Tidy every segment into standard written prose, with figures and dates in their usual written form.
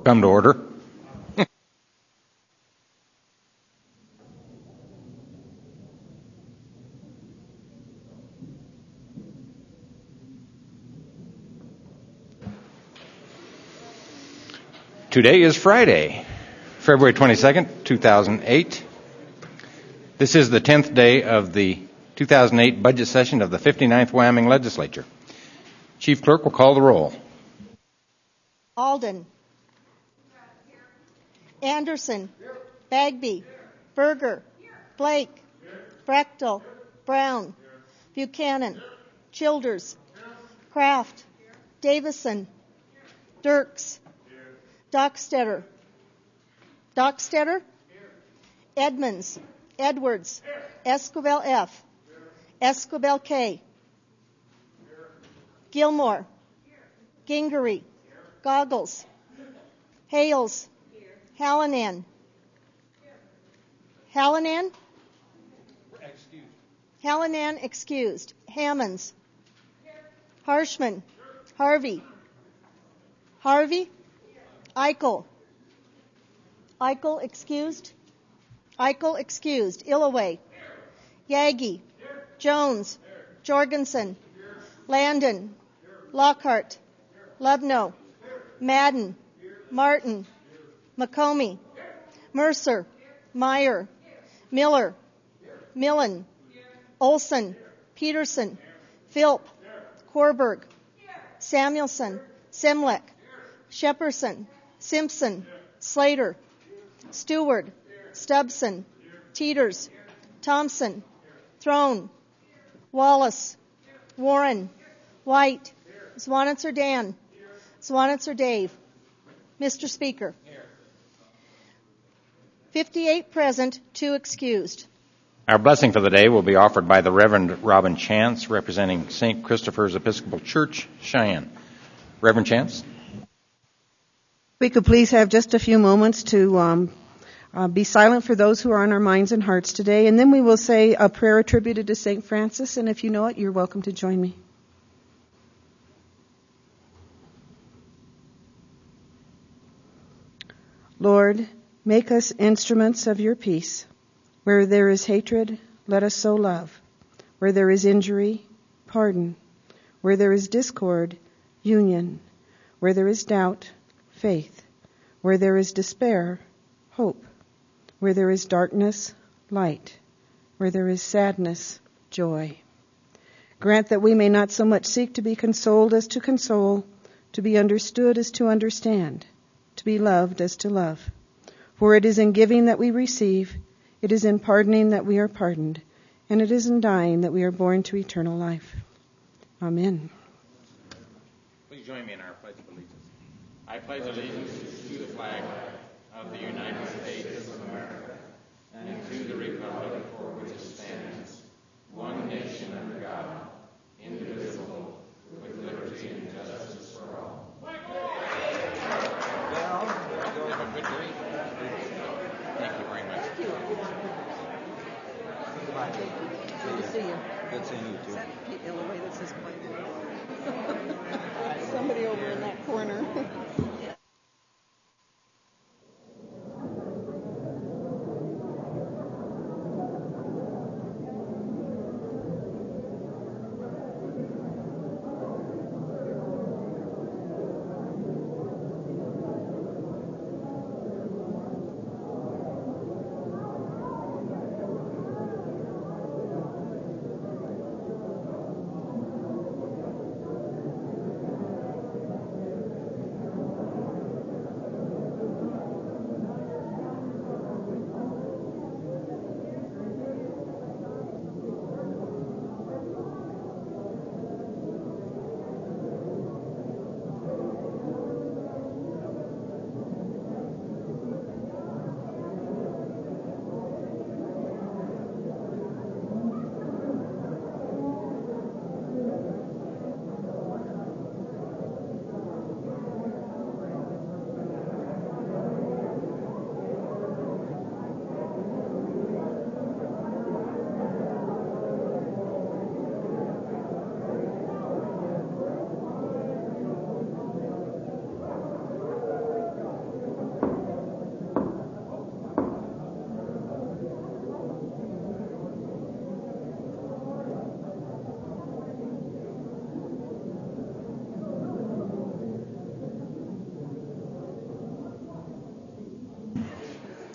Come to order. Today is Friday, February 22nd, 2008. This is the 10th day of the 2008 budget session of the 59th Wyoming Legislature. Chief Clerk will call the roll. Alden. Anderson. Bagby. Berger. Blake. Brechtel. Brown. Buchanan. Childers. Kraft. Davison. Dirks. Dockstetter. Edmonds. Edwards. Esquivel F. Esquivel K. Gilmore. Gingery. Goggles. Hales. Hallinan. Hallinan excused. Hammonds. Harshman. Harvey. Eichel excused. Illaway. Yagi. Jones. Jorgensen. Landon. Lockhart. Lubno. Madden. Martin. McComey. Mercer. Meyer. Miller. Millen. Olson. Peterson. Philp. Korberg. Samuelson. Semlek. Shepperson. Simpson. Slater. Stewart. Stubson. Teeters. Thompson. Throne. Wallace. Warren. White. Zwanitzer Dan. Zwanitzer Dave. Mr. Speaker. 58 present, 2 excused. Our blessing for the day will be offered by the Reverend Robin Chance, representing St. Christopher's Episcopal Church, Cheyenne. Reverend Chance? We could please have just a few moments to be silent for those who are on our minds and hearts today, and then we will say a prayer attributed to St. Francis, and if you know it, you're welcome to join me. Lord, make us instruments of your peace. Where there is hatred, let us sow love. Where there is injury, pardon. Where there is discord, union. Where there is doubt, faith. Where there is despair, hope. Where there is darkness, light. Where there is sadness, joy. Grant that we may not so much seek to be consoled as to console, to be understood as to understand, to be loved as to love. For it is in giving that we receive, it is in pardoning that we are pardoned, and it is in dying that we are born to eternal life. Amen. Please join me in our Pledge of Allegiance. I pledge allegiance to the flag of the United States of America and to the republic for which it stands, one nation under God, indivisible, with liberty and justice for all. Have a good day. Thank you very much. Good to see you. Good seeing you too. Illaway, this is somebody over in that corner.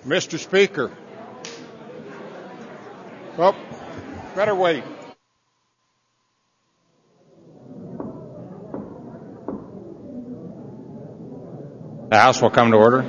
Mr. Speaker. Oh, better wait. The House will come to order.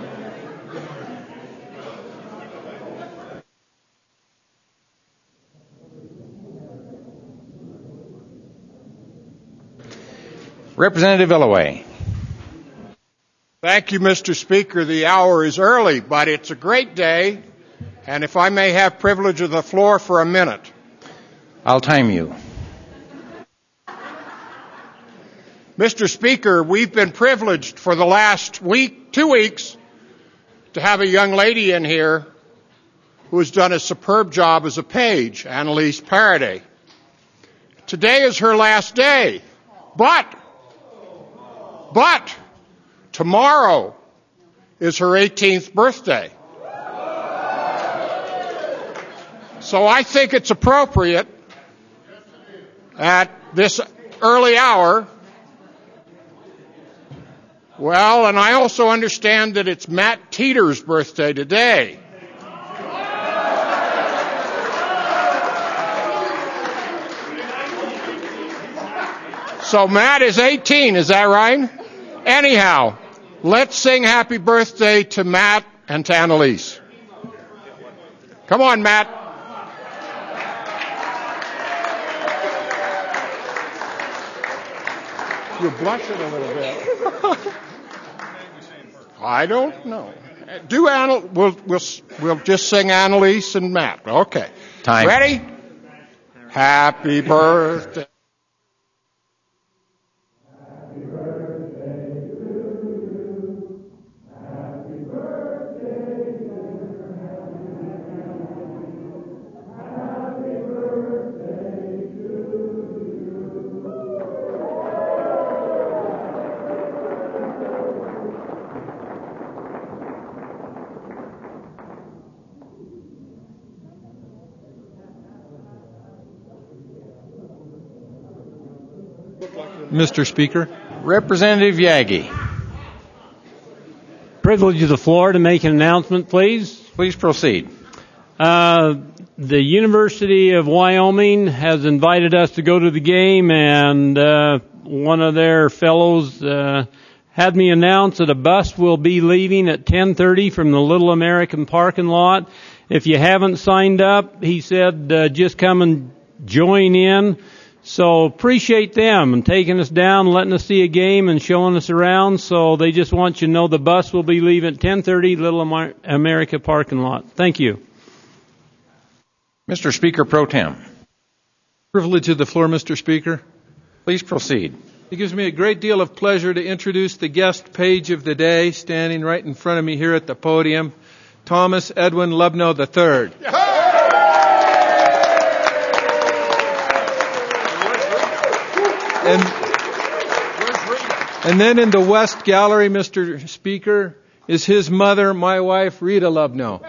Representative Illaway. Thank you, Mr. Speaker. The hour is early, but it's a great day, and if I may have privilege of the floor for a minute. I'll time you. Mr. Speaker, we've been privileged for the last 2 weeks, to have a young lady in here who has done a superb job as a page, Annalise Paraday. Today is her last day, but tomorrow is her 18th birthday. So I think it's appropriate at this early hour. Well, and I also understand that it's Matt Teeter's birthday today. So Matt is 18, is that right? Anyhow, let's sing happy birthday to Matt and to Annalise. Come on, Matt. You're blushing a little bit. I don't know. We'll just sing Annalise and Matt. Okay. Time. Ready? Happy birthday. Mr. Speaker. Representative Yagi. Privilege of the floor to make an announcement, please. Please proceed. The University of Wyoming has invited us to go to the game, and one of their fellows had me announce that a bus will be leaving at 10:30 from the Little American parking lot. If you haven't signed up, he said, just come and join in. So appreciate them and taking us down, letting us see a game and showing us around. So they just want you to know the bus will be leaving at 10:30, Little America parking lot. Thank you. Mr. Speaker Pro Tem. Privilege of the floor, Mr. Speaker. Please proceed. It gives me a great deal of pleasure to introduce the guest page of the day, standing right in front of me here at the podium, Thomas Edwin Lubno III. And then in the West Gallery, Mr. Speaker, is his mother, my wife, Rita Lubno.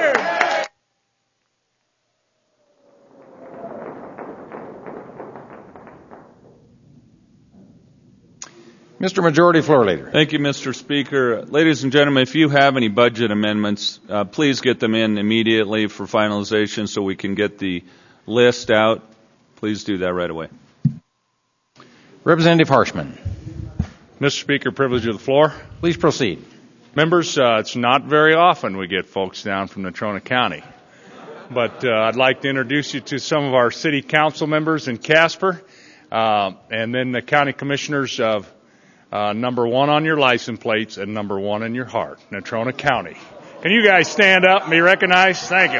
Mr. Majority Floor Leader. Thank you, Mr. Speaker. Ladies and gentlemen, if you have any budget amendments, please get them in immediately for finalization so we can get the list out. Please do that right away. Representative Harshman. Mr. Speaker, privilege of the floor. Please proceed. Members, it's not very often we get folks down from Natrona County. But I'd like to introduce you to some of our city council members in Casper, and then the county commissioners of number 1 on your license plates and number 1 in your heart, Natrona County. Can you guys stand up and be recognized? Thank you.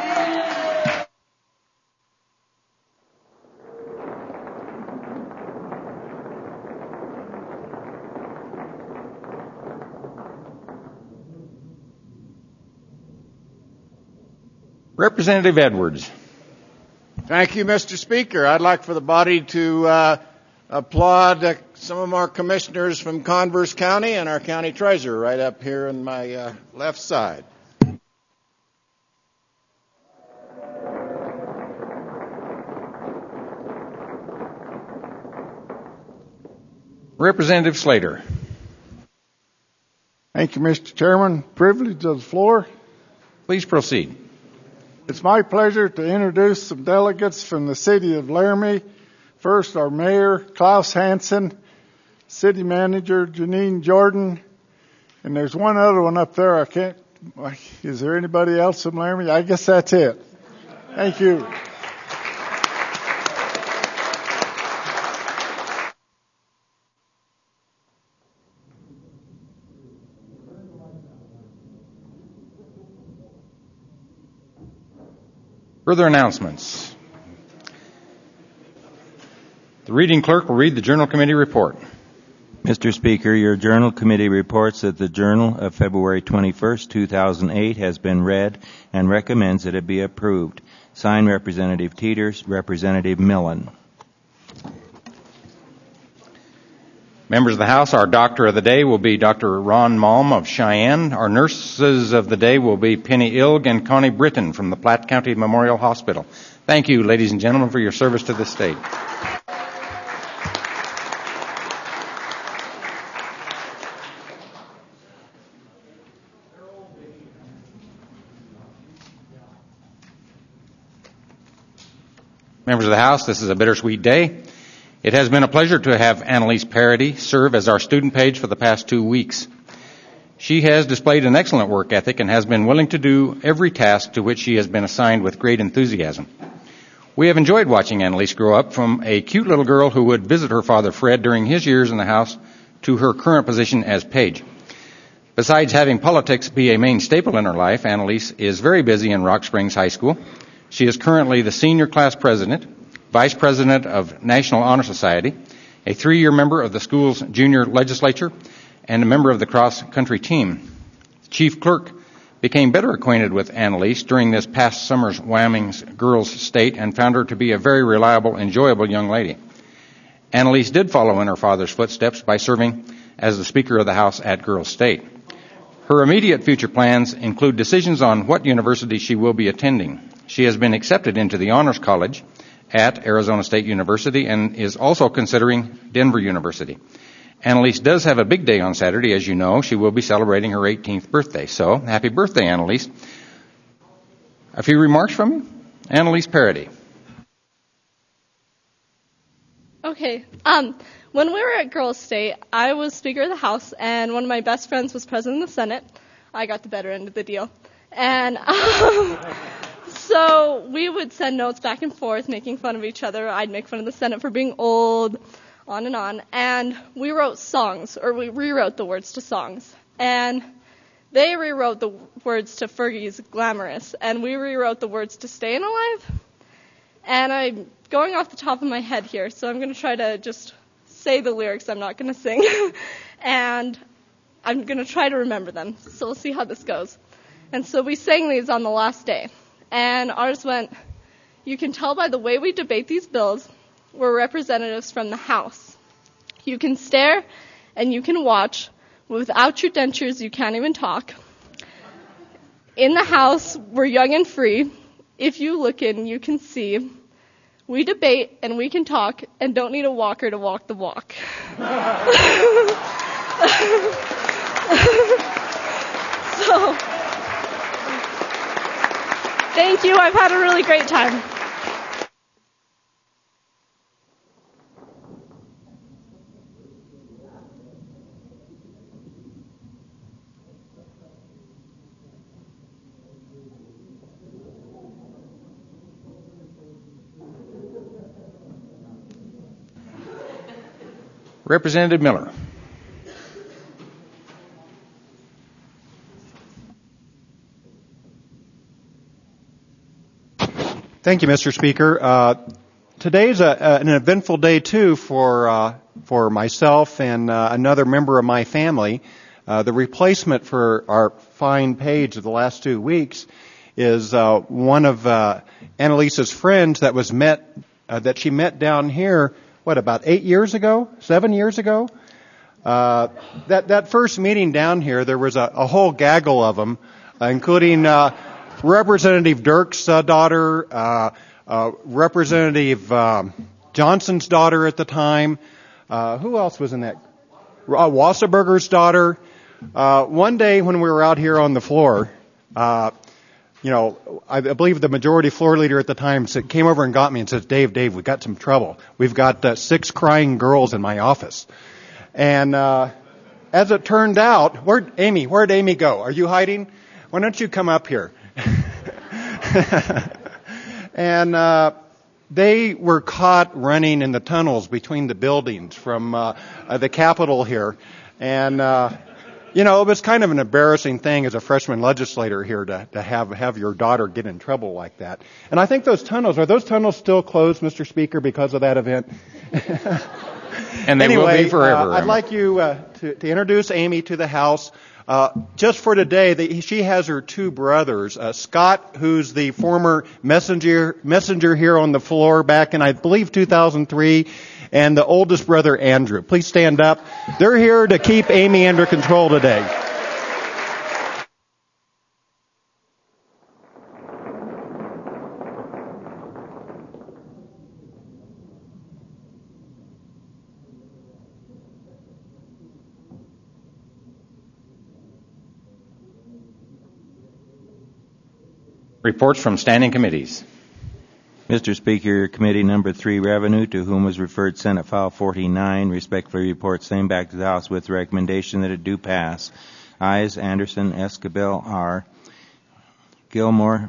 Representative Edwards. Thank you, Mr. Speaker. I'd like for the body to applaud some of our commissioners from Converse County and our county treasurer right up here on my left side. Representative Slater. Thank you, Mr. Chairman. Privilege of the floor. Please proceed. It's my pleasure to introduce some delegates from the city of Laramie. First, our mayor, Klaus Hansen, city manager, Janine Jordan, and there's one other one up there. Is there anybody else from Laramie? I guess that's it. Thank you. Further announcements. The reading clerk will read the Journal Committee report. Mr. Speaker, your Journal Committee reports that the Journal of February 21st, 2008 has been read and recommends that it be approved. Signed, Representative Teeters, Representative Millen. Members of the House, our doctor of the day will be Dr. Ron Malm of Cheyenne. Our nurses of the day will be Penny Ilg and Connie Britton from the Platte County Memorial Hospital. Thank you, ladies and gentlemen, for your service to the state. Members of the House, this is a bittersweet day. It has been a pleasure to have Annalise Parody serve as our student page for the past 2 weeks. She has displayed an excellent work ethic and has been willing to do every task to which she has been assigned with great enthusiasm. We have enjoyed watching Annalise grow up from a cute little girl who would visit her father Fred during his years in the House to her current position as page. Besides having politics be a main staple in her life, Annalise is very busy in Rock Springs High School. She is currently the senior class president, vice president of National Honor Society, a 3-year member of the school's junior legislature, and a member of the cross-country team. Chief Clerk became better acquainted with Annalise during this past summer's Wyoming's Girls State and found her to be a very reliable, enjoyable young lady. Annalise did follow in her father's footsteps by serving as the Speaker of the House at Girls State. Her immediate future plans include decisions on what university she will be attending. She has been accepted into the Honors College at Arizona State University and is also considering Denver University. Annalise does have a big day on Saturday, as you know. She will be celebrating her 18th birthday. So, happy birthday, Annalise. A few remarks from you? Annalise Parody. Okay. When we were at Girls State, I was Speaker of the House, and one of my best friends was President of the Senate. I got the better end of the deal. And so we would send notes back and forth, making fun of each other. I'd make fun of the Senate for being old, on and on. And we wrote songs, or we rewrote the words to songs. And they rewrote the words to Fergie's Glamorous, and we rewrote the words to Stayin' Alive. And I'm going off the top of my head here, so I'm going to try to just say the lyrics. I'm not going to sing. And I'm going to try to remember them. So we'll see how this goes. And so we sang these on the last day. And ours went, you can tell by the way we debate these bills, we're representatives from the House. You can stare and you can watch. Without your dentures, you can't even talk. In the House, we're young and free. If you look in, you can see. We debate and we can talk and don't need a walker to walk the walk. So, thank you. I've had a really great time. Representative Miller. Thank you, Mr. Speaker. Today's an eventful day, too, for myself and another member of my family. The replacement for our fine page of the last 2 weeks is one of Annalise's friends that she met down here, about 8 years ago, 7 years ago? That first meeting down here, there was a whole gaggle of them, including Representative Dirk's daughter, Representative Johnson's daughter at the time. Who else was in that? Wasserberger's daughter. One day when we were out here on the floor, I believe the majority floor leader at the time came over and got me and says, Dave, we've got some trouble. We've got 6 crying girls in my office. And as it turned out, where'd Amy go? Are you hiding? Why don't you come up here? And they were caught running in the tunnels between the buildings from the Capitol here. And it was kind of an embarrassing thing as a freshman legislator here to have your daughter get in trouble like that. And I think are those tunnels still closed, Mr. Speaker, because of that event? And they will be forever. I'd like you to introduce Amy to the House. Just for today, she has her 2 brothers, Scott, who's the former messenger here on the floor back in, I believe, 2003, and the oldest brother, Andrew. Please stand up. They're here to keep Amy under control today. Reports from standing committees. Mr. Speaker, Committee Number 3, Revenue, to whom was referred Senate File 49, respectfully report same back to the House with recommendation that it do pass. Ayes, Anderson, Escabel, R. Gilmore,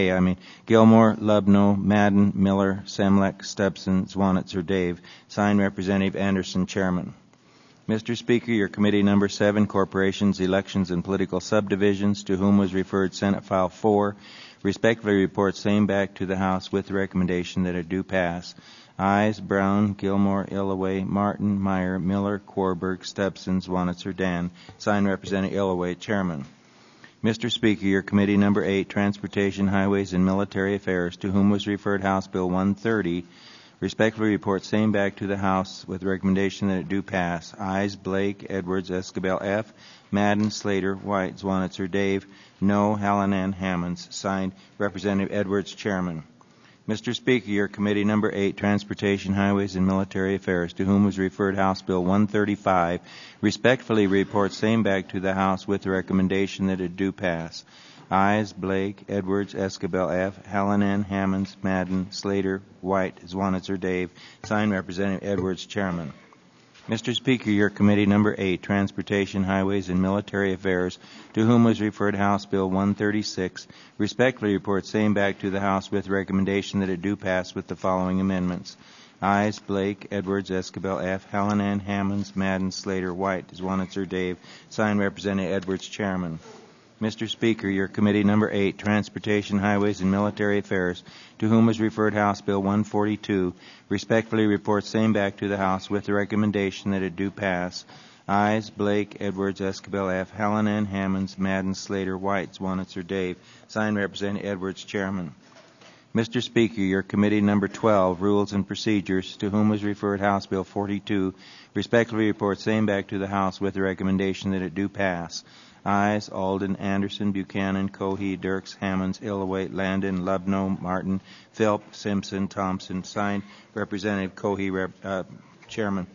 Lubno, Madden, Miller, Semlek, Stepson, Zwanitzer, Dave. Signed, Representative Anderson, Chairman. Mr. Speaker, your Committee Number 7, Corporations, Elections, and Political Subdivisions, to whom was referred Senate File 4, respectfully report same back to the House with the recommendation that it do pass. Ayes, Brown, Gilmore, Illoway, Martin, Meyer, Miller, Quarberg, Stepson, Zwanitzer, Dan. Signed, Representative Illoway, Chairman. Mr. Speaker, your Committee Number 8, Transportation, Highways, and Military Affairs, to whom was referred House Bill 130, respectfully report same back to the House with the recommendation that it do pass. Ayes, Blake, Edwards, Escabel, F. Madden, Slater, White, Zwanitzer, Dave. No, Hallinan, Hammonds. Signed, Representative Edwards, Chairman. Mr. Speaker, your Committee Number 8, Transportation, Highways, and Military Affairs, to whom was referred House Bill 135, respectfully report same back to the House with the recommendation that it do pass. Ayes, Blake, Edwards, Escabel, F. Hallinan, Hammonds, Madden, Slater, White, Zwanitzer, Dave. Signed, Representative Edwards, Chairman. Mr. Speaker, your Committee Number 8, Transportation, Highways, and Military Affairs, to whom was referred House Bill 136, respectfully report same back to the House with recommendation that it do pass with the following amendments. Ayes, Blake, Edwards, Escabel, F. Hallinan, Hammonds, Madden, Slater, White, Zwanitzer, Dave. Signed, Representative Edwards, Chairman. Mr. Speaker, your Committee Number 8, Transportation, Highways, and Military Affairs, to whom was referred House Bill 142, respectfully report same back to the House with the recommendation that it do pass. Ayes, Blake, Edwards, Escabel, F. Hallinan, Hammonds, Madden, Slater, White, Zwanitzer, Dave. Signed, Representative Edwards, Chairman. Mr. Speaker, your Committee Number 12, Rules and Procedures, to whom was referred House Bill 42, respectfully report same back to the House with the recommendation that it do pass. Ayes, Alden, Anderson, Buchanan, Cohey, Dirks, Hammonds, Illoway, Landon, Lubno, Martin, Philp, Simpson, Thompson. Signed, Representative Cohey, Chairman.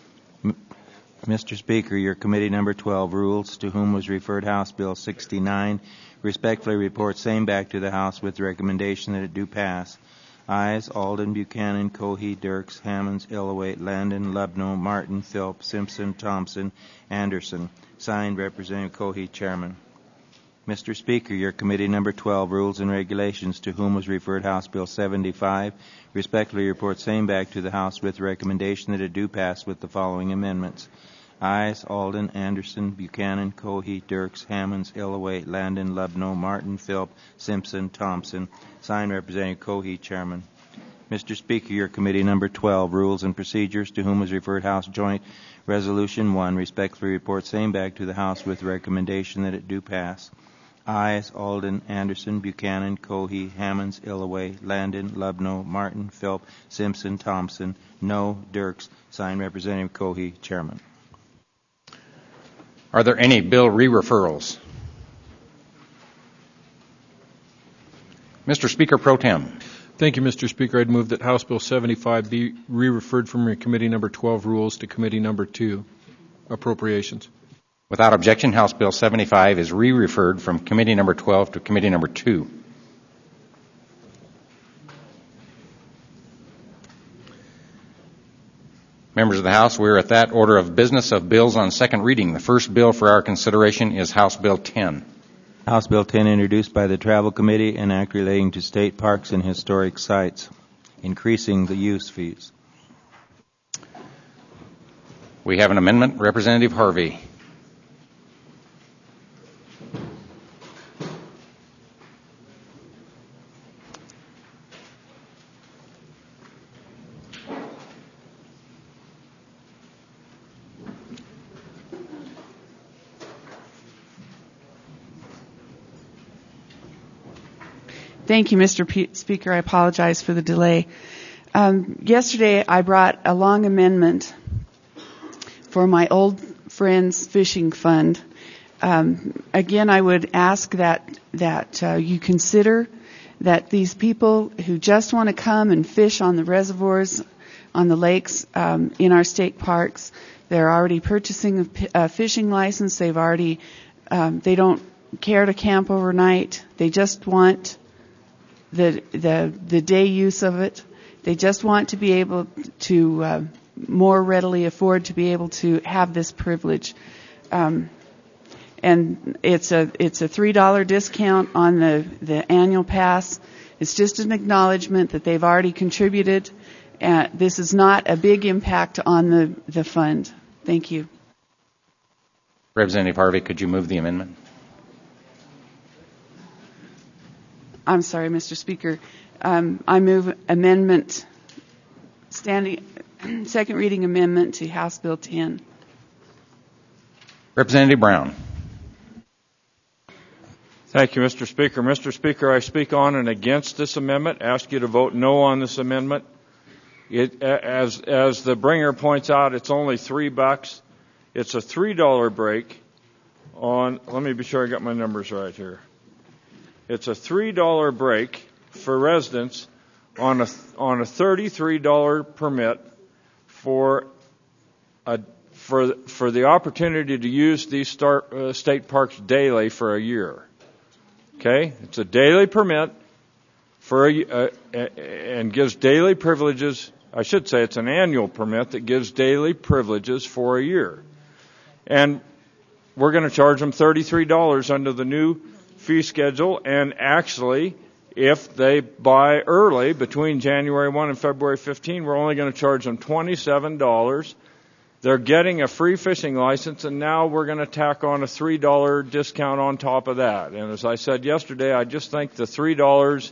Mr. Speaker, your Committee Number 12, Rules, to whom was referred House Bill 69, respectfully report same back to the House with the recommendation that it do pass. Ayes, Alden, Buchanan, Cohey, Dirks, Hammonds, Illoway, Landon, Lubno, Martin, Philp, Simpson, Thompson, Anderson. Signed, Representative Cohey, Chairman. Mr. Speaker, your Committee Number 12, Rules and Regulations, to whom was referred House Bill 75, respectfully report same back to the House with the recommendation that it do pass with the following amendments. Ayes, Alden, Anderson, Buchanan, Cohey, Dirks, Hammonds, Illoway, Landon, Lubno, Martin, Philp, Simpson, Thompson. Signed, Representative Cohey, Chairman. Mr. Speaker, your Committee Number 12, Rules and Procedures, to whom was referred House Joint Resolution 1, respectfully report same back to the House with the recommendation that it do pass. Ayes, Alden, Anderson, Buchanan, Cohey, Hammonds, Illoway, Landon, Lubno, Martin, Philp, Simpson, Thompson. No, Dirks. Signed, Representative Cohey, Chairman. Are there any bill re-referrals? Mr. Speaker Pro Tem. Thank you, Mr. Speaker. I'd move that House Bill 75 be re-referred from Committee Number 12, Rules, to Committee Number 2, Appropriations. Without objection, House Bill 75 is re-referred from Committee Number 12 to Committee Number 2. Members of the House, we are at that order of business of bills on second reading. The first bill for our consideration is House Bill 10. House Bill 10 introduced by the Travel Committee, an act relating to state parks and historic sites, increasing the use fees. We have an amendment. Representative Harvey. Thank you, Mr. Speaker. I apologize for the delay. Yesterday, I brought a long amendment for my Old Friends Fishing Fund. Again, I would ask that you consider that these people who just want to come and fish on the reservoirs, on the lakes, in our state parks, they're already purchasing a fishing license. They've already, they don't care to camp overnight. They just want the day use of it. They just want to be able to more readily afford to be able to have this privilege. And it's a $3 discount on the annual pass. It's just an acknowledgement that they've already contributed. This is not a big impact on the fund. Thank you. Representative Harvey, could you move the amendment? I'm sorry, Mr. Speaker. I move amendment, second reading amendment to House Bill 10. Representative Brown. Thank you, Mr. Speaker. Mr. Speaker, I speak on and against this amendment. Ask you to vote no on this amendment. As the bringer points out, it's only $3. It's a $3 break on. Let me be sure I got my numbers right here. It's a $3 break for residents on a $33 permit for the opportunity to use these state parks daily for a year. Okay, it's a daily permit and gives daily privileges. I should say it's an annual permit that gives daily privileges for a year, and we're going to charge them $33 under the new fee schedule, and actually, if they buy early between January 1 and February 15, we're only going to charge them $27. They're getting a free fishing license, and now we're going to tack on a $3 discount on top of that. And as I said yesterday, I just think the $3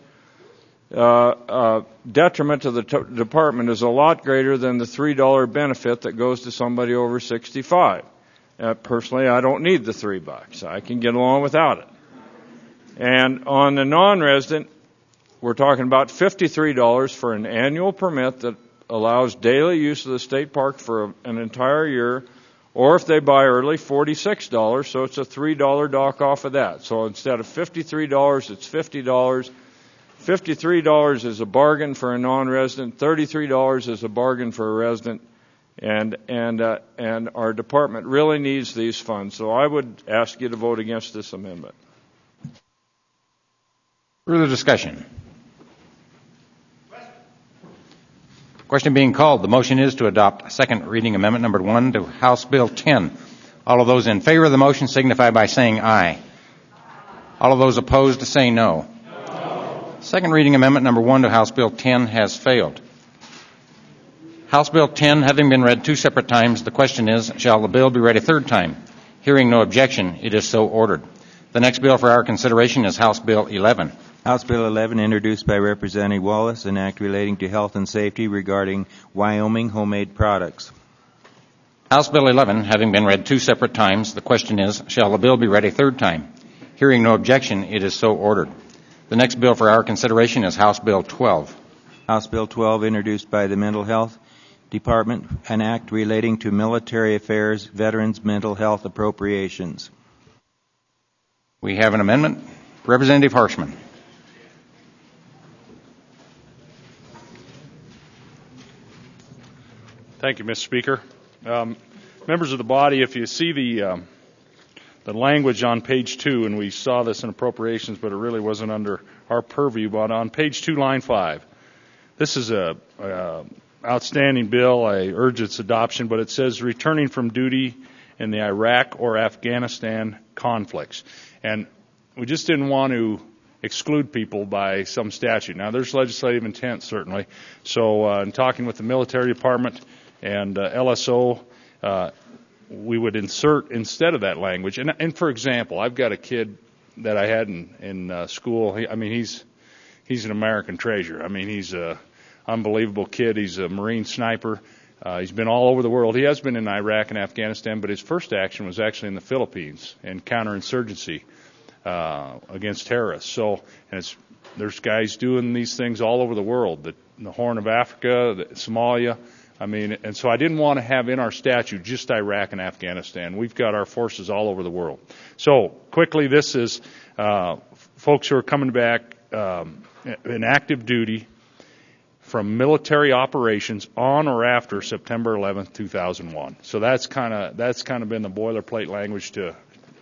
detriment to the department is a lot greater than the $3 benefit that goes to somebody over 65. Personally, I don't need the $3. I can get along without it. And on the non-resident, we're talking about $53 for an annual permit that allows daily use of the state park for an entire year, or if they buy early, $46, so it's a $3 dock off of that. So instead of $53, it's $50. $53 is a bargain for a non-resident. $33 is a bargain for a resident. And our department really needs these funds. So I would ask you to vote against this amendment. Further discussion? Question being called. The motion is to adopt second reading amendment number 1 to House Bill 10. All of those in favor of the motion signify by saying aye. All of those opposed to say no. Second reading amendment number 1 to House Bill 10 has failed. House Bill 10 having been read 2 separate times, the question is, shall the bill be read a third time? Hearing no objection, it is so ordered. The next bill for our consideration is House Bill 11. House Bill 11, introduced by Representative Wallace, an act relating to health and safety regarding Wyoming homemade products. House Bill 11, having been read 2 separate times, the question is, shall the bill be read a third time? Hearing no objection, it is so ordered. The next bill for our consideration is House Bill 12. House Bill 12, introduced by the Mental Health Department, an act relating to military affairs, veterans' mental health appropriations. We have an amendment. Representative Harshman. Thank you, Mr. Speaker. Members of the body, if you see the language on page 2, and we saw this in appropriations, but it really wasn't under our purview, but on page 2, line 5, this is a outstanding bill. I urge its adoption, but it says returning from duty in the Iraq or Afghanistan conflicts. And we just didn't want to exclude people by some statute. Now, there's legislative intent, certainly. So in talking with the military department and LSO, we would insert instead of that language. And for example, I've got a kid that I had in school. He's an American treasure. I mean, he's a unbelievable kid. He's a Marine sniper. He's been all over the world. He has been in Iraq and Afghanistan, but his first action was actually in the Philippines in counterinsurgency against terrorists. So, there's guys doing these things all over the world, the Horn of Africa, Somalia. And so I didn't want to have in our statute just Iraq and Afghanistan. We've got our forces all over the world. So quickly, this is folks who are coming back in active duty from military operations on or after September 11th, 2001. So that's kind of been the boilerplate language to.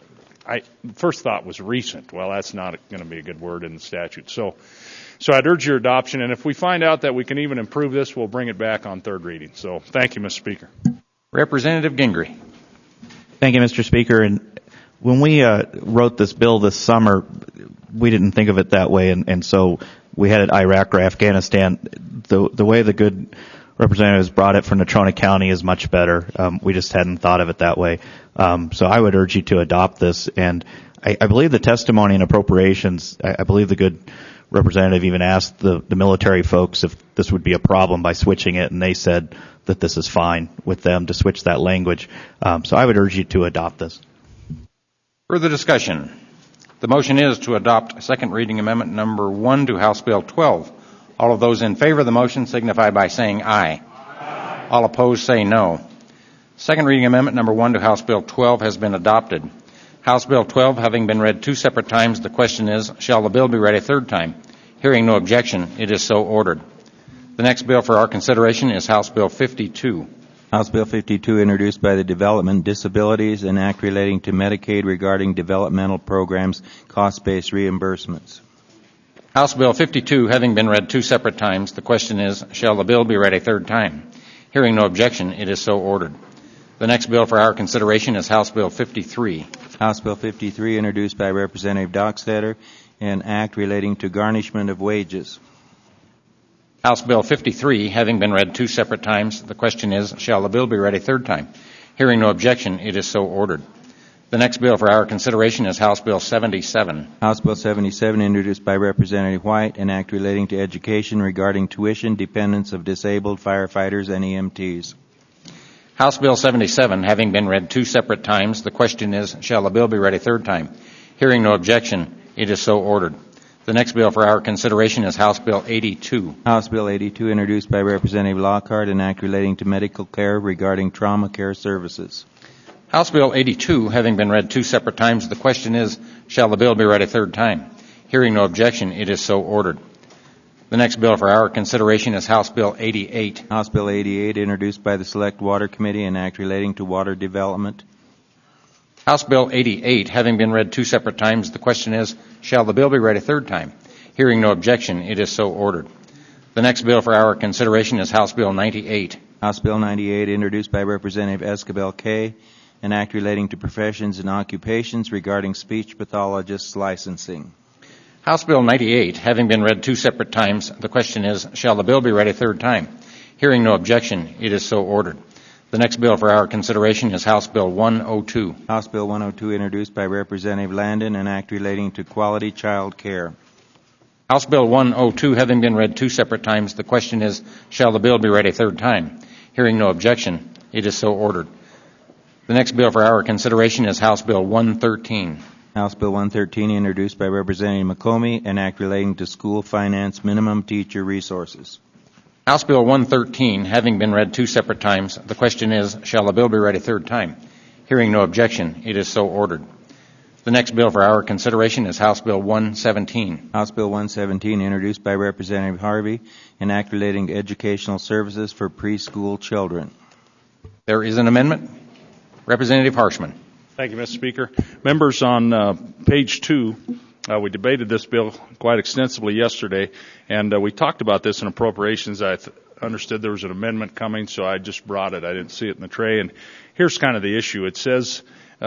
First thought was recent. Well, that's not going to be a good word in the statute. So I'd urge your adoption, and if we find out that we can even improve this, we'll bring it back on third reading. So thank you, Mr. Speaker. Representative Gingrey. Thank you, Mr. Speaker. And when we wrote this bill this summer, we didn't think of it that way, and so we had it Iraq or Afghanistan. The way the good representatives brought it from Natrona County is much better. We just hadn't thought of it that way. So I would urge you to adopt this. And I believe the testimony and appropriations, I believe the good representative even asked the military folks if this would be a problem by switching it, and they said that this is fine with them to switch that language. So I would urge you to adopt this. Further discussion. The motion is to adopt second reading amendment number 1 to House Bill 12. All of those in favor of the motion signify by saying aye. Aye. All opposed say no. Second reading amendment number 1 to House Bill 12 has been adopted. House Bill 12 having been read 2 separate times, the question is, shall the bill be read a third time? Hearing no objection, it is so ordered. The next bill for our consideration is House Bill 52. House Bill 52, introduced by the Development, Disabilities, and Act relating to Medicaid regarding developmental programs, cost-based reimbursements. House Bill 52 having been read 2 separate times, the question is, shall the bill be read a third time? Hearing no objection, it is so ordered. The next bill for our consideration is House Bill 53. House Bill 53, introduced by Representative Dockstader, an act relating to garnishment of wages. House Bill 53 having been read 2 separate times, the question is, shall the bill be read a third time? Hearing no objection, it is so ordered. The next bill for our consideration is House Bill 77. House Bill 77, introduced by Representative White, an act relating to education regarding tuition dependence of disabled firefighters and EMTs. House Bill 77 having been read 2 separate times, the question is, shall the bill be read a third time? Hearing no objection, it is so ordered. The next bill for our consideration is House Bill 82. House Bill 82, introduced by Representative Lockhart, an act relating to medical care regarding trauma care services. House Bill 82 having been read 2 separate times, the question is, shall the bill be read a third time? Hearing no objection, it is so ordered. The next bill for our consideration is House Bill 88. House Bill 88, introduced by the Select Water Committee, an act relating to water development. House Bill 88 having been read 2 separate times, the question is, shall the bill be read a third time? Hearing no objection, it is so ordered. The next bill for our consideration is House Bill 98. House Bill 98, introduced by Representative Escabel Kay, an act relating to professions and occupations regarding speech pathologists licensing. House Bill 98 having been read 2 separate times, the question is, shall the bill be read a third time? Hearing no objection, it is so ordered. The next bill for our consideration is House Bill 102. House Bill 102, introduced by Representative Landon, an act relating to quality child care. House Bill 102 having been read 2 separate times, the question is, shall the bill be read a third time? Hearing no objection, it is so ordered. The next bill for our consideration is House Bill 113. House Bill 113, introduced by Representative McComey, an act relating to school finance minimum teacher resources. House Bill 113 having been read 2 separate times, the question is, shall the bill be read a third time? Hearing no objection, it is so ordered. The next bill for our consideration is House Bill 117. House Bill 117, introduced by Representative Harvey, an act relating to educational services for preschool children. There is an amendment. Representative Harshman. Thank you, Mr. Speaker. Members, on page 2, we debated this bill quite extensively yesterday, and we talked about this in appropriations. I understood there was an amendment coming, so I just brought it. I didn't see it in the tray. And here's kind of the issue. It says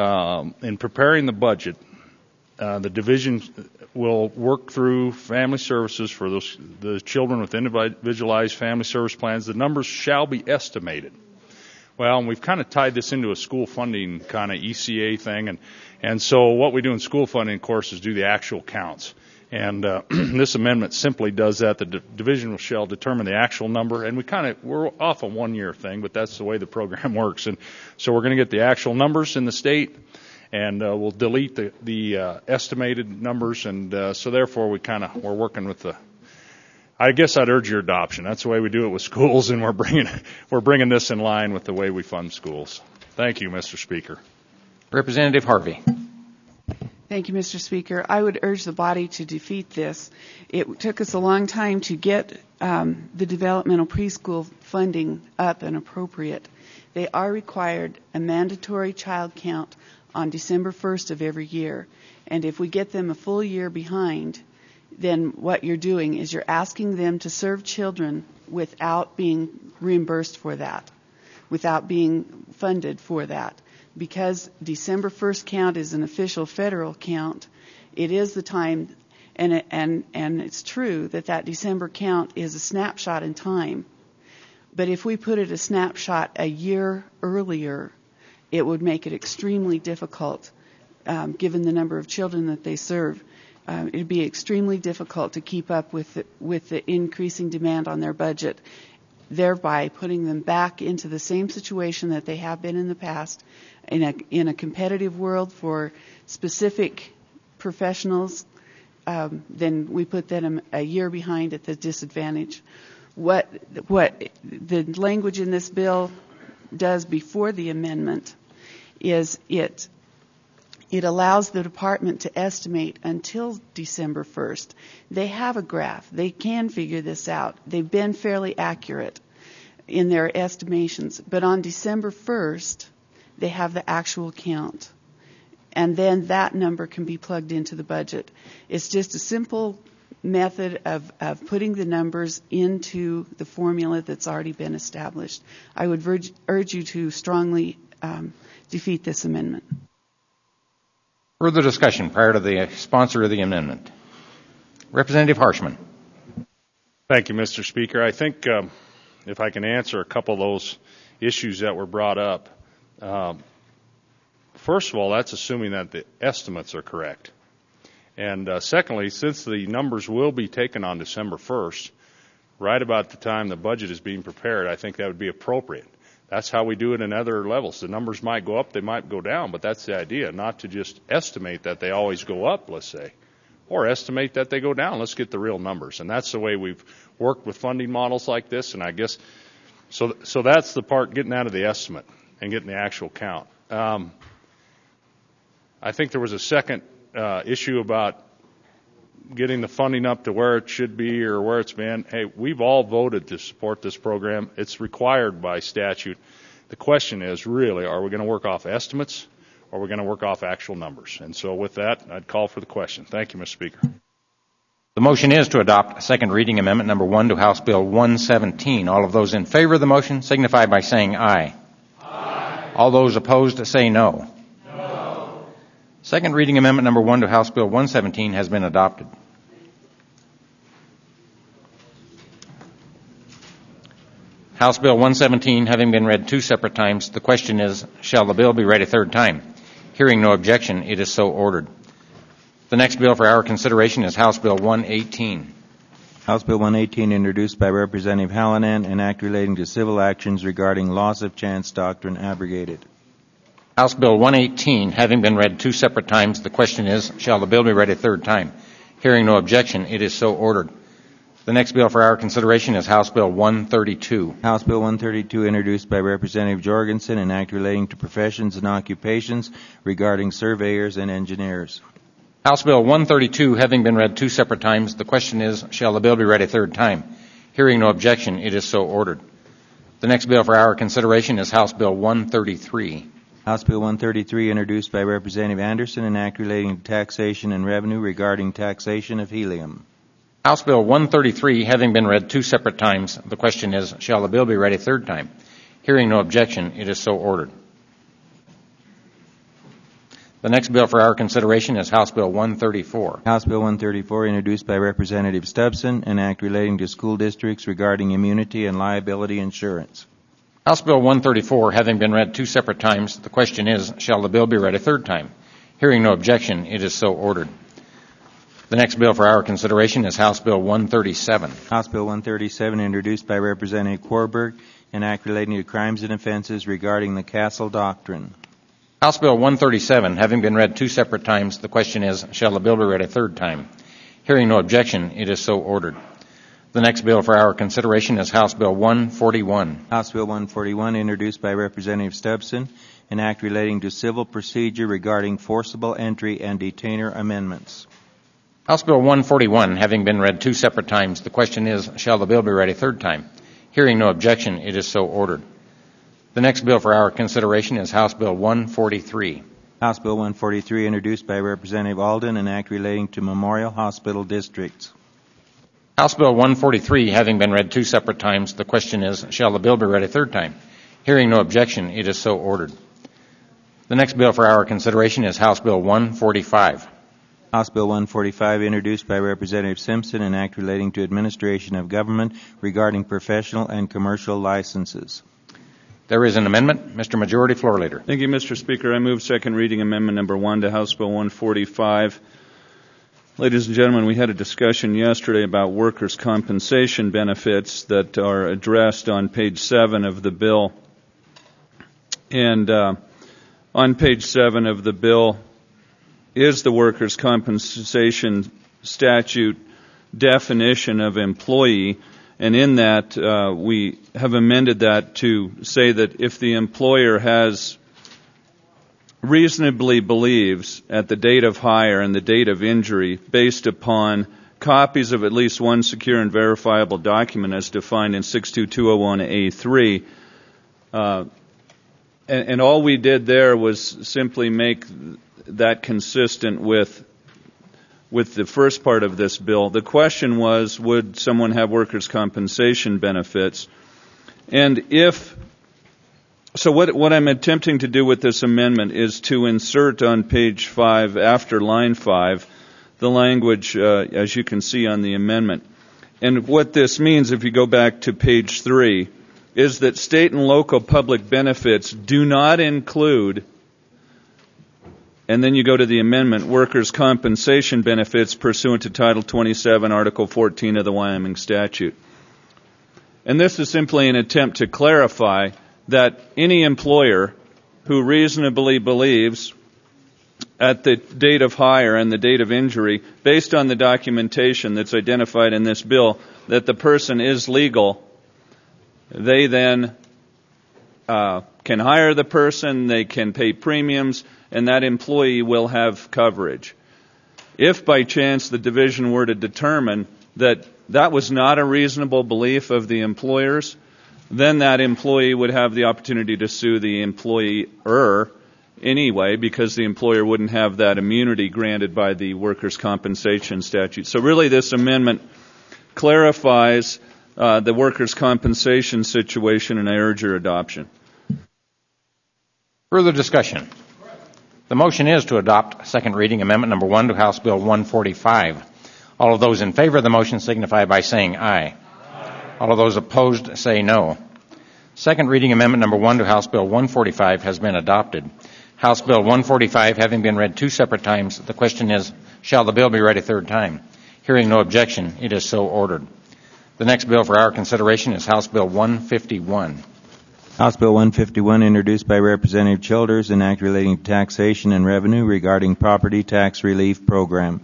in preparing the budget, the division will work through family services for the children with individualized family service plans. The numbers shall be estimated. Well, and we've kind of tied this into a school funding kind of ECA thing, and so what we do in school funding, of course, is do the actual counts. And this amendment simply does that. The division shall determine the actual number, and we're off a 1-year thing, but that's the way the program works. And so we're going to get the actual numbers in the state, and we'll delete the estimated numbers, and so therefore we're working with the. I guess I'd urge your adoption. That's the way we do it with schools, and we're bringing this in line with the way we fund schools. Thank you, Mr. Speaker. Representative Harvey. Thank you, Mr. Speaker. I would urge the body to defeat this. It took us a long time to get the developmental preschool funding up and appropriate. They are required a mandatory child count on December 1st of every year. And if we get them a full year behind, then what you're doing is you're asking them to serve children without being reimbursed for that, without being funded for that. Because December 1st count is an official federal count, it is the time, and it's true that December count is a snapshot in time. But if we put it a snapshot a year earlier, it would make it extremely difficult, given the number of children that they serve. It would be extremely difficult to keep up with the increasing demand on their budget, thereby putting them back into the same situation that they have been in the past. In a competitive world for specific professionals, then we put them a year behind at the disadvantage. What the language in this bill does before the amendment is it allows the department to estimate until December 1st. They have a graph. They can figure this out. They've been fairly accurate in their estimations. But on December 1st, they have the actual count. And then that number can be plugged into the budget. It's just a simple method of putting the numbers into the formula that's already been established. I would urge you to strongly defeat this amendment. Further discussion prior to the sponsor of the amendment. Representative Harshman. Thank you, Mr. Speaker. I think if I can answer a couple of those issues that were brought up. First of all, that's assuming that the estimates are correct. And secondly, since the numbers will be taken on December 1st, right about the time the budget is being prepared, I think that would be appropriate. That's how we do it in other levels. The numbers might go up, they might go down, but that's the idea, not to just estimate that they always go up, let's say, or estimate that they go down. Let's get the real numbers. And that's the way we've worked with funding models like this, and I guess, so that's the part, getting out of the estimate and getting the actual count. I think there was a second issue about getting the funding up to where it should be or where it's been. Hey, we've all voted to support this program. It's required by statute. The question is really, are we going to work off estimates or are we going to work off actual numbers? And so with that, I'd call for the question. Thank you, Mr. Speaker. The motion is to adopt second reading amendment number 1 to House Bill 117. All of those in favor of the motion signify by saying aye. Aye. All those opposed say no. Second reading amendment number 1 to House Bill 117 has been adopted. House Bill 117 having been read 2 separate times, the question is, shall the bill be read a third time? Hearing no objection, it is so ordered. The next bill for our consideration is House Bill 118. House Bill 118, introduced by Representative Hallinan, an act relating to civil actions regarding loss of chance doctrine, abrogated. House Bill 118, having been read 2 separate times, the question is, shall the bill be read a third time? Hearing no objection, it is so ordered. The next bill for our consideration is House Bill 132. House Bill 132, introduced by Representative Jorgensen, an act relating to professions and occupations regarding surveyors and engineers. House Bill 132, having been read 2 separate times, the question is, shall the bill be read a third time? Hearing no objection, it is so ordered. The next bill for our consideration is House Bill 133. House Bill 133, introduced by Representative Anderson, an act relating to taxation and revenue regarding taxation of helium. House Bill 133 having been read 2 separate times, the question is, shall the bill be read a 3rd time? Hearing no objection, it is so ordered. The next bill for our consideration is House Bill 134. House Bill 134, introduced by Representative Stubbs, an act relating to school districts regarding immunity and liability insurance. House Bill 134 having been read 2 separate times, the question is, shall the bill be read a 3rd time? Hearing no objection, it is so ordered. The next bill for our consideration is House Bill 137. House Bill 137, introduced by Representative Korberg, an act relating to crimes and offenses regarding the Castle Doctrine. House Bill 137 having been read 2 separate times, the question is, shall the bill be read a 3rd time? Hearing no objection, it is so ordered. The next bill for our consideration is House Bill 141. House Bill 141, introduced by Representative Stubbson, an act relating to civil procedure regarding forcible entry and detainer amendments. House Bill 141 having been read 2 separate times, the question is, shall the bill be read a 3rd time? Hearing no objection, it is so ordered. The next bill for our consideration is House Bill 143. House Bill 143, introduced by Representative Alden, an act relating to memorial hospital districts. House Bill 143 having been read 2 separate times, the question is, shall the bill be read a 3rd time? Hearing no objection, it is so ordered. The next bill for our consideration is House Bill 145. House Bill 145, introduced by Representative Simpson, an act relating to administration of government regarding professional and commercial licenses. There is an amendment. Mr. Majority Floor Leader. Thank you, Mr. Speaker. I move second reading amendment number 1 to House Bill 145. Ladies and gentlemen, we had a discussion yesterday about workers' compensation benefits that are addressed on page 7 of the bill. And on page 7 of the bill is the workers' compensation statute definition of employee. And in that, we have amended that to say that if the employer has reasonably believes at the date of hire and the date of injury, based upon copies of at least one secure and verifiable document as defined in 62201A3, and all we did there was simply make that consistent with the first part of this bill. The question was, would someone have workers' compensation benefits? And so what I'm attempting to do with this amendment is to insert on page 5, after line 5, the language, as you can see on the amendment. And what this means, if you go back to page 3, is that state and local public benefits do not include, and then you go to the amendment, workers' compensation benefits pursuant to Title 27, Article 14 of the Wyoming statute. And this is simply an attempt to clarify that any employer who reasonably believes at the date of hire and the date of injury, based on the documentation that's identified in this bill, that the person is legal, they then can hire the person, they can pay premiums, and that employee will have coverage. If by chance the division were to determine that that was not a reasonable belief of the employers, then that employee would have the opportunity to sue the employer anyway, because the employer wouldn't have that immunity granted by the workers' compensation statute. So really this amendment clarifies the workers' compensation situation, and I urge your adoption. Further discussion. The motion is to adopt second reading amendment number 1 to House Bill 145. All of those in favor of the motion signify by saying aye. All of those opposed say no. Second reading amendment number 1 to House Bill 145 has been adopted. House Bill 145 having been read 2 separate times, the question is, shall the bill be read a 3rd time? Hearing no objection, it is so ordered. The next bill for our consideration is House Bill 151. House Bill 151, introduced by Representative Childers, an act relating to taxation and revenue regarding property tax relief program.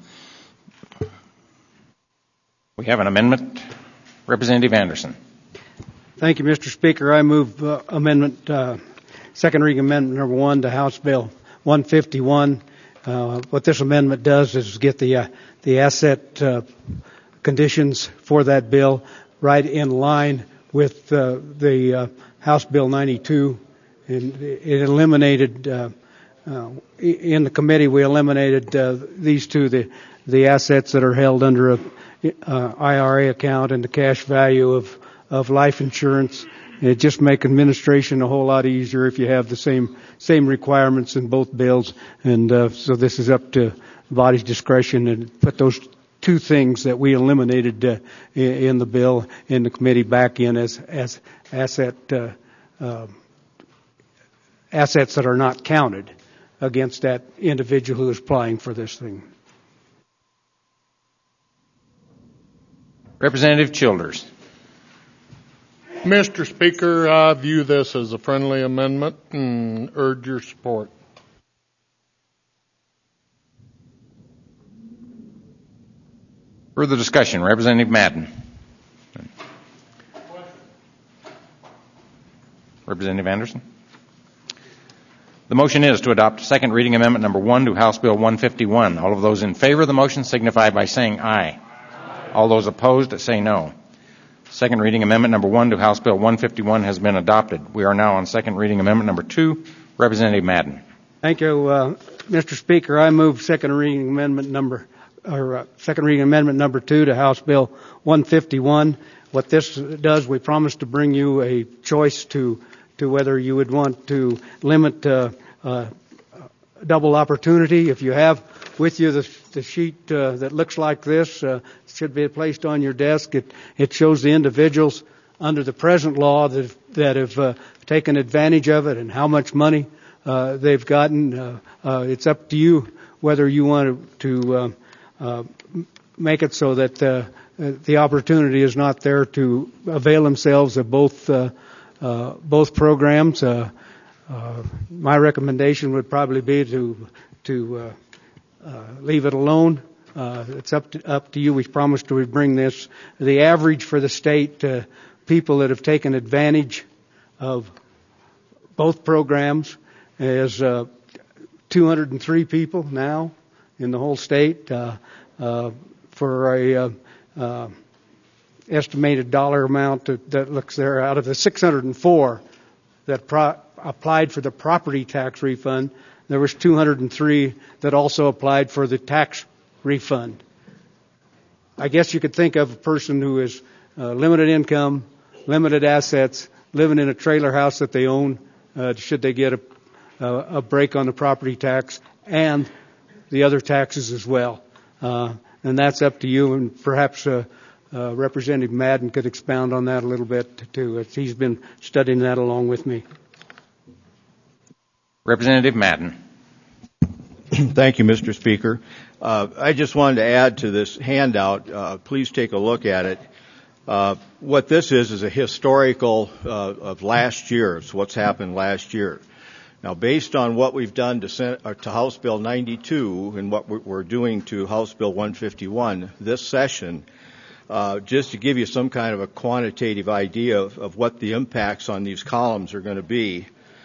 We have an amendment. Representative Anderson. Thank you, Mr. Speaker. I move second reading amendment number 1 to House Bill 151. What this amendment does is get the asset conditions for that bill right in line with the House Bill 92. And it eliminated, in the committee, we eliminated these two, the assets that are held under IRA account and the cash value of life insurance. It just make administration a whole lot easier if you have the same requirements in both bills. And so this is up to the body's discretion, and put those two things that we eliminated in the bill in the committee back in as assets that are not counted against that individual who is applying for this thing. Representative Childers. Mr. Speaker, I view this as a friendly amendment and urge your support. Further discussion. Representative Madden. Representative Anderson. The motion is to adopt second reading amendment number 1 to House Bill 151. All of those in favor of the motion signify by saying aye. All those opposed say no. Second reading amendment number 1 to House Bill 151 has been adopted. We are now on second reading amendment number 2. Representative Madden. Thank you, Mr. Speaker. I move second reading amendment number 2 to House Bill 151. What this does, we promise to bring you a choice to whether you would want to limit double opportunity. If you have with you the sheet that looks like this, should be placed on your desk. It shows the individuals under the present law that have taken advantage of it and how much money they've gotten. It's up to you whether you want to make it so that the opportunity is not there to avail themselves of both programs. My recommendation would probably be to leave it alone. It's up to you. We promised to bring this. The average for the state, people that have taken advantage of both programs is 203 people now in the whole state. For a estimated dollar amount that looks there, out of the 604 that applied for the property tax refund, there was 203 that also applied for the tax refund. I guess you could think of a person who is limited income, limited assets, living in a trailer house that they own, should they get a break on the property tax and the other taxes as well. And that's up to you, and perhaps Representative Madden could expound on that a little bit too. He's been studying that along with me. Representative Madden. Thank you, Mr. Speaker. I just wanted to add to this handout. Please take a look at it. What this is a historical of last year. It's what's happened last year. Now, based on what we've done to House Bill 92 and what we're doing to House Bill 151 this session, just to give you some kind of a quantitative idea of what the impacts on these columns are going to be,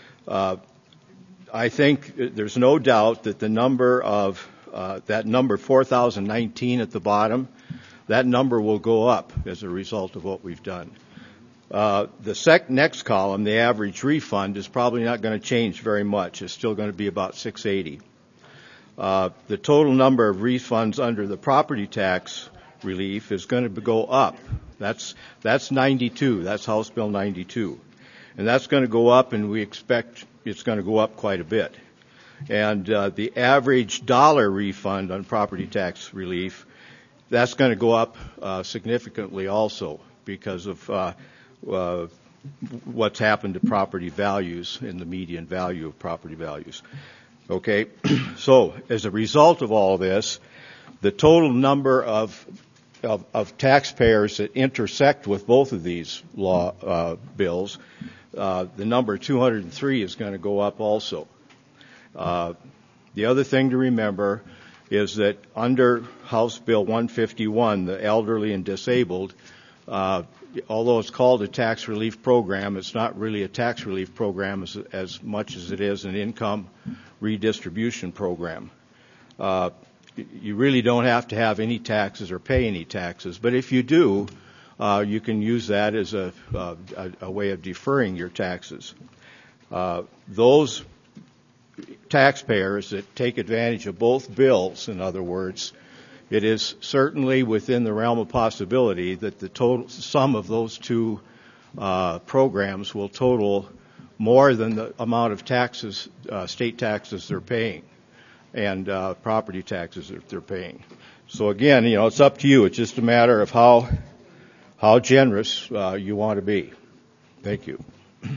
I think there's no doubt that the number of that number 4,019 at the bottom, that number will go up as a result of what we've done. The next column, the average refund, is probably not going to change very much. It's still going to be about 680. The total number of refunds under the property tax relief is going to go up. That's 92. That's House Bill 92. And that's going to go up, and we expect it's going to go up quite a bit. And the average dollar refund on property tax relief, that's going to go up significantly also because of what's happened to property values and the median value of property values. Okay, so as a result of all this, the total number of taxpayers that intersect with both of these law bills, the number 203 is going to go up also. The other thing to remember is that under House Bill 151, the elderly and disabled, although it's called a tax relief program, it's not really a tax relief program as much as it is an income redistribution program. You really don't have to have any taxes or pay any taxes, but if you do, you can use that as a way of deferring your taxes. Those taxpayers that take advantage of both bills, in other words, it is certainly within the realm of possibility that the total sum of those two programs will total more than the amount of taxes, state taxes they're paying, and property taxes that they're paying. So again, it's up to you. It's just a matter of how generous you want to be. Thank you.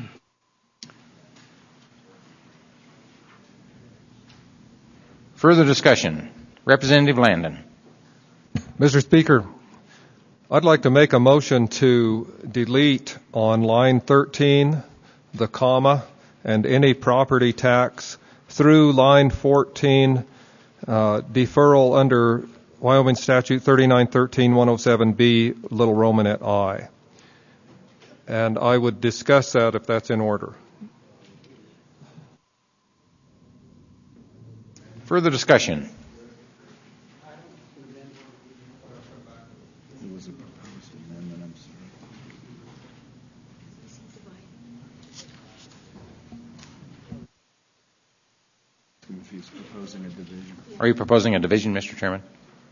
Further discussion. Representative Landon. Mr. Speaker, I'd like to make a motion to delete on line 13 the comma and any property tax through line 14 deferral under Wyoming Statute 3913-107B, little Romanet I. And I would discuss that if that's in order. Further discussion. There was a proposed amendment, I'm sorry. If he's proposing a division. Are you proposing a division, Mr. Chairman?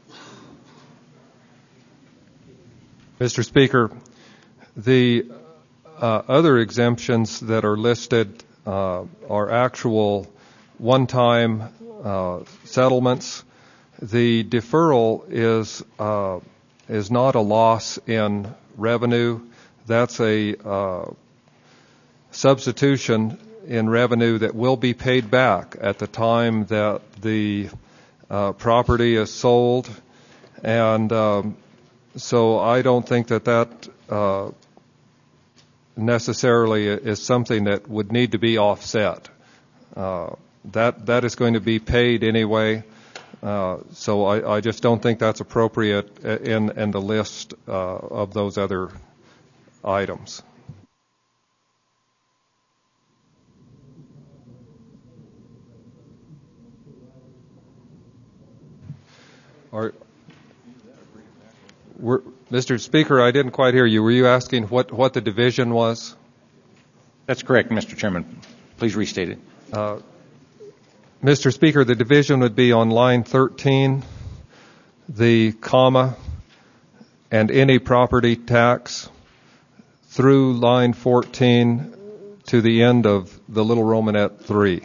Mr. Speaker, the other exemptions that are listed are actual one-time settlements. The deferral is not a loss in revenue. That's a substitution in revenue that will be paid back at the time that the property is sold. And so I don't think that necessarily is something that would need to be offset. That is going to be paid anyway. So I just don't think that's appropriate in the list of those other items. Mr. Speaker, I didn't quite hear you. Were you asking what the division was? That's correct, Mr. Chairman. Please restate it. Mr. Speaker, the division would be on line 13, the comma, and any property tax through line 14 to the end of the little Romanet 3.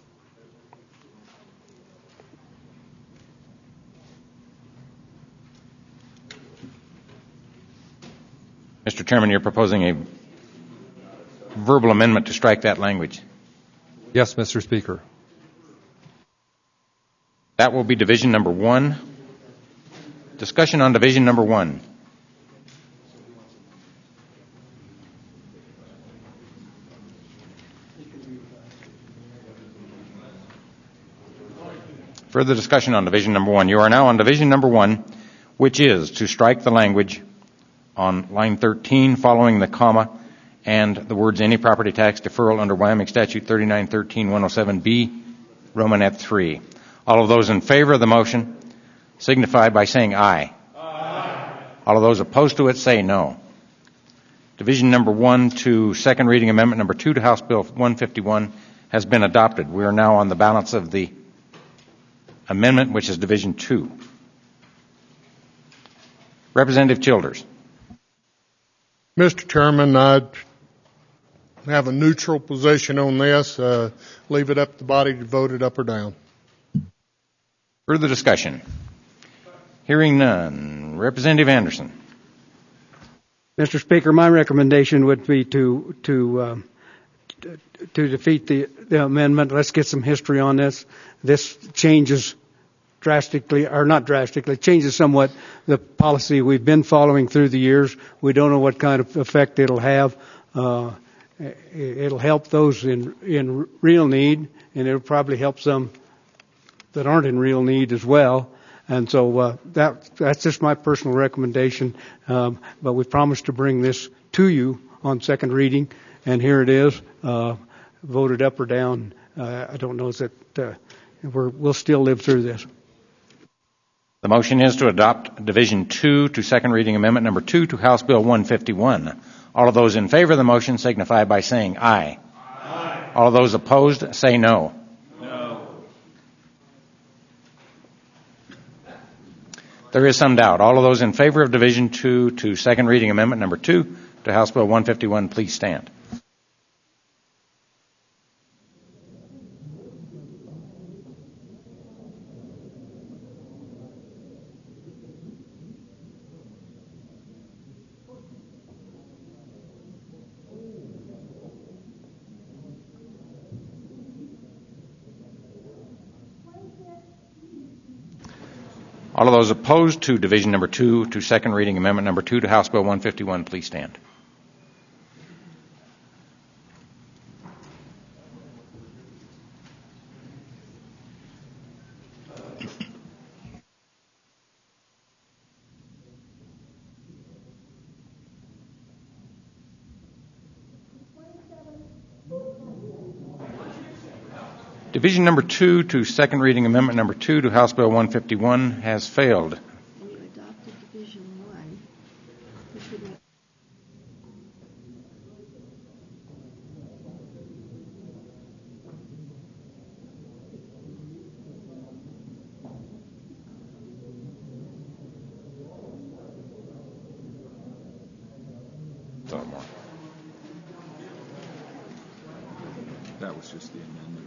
Mr. Chairman, you're proposing a verbal amendment to strike that language. Yes, Mr. Speaker. That will be division number 1. Discussion on division number 1. Further discussion on division number 1. You are now on division number 1, which is to strike the language on line 13 following the comma and the words any property tax deferral under Wyoming Statute 3913-107B, Romanet 3. All of those in favor of the motion signify by saying aye. Aye. All of those opposed to it say no. Division number 1 to second reading amendment number 2 to House Bill 151 has been adopted. We are now on the balance of the amendment, which is division 2. Representative Childers. Mr. Chairman, I'd have a neutral position on this. Leave it up to the body to vote it up or down. Further discussion? Hearing none. Representative Anderson. Mr. Speaker, my recommendation would be to defeat the amendment. Let's get some history on this. This changes drastically, or not drastically, changes somewhat the policy we've been following through the years. We don't know what kind of effect it'll have. It'll help those in real need, and it'll probably help some that aren't in real need as well. And so that's just my personal recommendation. But we promised to bring this to you on second reading, and here it is, voted up or down. I don't know that we'll still live through this. The motion is to adopt Division 2 to second reading amendment number 2 to House Bill 151. All of those in favor of the motion signify by saying aye. Aye. All of those opposed say no. There is some doubt. All of those in favor of Division 2 to second reading amendment number 2 to House Bill 151, please stand. All of those opposed to Division number 2 to second reading amendment number 2 to House Bill 151, please stand. Division number 2 to second reading amendment number 2 to House Bill 151 has failed. That was just the amendment.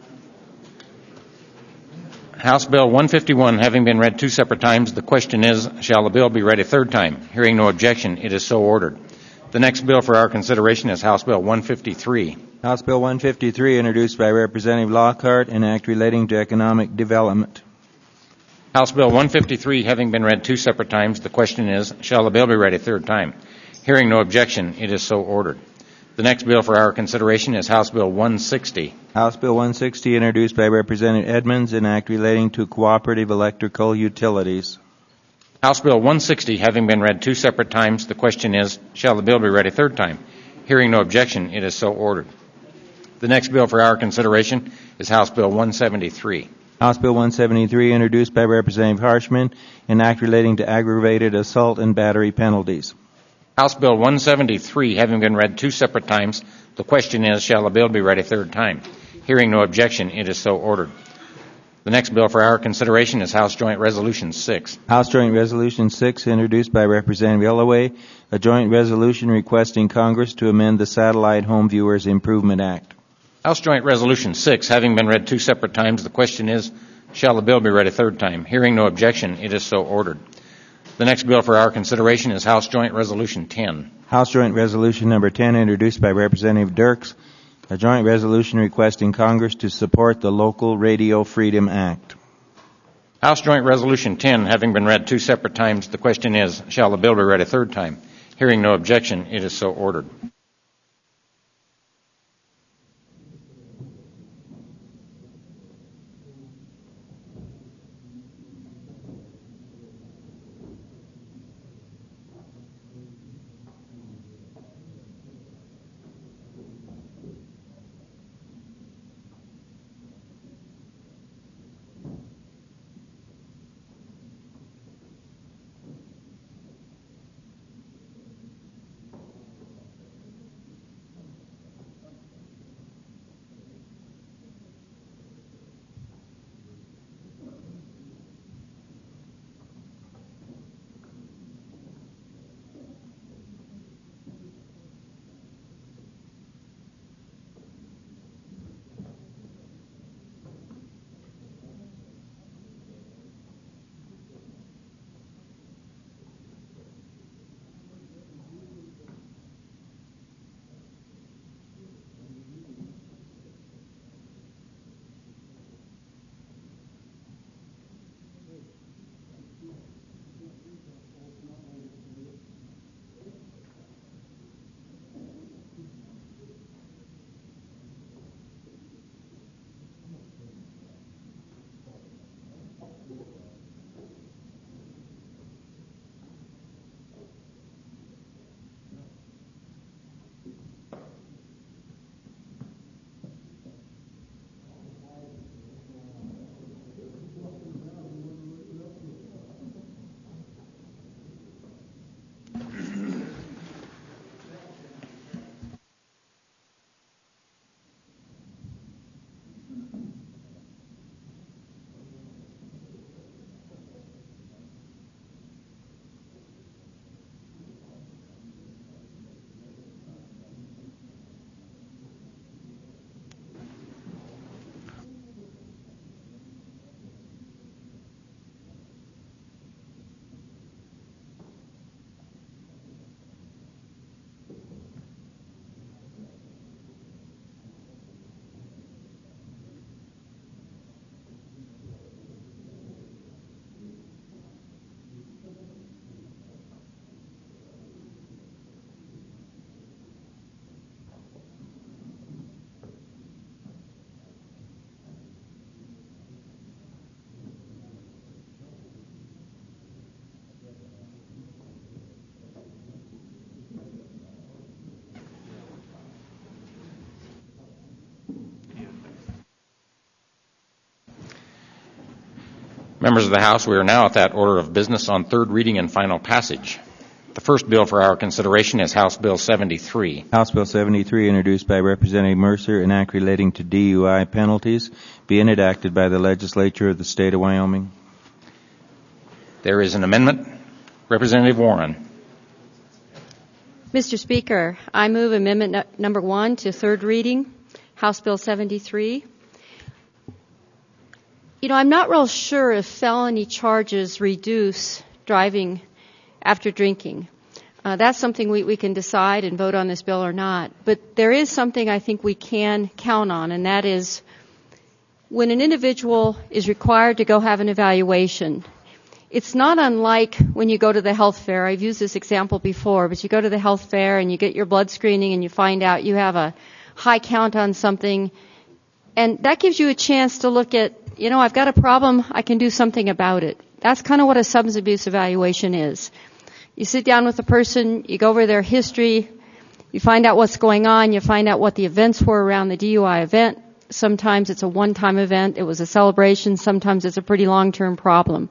House Bill 151 having been read 2 separate times, the question is, shall the bill be read a third time? Hearing no objection, it is so ordered. The next bill for our consideration is House Bill 153. House Bill 153, introduced by Representative Lockhart, an act relating to economic development. House Bill 153 having been read 2 separate times, the question is, shall the bill be read a third time? Hearing no objection, it is so ordered. The next bill for our consideration is House Bill 160. House Bill 160, introduced by Representative Edmonds, an act relating to cooperative electrical utilities. House Bill 160 having been read 2 separate times, the question is, shall the bill be read a third time? Hearing no objection, it is so ordered. The next bill for our consideration is House Bill 173. House Bill 173, introduced by Representative Harshman, an act relating to aggravated assault and battery penalties. House Bill 173 having been read 2 separate times, the question is, shall the bill be read a third time? Hearing no objection, it is so ordered. The next bill for our consideration is House Joint Resolution 6. House Joint Resolution 6, introduced by Representative Illaway, a joint resolution requesting Congress to amend the Satellite Home Viewers Improvement Act. House Joint Resolution 6 having been read 2 separate times, the question is, shall the bill be read a third time? Hearing no objection, it is so ordered. The next bill for our consideration is House Joint Resolution 10. House Joint Resolution number 10, introduced by Representative Dirks, a joint resolution requesting Congress to support the Local Radio Freedom Act. House Joint Resolution 10 having been read 2 separate times, the question is, shall the bill be read a third time? Hearing no objection, it is so ordered. Members of the House, we are now at that order of business on third reading and final passage. The first bill for our consideration is House Bill 73. House Bill 73, introduced by Representative Mercer, an act relating to DUI penalties, being enacted by the legislature of the state of Wyoming. There is an amendment. Representative Warren. Mr. Speaker, I move amendment number 1 to third reading, House Bill 73. I'm not real sure if felony charges reduce driving after drinking. That's something we can decide and vote on this bill or not. But there is something I think we can count on, and that is when an individual is required to go have an evaluation, it's not unlike when you go to the health fair. I've used this example before, but you go to the health fair and you get your blood screening and you find out you have a high count on something, and that gives you a chance to look at, I've got a problem, I can do something about it. That's kind of what a substance abuse evaluation is. You sit down with a person, you go over their history, you find out what's going on, you find out what the events were around the DUI event. Sometimes it's a one-time event, it was a celebration, sometimes it's a pretty long-term problem.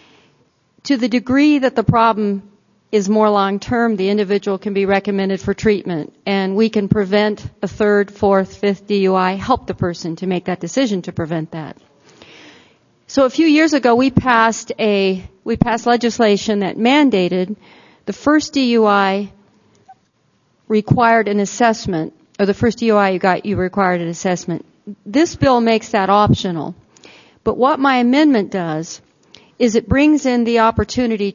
To the degree that the problem is more long-term, the individual can be recommended for treatment, and we can prevent a third, fourth, fifth DUI, help the person to make that decision to prevent that. So a few years ago, we passed legislation that mandated the first DUI required an assessment, or the first DUI you got, you required an assessment. This bill makes that optional. But what my amendment does is it brings in the opportunity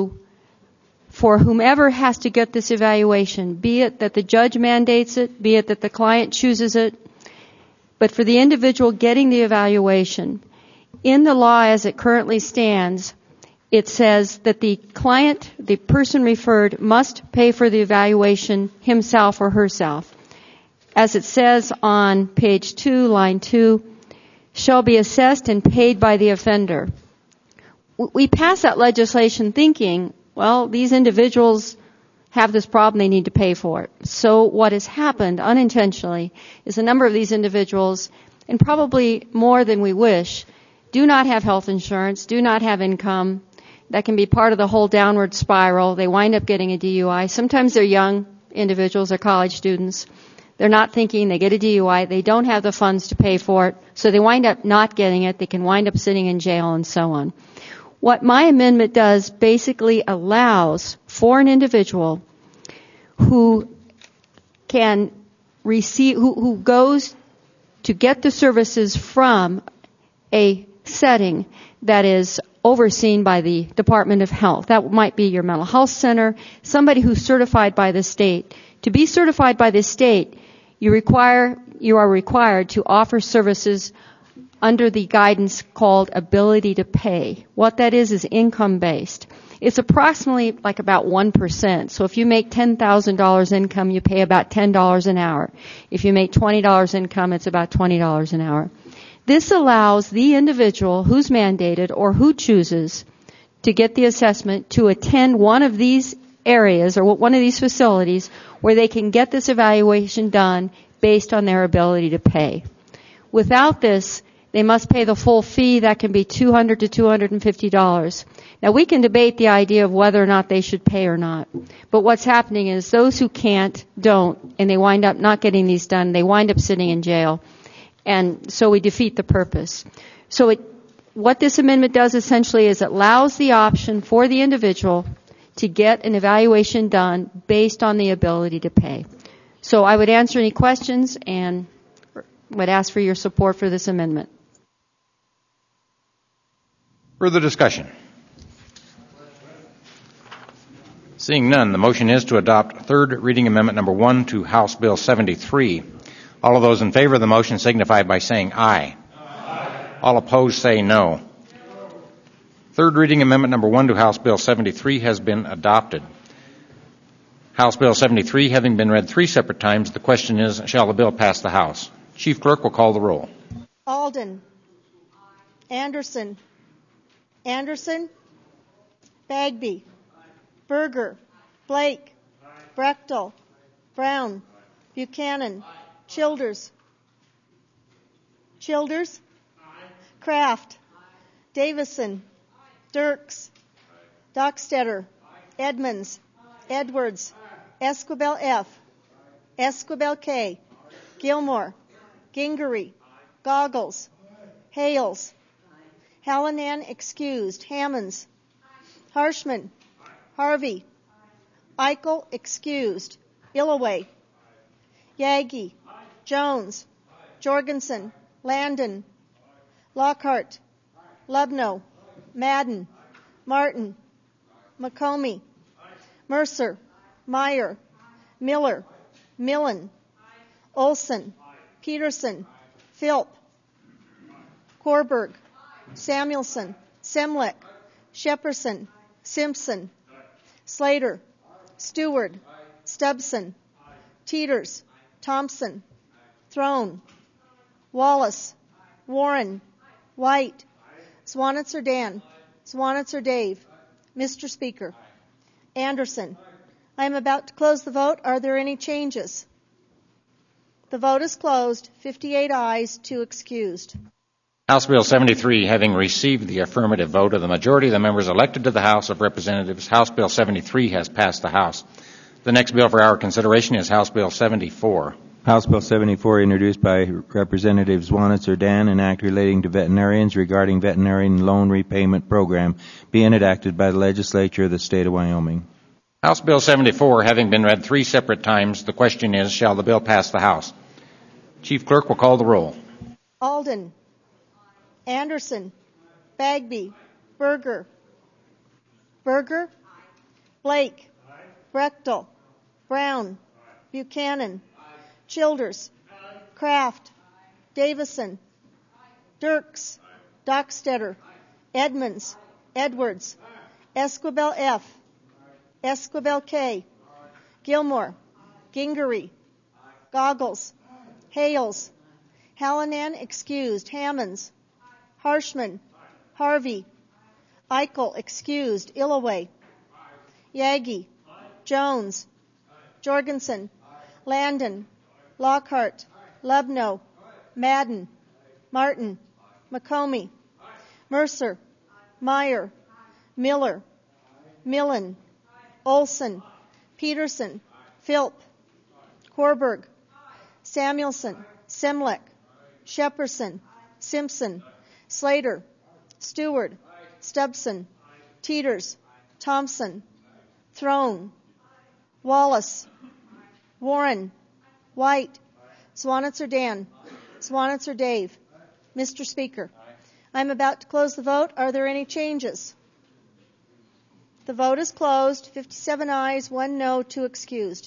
for whomever has to get this evaluation, be it that the judge mandates it, be it that the client chooses it, but for the individual getting the evaluation, in the law as it currently stands, it says that the client, the person referred, must pay for the evaluation himself or herself. As it says on page 2, line 2, shall be assessed and paid by the offender. We pass that legislation thinking, well, these individuals have this problem, they need to pay for it. So what has happened unintentionally is a number of these individuals, and probably more than we wish, do not have health insurance, do not have income. That can be part of the whole downward spiral. They wind up getting a DUI. Sometimes they're young individuals or college students. They're not thinking, they get a DUI, they don't have the funds to pay for it, so they wind up not getting it. They can wind up sitting in jail and so on. What my amendment does basically allows for an individual who can receive, who goes to get the services from a setting that is overseen by the Department of Health. That might be your mental health center, somebody who's certified by the state. To be certified by the state, you are required to offer services under the guidance called ability to pay. What that is income-based. It's approximately like about 1%. So if you make $10,000 income, you pay about $10 an hour. If you make $20 income, it's about $20 an hour. This allows the individual who's mandated or who chooses to get the assessment to attend one of these areas or one of these facilities where they can get this evaluation done based on their ability to pay. Without this, they must pay the full fee. That can be $200 to $250. Now, we can debate the idea of whether or not they should pay or not. But what's happening is those who can't, don't, and they wind up not getting these done. They wind up sitting in jail. And so we defeat the purpose. So what this amendment does essentially is it allows the option for the individual to get an evaluation done based on the ability to pay. So I would answer any questions and would ask for your support for this amendment. Further discussion? Seeing none, the motion is to adopt third reading amendment number 1 to House Bill 73. All of those in favor of the motion signify by saying aye. Aye. All opposed say no. Third reading amendment number 1 to House Bill 73 has been adopted. House Bill 73 having been read 3 separate times, the question is, shall the bill pass the House? Chief Clerk will call the roll. Alden. Anderson. Anderson. Bagby. Berger. Blake. Brechtel. Brown. Buchanan. Childers. Childers. Kraft. Davison, Dirks, Dockstetter, Edmonds, Edwards, Esquivel F, Esquivel K, Gilmore, Gingery, Goggles, Hales, Hallinan excused, Hammonds, Harshman, Harvey, Eichel excused, Illaway, Yagi, Jones, Jorgensen, Landon, Lockhart, Lubno, Madden, Martin, McComey, Mercer, Meyer, Miller, Millen, Olson, Peterson, Philp, Korberg, Samuelson, Semlick, Shepperson, Simpson, Slater, Stewart, Stubbson, Teeters, Thompson, Throne, Wallace, Warren, White, Swanitzer Dan, Swanitzer Dave. Mr. Speaker. Anderson. I am about to close the vote. Are there any changes? The vote is closed. 58 ayes, 2 excused. House Bill 73, having received the affirmative vote of the majority of the members elected to the House of Representatives, House Bill 73 has passed the House. The next bill for our consideration is House Bill 74. House Bill 74, introduced by Representatives Swanitzer Dan, an act relating to veterinarians regarding veterinarian loan repayment program, being enacted by the legislature of the state of Wyoming. House Bill 74, having been read 3 separate times, the question is, shall the bill pass the House? Chief Clerk will call the roll. Alden, Anderson, Bagby, Berger, Blake, Brechtel, Brown, Buchanan, Childers, Kraft, Davison, Dirks, Dockstetter, Edmonds, Edwards, Esquivel F, Esquivel K, Gilmore, Gingery, Goggles, Hales, Hallinan excused, Hammonds, Harshman, Harvey, Eichel excused, Illaway, Yagi, Jones, Jorgensen, Landon, Lockhart, Lubno, Madden, Martin, McComey, Mercer, Meyer, Miller, Millen, Olson, Peterson, Philp, Korberg, Samuelson, Semlick, Shepperson, Simpson, Slater, Stewart, Stubbson, Teeters, Thompson, Throne, Wallace, Warren, White, Swanitzer Dan, Swanitzer Dave. Mr. Speaker, I'm about to close the vote. Are there any changes? The vote is closed. 57 ayes, 1 no, 2 excused.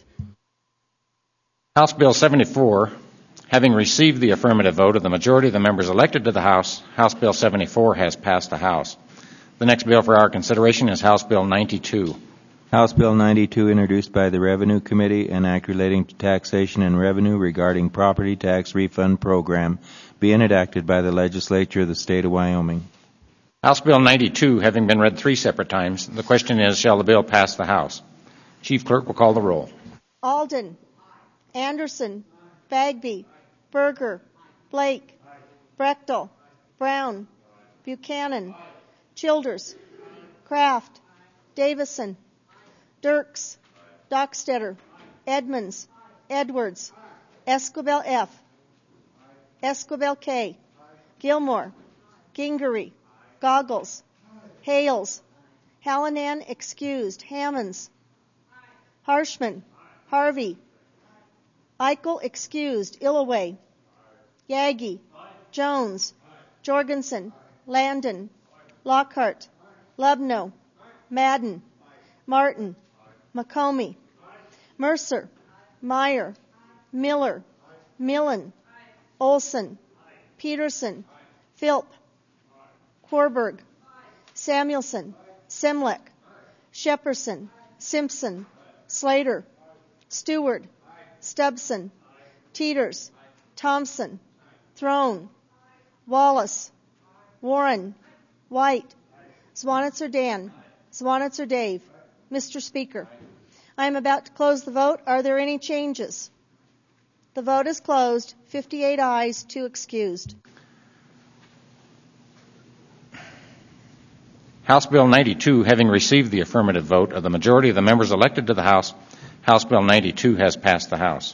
House Bill 74, having received the affirmative vote of the majority of the members elected to the House, House Bill 74 has passed the House. The next bill for our consideration is House Bill 92. House Bill 92, introduced by the Revenue Committee, an act relating to taxation and revenue regarding property tax refund program, being enacted by the legislature of the state of Wyoming. House Bill 92, having been read 3 separate times, the question is, shall the bill pass the House? Chief Clerk will call the roll. Alden, Anderson, Bagby, Berger, Blake, Brechtel, Brown, Buchanan, Childers, Kraft, Davison, Dirks, Dockstetter, Edmonds, Edwards, Esquivel F, Esquivel K, Gilmore, Gingery, Goggles, Hales, Hallinan excused, Hammonds, Harshman, Harvey, Eichel excused, Illaway, Yagi, Jones, Jorgensen, Landon, Lockhart, Lubno, Madden, Martin, McComey, Mercer, Meyer, Miller, Millen, Olson, Peterson, Philp, Korberg, Samuelson, Semlick, Shepperson, Simpson, Slater, Stewart, Stubbson, Teeters, Thompson, Throne, Wallace, Warren, White, Swanitzer Dan, Swanitzer Dave. Mr. Speaker, I am about to close the vote. Are there any changes? The vote is closed. 58 ayes, 2 excused. House Bill 92 having received the affirmative vote of the majority of the members elected to the House, House Bill 92 has passed the House.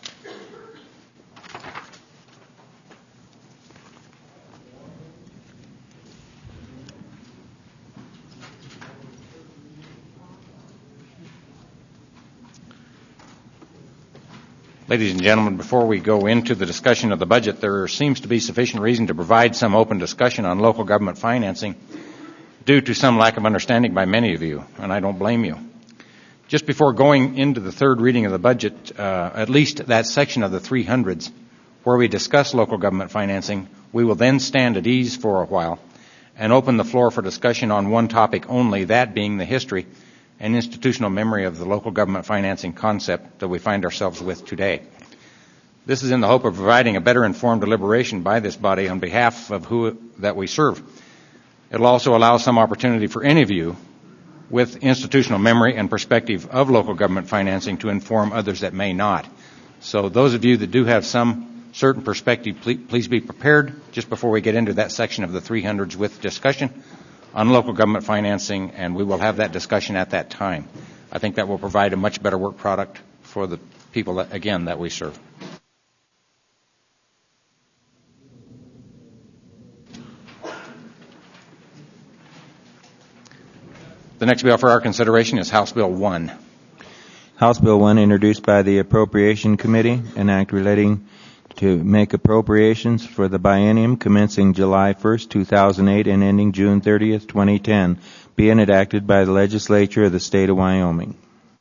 Ladies and gentlemen, before we go into the discussion of the budget, there seems to be sufficient reason to provide some open discussion on local government financing due to some lack of understanding by many of you, and I don't blame you. Just before going into the third reading of the budget, at least that section of the 300s where we discuss local government financing, we will then stand at ease for a while and open the floor for discussion on one topic only, that being the history and institutional memory of the local government financing concept that we find ourselves with today. This is in the hope of providing a better informed deliberation by this body on behalf of who that we serve. It will also allow some opportunity for any of you with institutional memory and perspective of local government financing to inform others that may not. So those of you that do have some certain perspective, please be prepared just before we get into that section of the 300s with discussion on local government financing, and we will have that discussion at that time. I think that will provide a much better work product for the people, that we serve. The next bill for our consideration is House Bill 1. House Bill 1, introduced by the Appropriation Committee, an act relating to make appropriations for the biennium commencing July 1st, 2008 and ending June 30th, 2010, being enacted by the legislature of the state of Wyoming.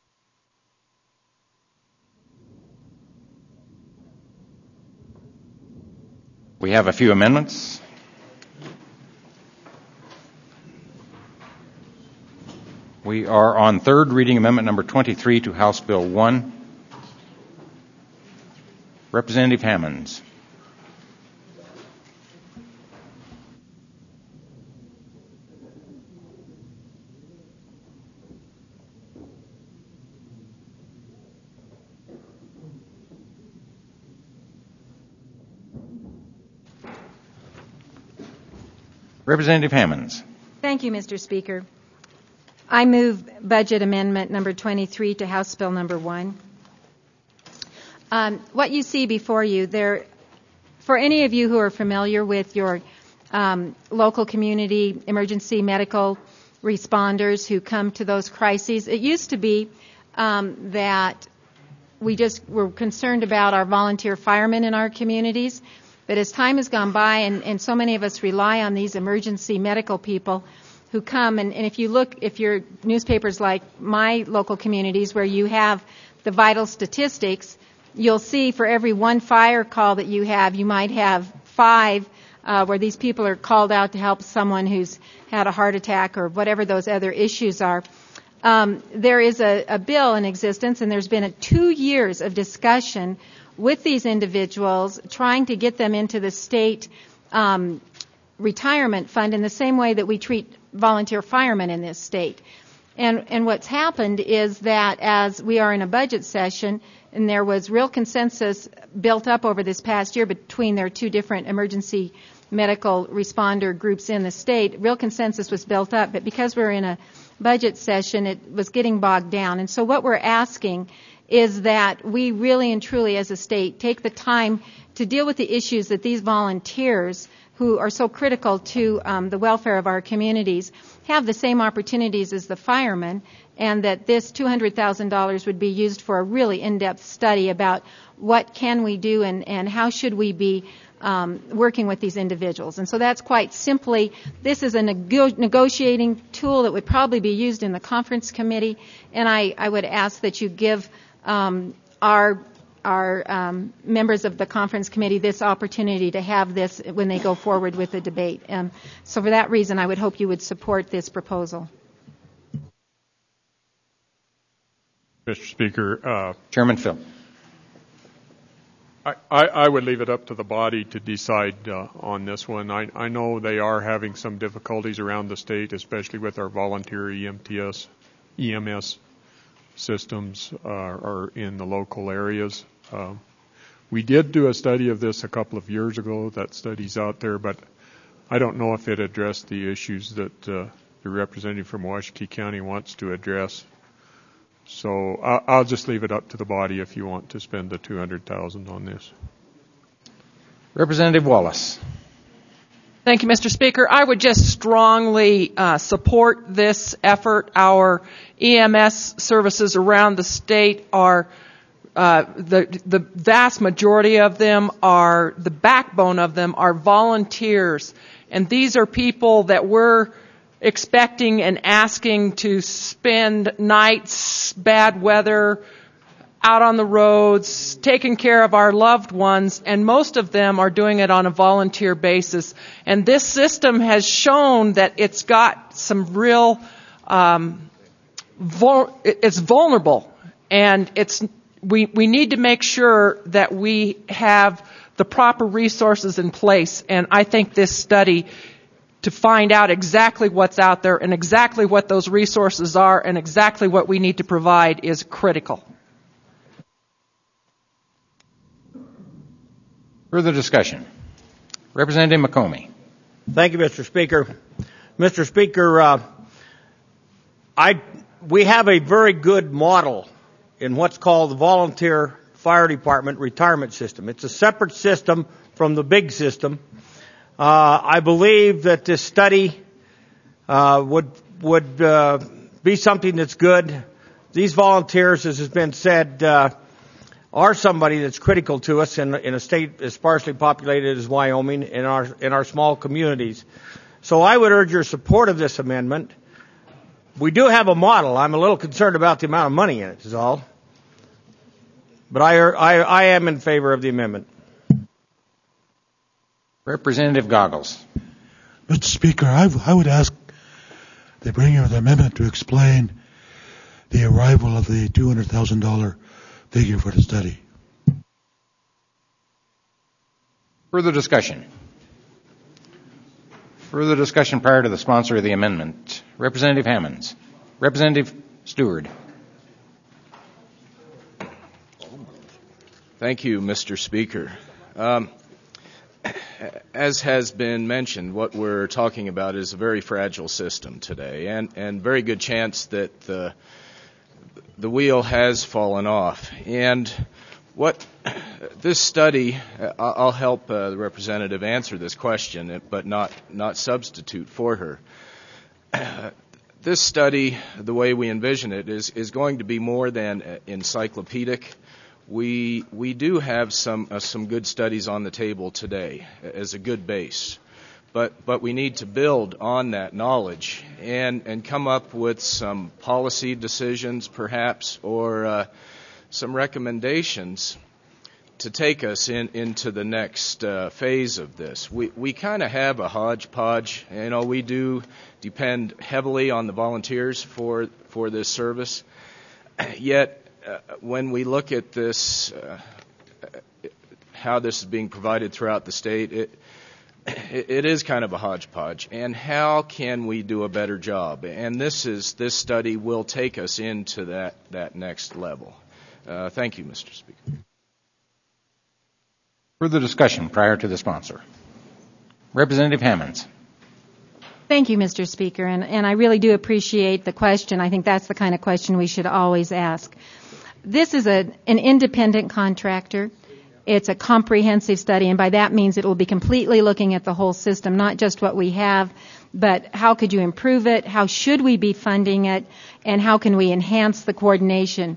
We have a few amendments. We are on third reading amendment number 23 to House Bill 1. Representative Hammonds. Representative Hammonds. Thank you, Mr. Speaker. I move budget amendment number 23 to House Bill number 1. What you see before you there, for any of you who are familiar with your local community emergency medical responders who come to those crises, it used to be that we just were concerned about our volunteer firemen in our communities. But as time has gone by, and so many of us rely on these emergency medical people who come, and if you look, if your newspapers like my local communities where you have the vital statistics, you'll see for every one fire call that you have, you might have 5 where these people are called out to help someone who's had a heart attack or whatever those other issues are. There is a bill in existence, and there's been 2 years of discussion with these individuals trying to get them into the state retirement fund in the same way that we treat volunteer firemen in this state. And what's happened is that as we are in a budget session, and there was real consensus built up over this past year between their 2 different emergency medical responder groups in the state, real consensus was built up, but because we're in a budget session, it was getting bogged down. And so what we're asking is that we really and truly as a state take the time to deal with the issues that these volunteers who are so critical to the welfare of our communities have the same opportunities as the firemen, and that this $200,000 would be used for a really in-depth study about what can we do and how should we be working with these individuals. And so that's quite simply, this is a negotiating tool that would probably be used in the conference committee, and I would ask that you give our members of the conference committee this opportunity to have this when they go forward with the debate. So for that reason, I would hope you would support this proposal. Mr. Speaker. Chairman Phil. I would leave it up to the body to decide on this one. I know they are having some difficulties around the state, especially with our volunteer EMS systems are in the local areas. We did do a study of this a couple of years ago. That study's out there, but I don't know if it addressed the issues that the representative from Washakie County wants to address. So I'll just leave it up to the body if you want to spend the $200,000 on this. Representative Wallace. Thank you, Mr. Speaker. I would just strongly support this effort. Our EMS services around the state are the vast majority of them are, the backbone of them are volunteers. And these are people that we're expecting and asking to spend nights, bad weather, out on the roads, taking care of our loved ones, and most of them are doing it on a volunteer basis. And this system has shown that it's got some real, it's vulnerable, and we need to make sure that we have the proper resources in place. And I think this study, to find out exactly what's out there and exactly what those resources are and exactly what we need to provide, is critical. Further discussion. Representative McComey. Thank you, Mr. Speaker. Mr. Speaker, we have a very good model in what's called the Volunteer Fire Department Retirement System. It's a separate system from the big system. I believe that this study would be something that's good. These volunteers, as has been said, are somebody that's critical to us in a state as sparsely populated as Wyoming, in our small communities. So I would urge your support of this amendment. We do have a model. I'm a little concerned about the amount of money in it, is all. But I am in favor of the amendment. Representative Goggles. Mr. Speaker, I would ask the bringer of the amendment to explain the arrival of the $200,000 figure for the study. Further discussion. Further discussion prior to the sponsor of the amendment. Representative Hammonds. Representative Stewart. Thank you, Mr. Speaker. As has been mentioned, what we're talking about is a very fragile system today, and very good chance that the wheel has fallen off. And what this study, I'll help the representative answer this question, but not substitute for her. This study, the way we envision it, is going to be more than encyclopedic. We do have some good studies on the table today as a good base, but we need to build on that knowledge and come up with some policy decisions, perhaps, or some recommendations to take us into the next phase of this. We kind of have a hodgepodge. We do depend heavily on the volunteers for this service, yet. When we look at this, how this is being provided throughout the state, it is kind of a hodgepodge. And how can we do a better job? And this study will take us into that next level. Thank you, Mr. Speaker. Further discussion prior to the sponsor. Representative Hammonds. Thank you, Mr. Speaker, and I really do appreciate the question. I think that's the kind of question we should always ask. This is an independent contractor. It's a comprehensive study, and by that means it will be completely looking at the whole system, not just what we have, but how could you improve it, how should we be funding it, and how can we enhance the coordination.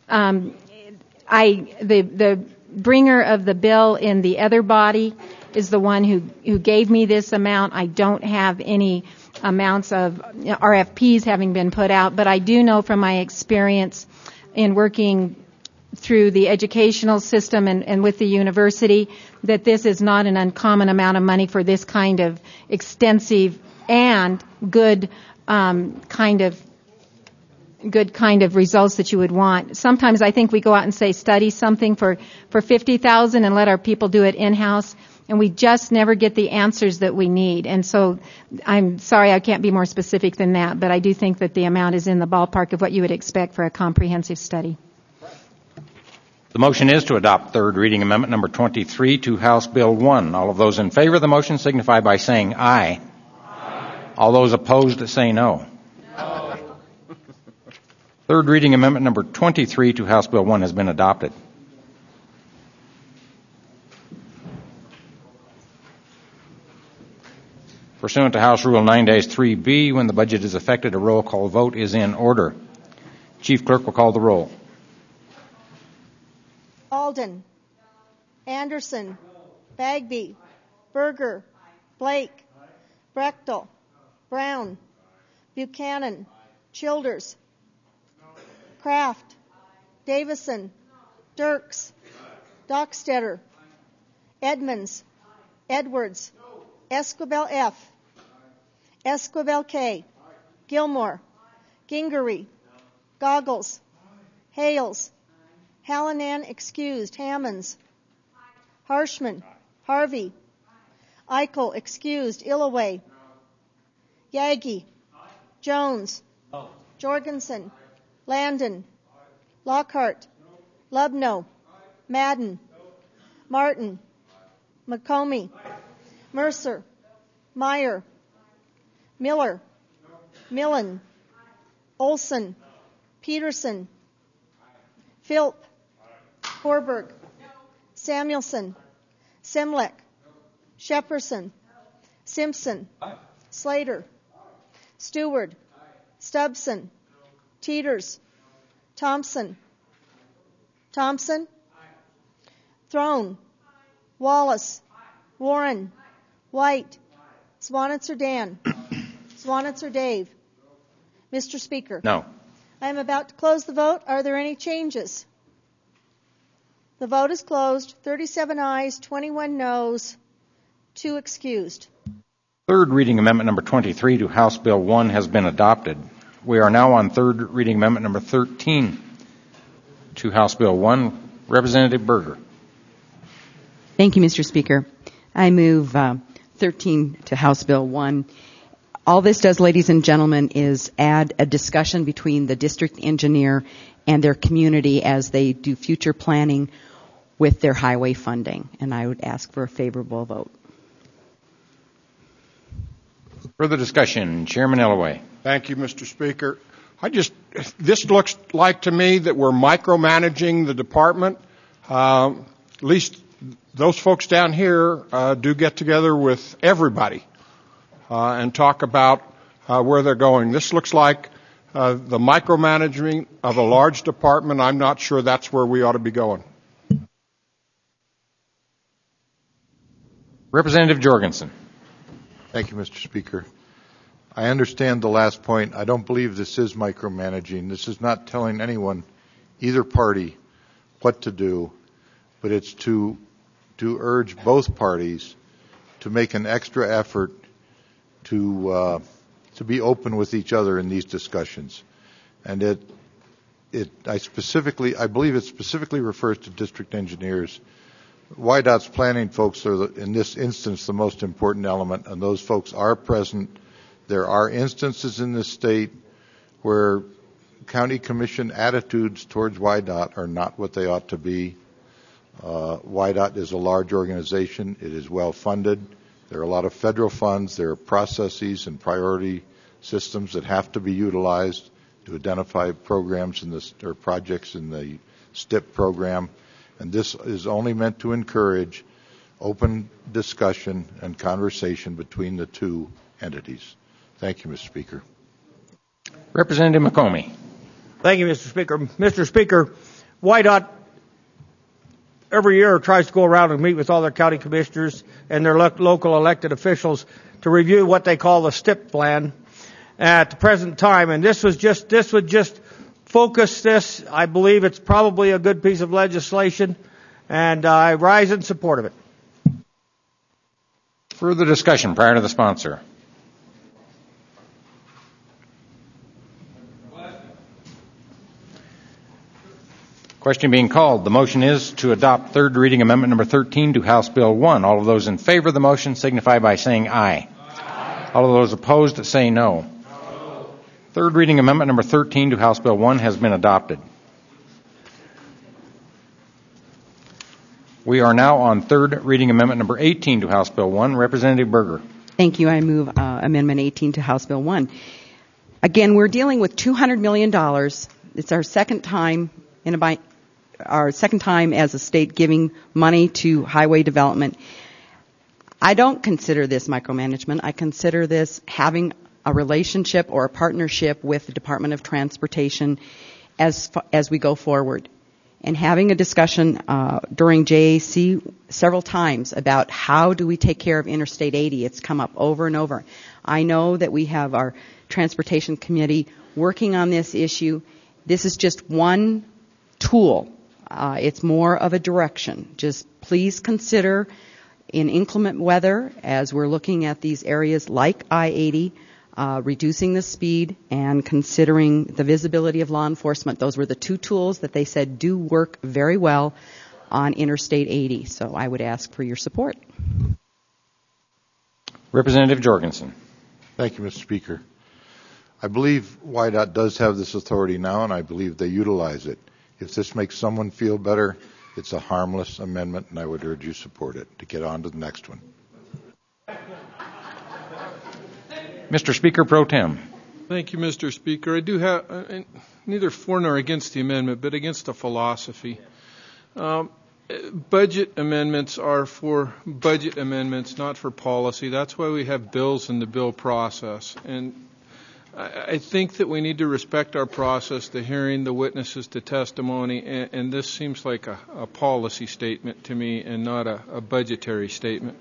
The bringer of the bill in the other body is the one who gave me this amount. I don't have any amounts of RFPs having been put out, but I do know from my experience in working through the educational system and with the university that this is not an uncommon amount of money for this kind of extensive and good kind of results that you would want. Sometimes I think we go out and say study something for $50,000 and let our people do it in-house, and we just never get the answers that we need. And so I'm sorry I can't be more specific than that, but I do think that the amount is in the ballpark of what you would expect for a comprehensive study. The motion is to adopt third reading amendment number 23 to House Bill 1. All of those in favor of the motion signify by saying aye. Aye. All those opposed say no. Third reading amendment number 23 to House Bill 1 has been adopted. Pursuant to House Rule 9-3B, when the budget is affected, a roll call vote is in order. Chief Clerk will call the roll. Alden, Anderson, Bagby, Berger, Blake, Brechtel, Brown, Buchanan, Childers, Kraft, Davison, Dirks, Dockstetter, Edmonds, Edwards, Esquivel F., Esquivel K., Gilmore, Gingery, Goggles, Hales, Hallinan excused, Hammonds, Harshman, Harvey, Eichel excused, Illaway, Yagi, Jones, Jorgensen, Landon, Lockhart, Lubno, Madden, Martin, McComey, Mercer, Meyer, Miller, Millen, Olson, Peterson, Philp, Horberg, Samuelson, Simlek, Shepperson, Simpson, Slater, Stewart, Stubbson, Teeters, Thompson, Throne, Wallace, Warren, White, Swanitzer Dan, Swanitzer Dave. Mr. Speaker. No. I am about to close the vote. Are there any changes? The vote is closed. 37 ayes, 21 noes, 2 excused. Third reading amendment number 23 to House Bill 1 has been adopted. We are now on third reading amendment number 13 to House Bill 1. Representative Berger. Thank you, Mr. Speaker. I move 13 to House Bill 1. All this does, ladies and gentlemen, is add a discussion between the district engineer and their community as they do future planning with their highway funding. And I would ask for a favorable vote. Further discussion. Chairman Illaway. Thank you, Mr. Speaker. This looks like to me that we're micromanaging the department. At least those folks down here do get together with everybody and talk about where they're going. This looks like the micromanaging of a large department. I'm not sure that's where we ought to be going. Representative Jorgensen. Thank you, Mr. Speaker. I understand the last point. I don't believe this is micromanaging. This is not telling anyone, either party, what to do, but it's to urge both parties to make an extra effort to be open with each other in these discussions. And I believe it specifically refers to district engineers. WYDOT's planning folks are, in this instance, the most important element, and those folks are present. There are instances in this state where county commission attitudes towards WYDOT are not what they ought to be. WYDOT is a large organization. It is well funded. There are a lot of federal funds. There are processes and priority systems that have to be utilized to identify programs or projects in the STIP program. And this is only meant to encourage open discussion and conversation between the two entities. Thank you, Mr. Speaker. Representative McComey. Thank you, Mr. Speaker. Mr. Speaker, WYDOT every year tries to go around and meet with all their county commissioners and their local elected officials to review what they call the STIP plan at the present time. And this would just focus this. I believe it's probably a good piece of legislation, and I rise in support of it. Further discussion prior to the sponsor. Question being called. The motion is to adopt third reading amendment number 13 to House Bill 1. All of those in favor of the motion signify by saying aye. Aye. All of those opposed say no. No. Third reading amendment number 13 to House Bill 1 has been adopted. We are now on third reading amendment number 18 to House Bill 1. Representative Berger. Thank you. I move Amendment 18 to House Bill 1. Again, we're dealing with $200 million. It's our second time as a state giving money to highway development. I don't consider this micromanagement. I consider this having a relationship or a partnership with the Department of Transportation as we go forward. And having a discussion during JAC several times about how do we take care of Interstate 80. It's come up over and over. I know that we have our Transportation Committee working on this issue. This is just one tool. It's more of a direction. Just please consider in inclement weather, as we're looking at these areas like I-80, reducing the speed and considering the visibility of law enforcement. Those were the two tools that they said do work very well on Interstate 80. So I would ask for your support. Representative Jorgensen. Thank you, Mr. Speaker. I believe WYDOT does have this authority now, and I believe they utilize it. If this makes someone feel better, it's a harmless amendment, and I would urge you support it to get on to the next one. Mr. Speaker Pro Tem. Thank you, Mr. Speaker. I do have neither for nor against the amendment, but against the philosophy. Budget amendments are for budget amendments, not for policy. That's why we have bills in the bill process. And I think that we need to respect our process, the hearing, the witnesses, the testimony, and this seems like a policy statement to me and not a budgetary statement.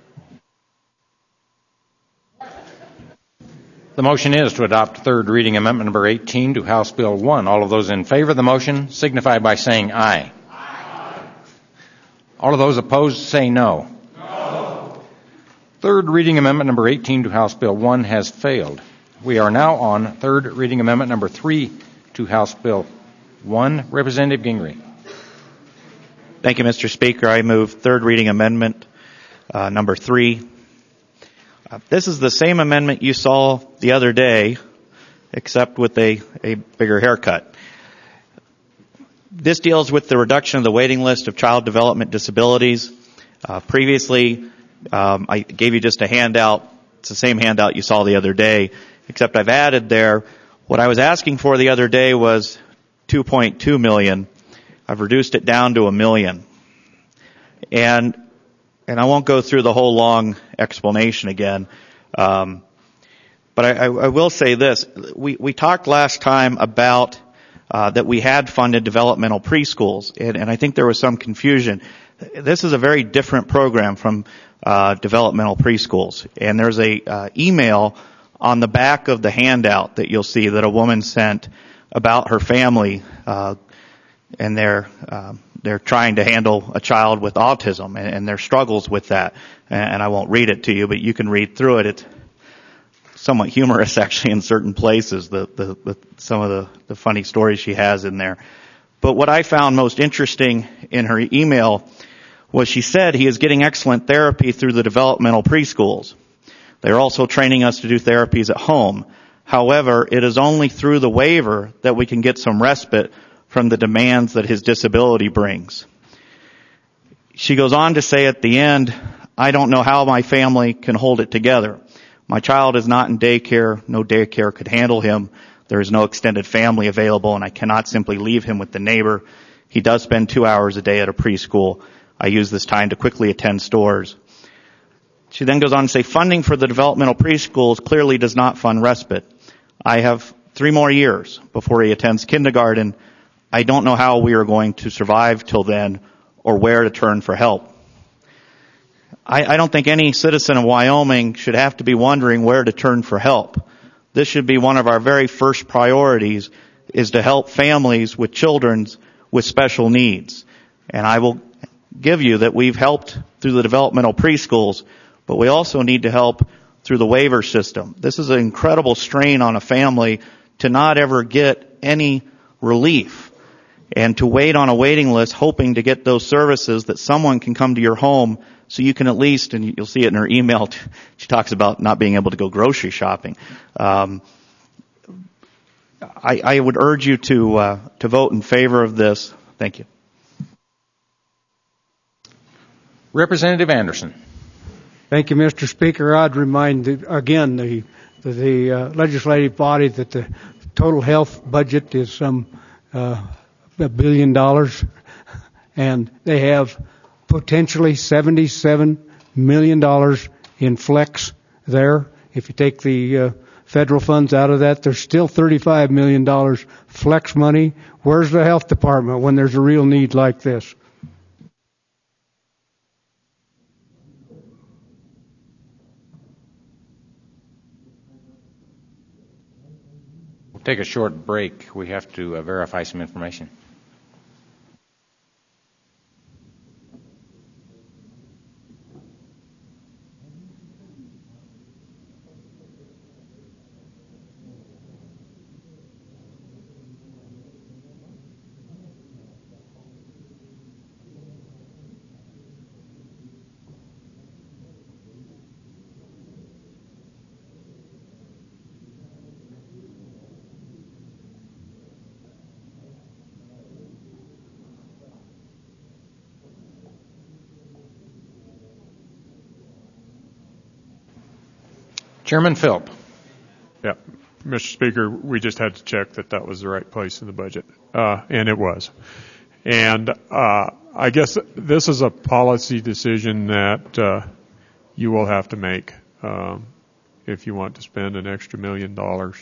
The motion is to adopt third reading amendment number 18 to House Bill 1. All of those in favor of the motion signify by saying aye. Aye. All of those opposed say no. No. Third reading amendment number 18 to House Bill 1 has failed. We are now on third reading amendment number 3 to House Bill 1. Representative Gingrey. Thank you, Mr. Speaker. I move third reading amendment number 3. This is the same amendment you saw the other day, except with a bigger haircut. This deals with the reduction of the waiting list of child development disabilities. Previously, I gave you just a handout. It's the same handout you saw the other day, except I've added there. What I was asking for the other day was $2.2 million. I've reduced it down to $1 million. And I won't go through the whole long explanation again. But I will say this. We talked last time about that we had funded developmental preschools, and I think there was some confusion. This is a very different program from developmental preschools. And there's a email on the back of the handout that you'll see that a woman sent about her family, and they're trying to handle a child with autism and their struggles with that. And I won't read it to you, but you can read through it. It's somewhat humorous actually in certain places, some of the funny stories she has in there. But what I found most interesting in her email was she said he is getting excellent therapy through the developmental preschools. They're also training us to do therapies at home. However, it is only through the waiver that we can get some respite from the demands that his disability brings. She goes on to say at the end, I don't know how my family can hold it together. My child is not in daycare. No daycare could handle him. There is no extended family available, and I cannot simply leave him with the neighbor. He does spend 2 hours a day at a preschool. I use this time to quickly attend stores. She then goes on to say, funding for the developmental preschools clearly does not fund respite. I have 3 more years before he attends kindergarten. I don't know how we are going to survive till then or where to turn for help. I don't think any citizen of Wyoming should have to be wondering where to turn for help. This should be one of our very first priorities, is to help families with children with special needs. And I will give you that we've helped through the developmental preschools, but we also need to help through the waiver system. This is an incredible strain on a family to not ever get any relief and to wait on a waiting list hoping to get those services that someone can come to your home so you can at least, and you'll see it in her email, she talks about not being able to go grocery shopping. I would urge you to vote in favor of this. Thank you. Representative Anderson. Thank you, Mr. Speaker. I'd remind again the legislative body that the total health budget is some $1 billion, and they have potentially $77 million in flex there. If you take the federal funds out of that, there's still $35 million flex money. Where's the health department when there's a real need like this? We'll take a short break. We have to verify some information. Chairman Philp. Yeah, Mr. Speaker, we just had to check that was the right place in the budget, and it was. And I guess this is a policy decision that you will have to make if you want to spend an extra $1 million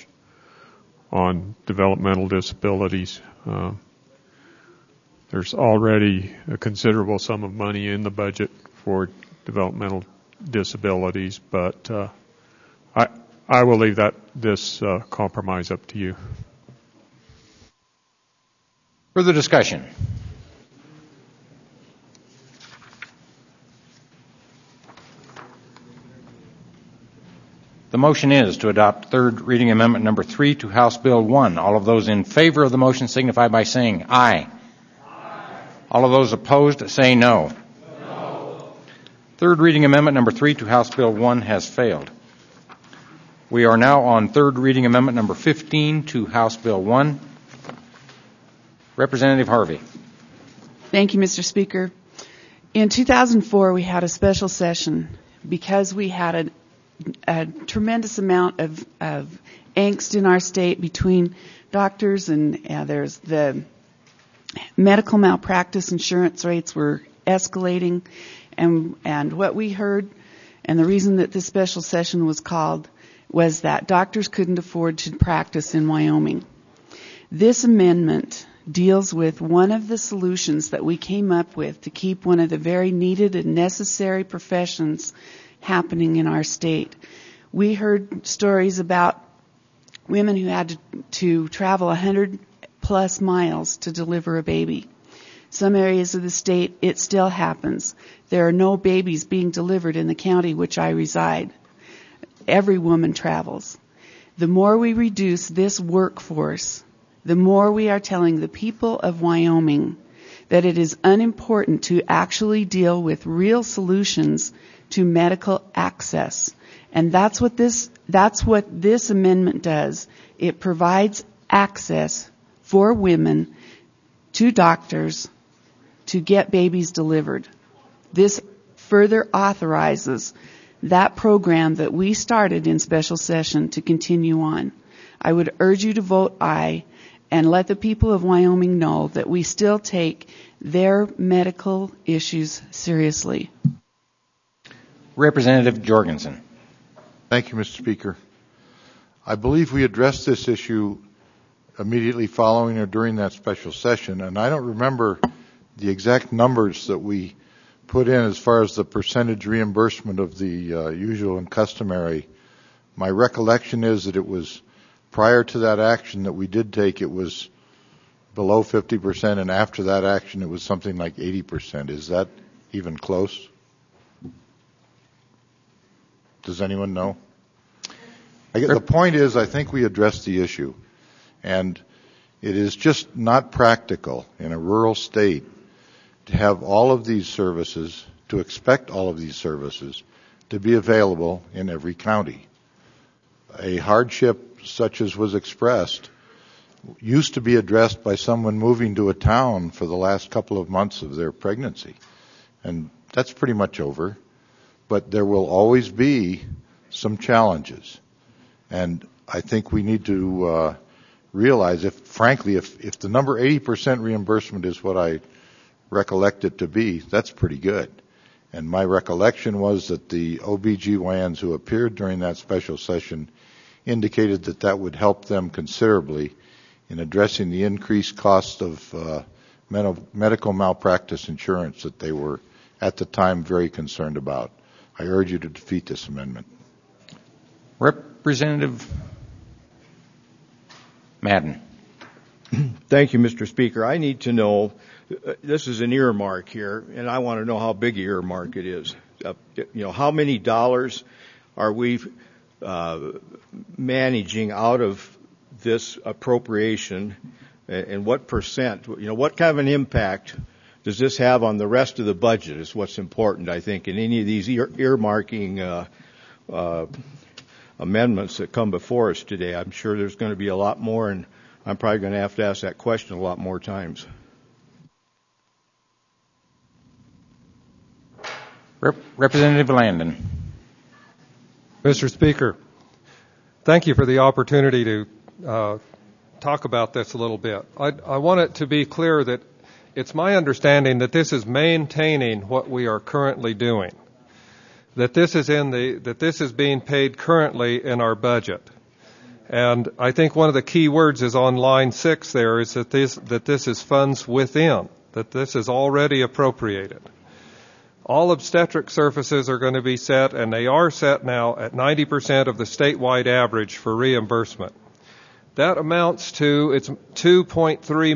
on developmental disabilities. There's already a considerable sum of money in the budget for developmental disabilities, but I will leave this compromise up to you. Further discussion? The motion is to adopt third reading amendment number 3 to House Bill 1. All of those in favor of the motion signify by saying aye. Aye. All of those opposed say no. No. Third reading amendment number 3 to House Bill 1 has failed. We are now on third reading amendment number 15 to House Bill 1. Representative Harvey. Thank you, Mr. Speaker. In 2004, we had a special session because we had a tremendous amount of angst in our state between doctors and there's the medical malpractice insurance rates were escalating, and what we heard and the reason that this special session was called was that doctors couldn't afford to practice in Wyoming. This amendment deals with one of the solutions that we came up with to keep one of the very needed and necessary professions happening in our state. We heard stories about women who had to travel 100 plus miles to deliver a baby. Some areas of the state, it still happens. There are no babies being delivered in the county which I reside. Every woman travels. The more we reduce this workforce, the more we are telling the people of Wyoming that it is unimportant to actually deal with real solutions to medical access. And that's what this amendment does. It provides access for women to doctors to get babies delivered. This further authorizes that program that we started in special session to continue on. I would urge you to vote aye and let the people of Wyoming know that we still take their medical issues seriously. Representative Jorgensen. Thank you, Mr. Speaker. I believe we addressed this issue immediately following or during that special session, and I don't remember the exact numbers that we put in as far as the percentage reimbursement of the usual and customary. My recollection is that it was prior to that action that we did take, it was below 50%, and after that action it was something like 80%. Is that even close? Does anyone know? The point is, I think we addressed the issue, and it is just not practical in a rural state to have all of these services, to expect all of these services to be available in every county. A hardship such as was expressed used to be addressed by someone moving to a town for the last couple of months of their pregnancy, and that's pretty much over. but there will always be some challenges. And I think we need to realize, if the number 80% reimbursement is what I recollect it to be, that's pretty good. And my recollection was that the OBGYNs who appeared during that special session indicated that that would help them considerably in addressing the increased cost of medical malpractice insurance that they were at the time very concerned about. I urge you to defeat this amendment. Representative Madden. Thank you, Mr. Speaker. I need to know, this is an earmark here, and I want to know how big an earmark it is. How many dollars are we managing out of this appropriation, and what percent? What kind of an impact does this have on the rest of the budget is what's important, I think, in any of these earmarking amendments that come before us today. I'm sure there's going to be a lot more, and I'm probably going to have to ask that question a lot more times. Representative Landon. Mr. Speaker, thank you for the opportunity to talk about this a little bit. I want it to be clear that it's my understanding that this is maintaining what we are currently doing, that this is being paid currently in our budget. And I think one of the key words is on line 6 there is that this is funds within, that this is already appropriated. All obstetric services are going to be set, and they are set now at 90% of the statewide average for reimbursement. That amounts to, it's $2.3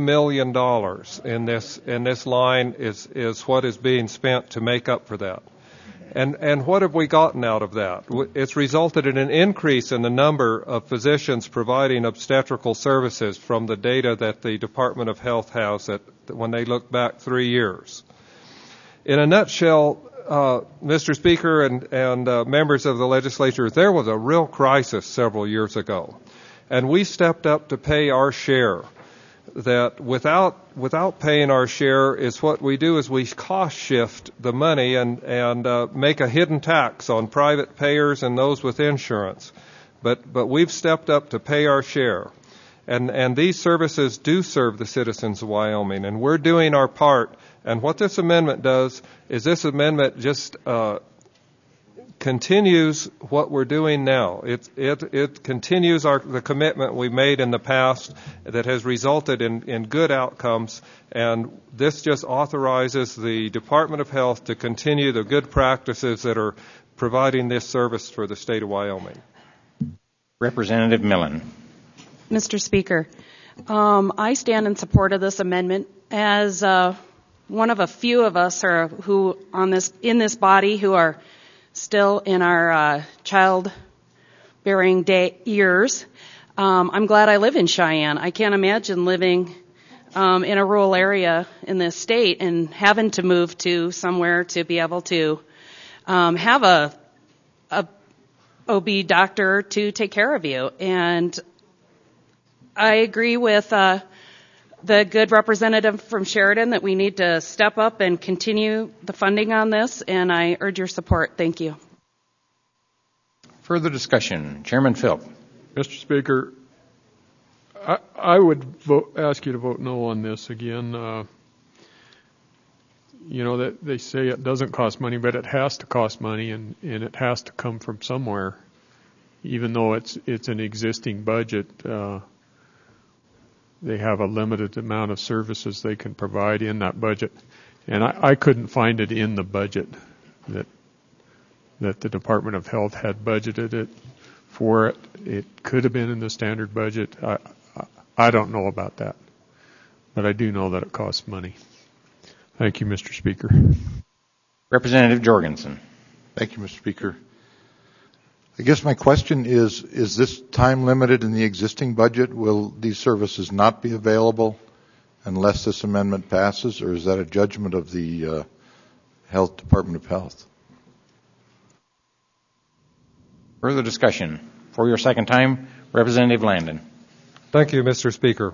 million in this line is what is being spent to make up for that. And what have we gotten out of that? It's resulted in an increase in the number of physicians providing obstetrical services from the data that the Department of Health has when they look back 3 years. In a nutshell, Mr. Speaker and members of the legislature, there was a real crisis several years ago, and we stepped up to pay our share. That without paying our share is what we do is we cost shift the money and make a hidden tax on private payers and those with insurance. But we've stepped up to pay our share. And these services do serve the citizens of Wyoming, and we're doing our part. And what this amendment does is this amendment just continues what we're doing now. It continues the commitment we made in the past that has resulted in good outcomes, and this just authorizes the Department of Health to continue the good practices that are providing this service for the state of Wyoming. Representative Millen. Mr. Speaker, I stand in support of this amendment as one of a few of us who in this body who are still in our childbearing years. I'm glad I live in Cheyenne. I can't imagine living in a rural area in this state and having to move to somewhere to be able to have a OB doctor to take care of you. And I agree with the good representative from Sheridan that we need to step up and continue the funding on this, and I urge your support. Thank you. Further discussion. Chairman Phil. Mr. Speaker, I would ask you to vote no on this again. That they say it doesn't cost money, but it has to cost money, and it has to come from somewhere, even though it's an existing budget. They have a limited amount of services they can provide in that budget. And I couldn't find it in the budget that the Department of Health had budgeted it for it. It could have been in the standard budget. I don't know about that. But I do know that it costs money. Thank you, Mr. Speaker. Representative Jorgensen. Thank you, Mr. Speaker. I guess my question is this time limited in the existing budget? Will these services not be available unless this amendment passes, or is that a judgment of the Health Department of Health? Further discussion. For your second time, Representative Landon. Thank you, Mr. Speaker.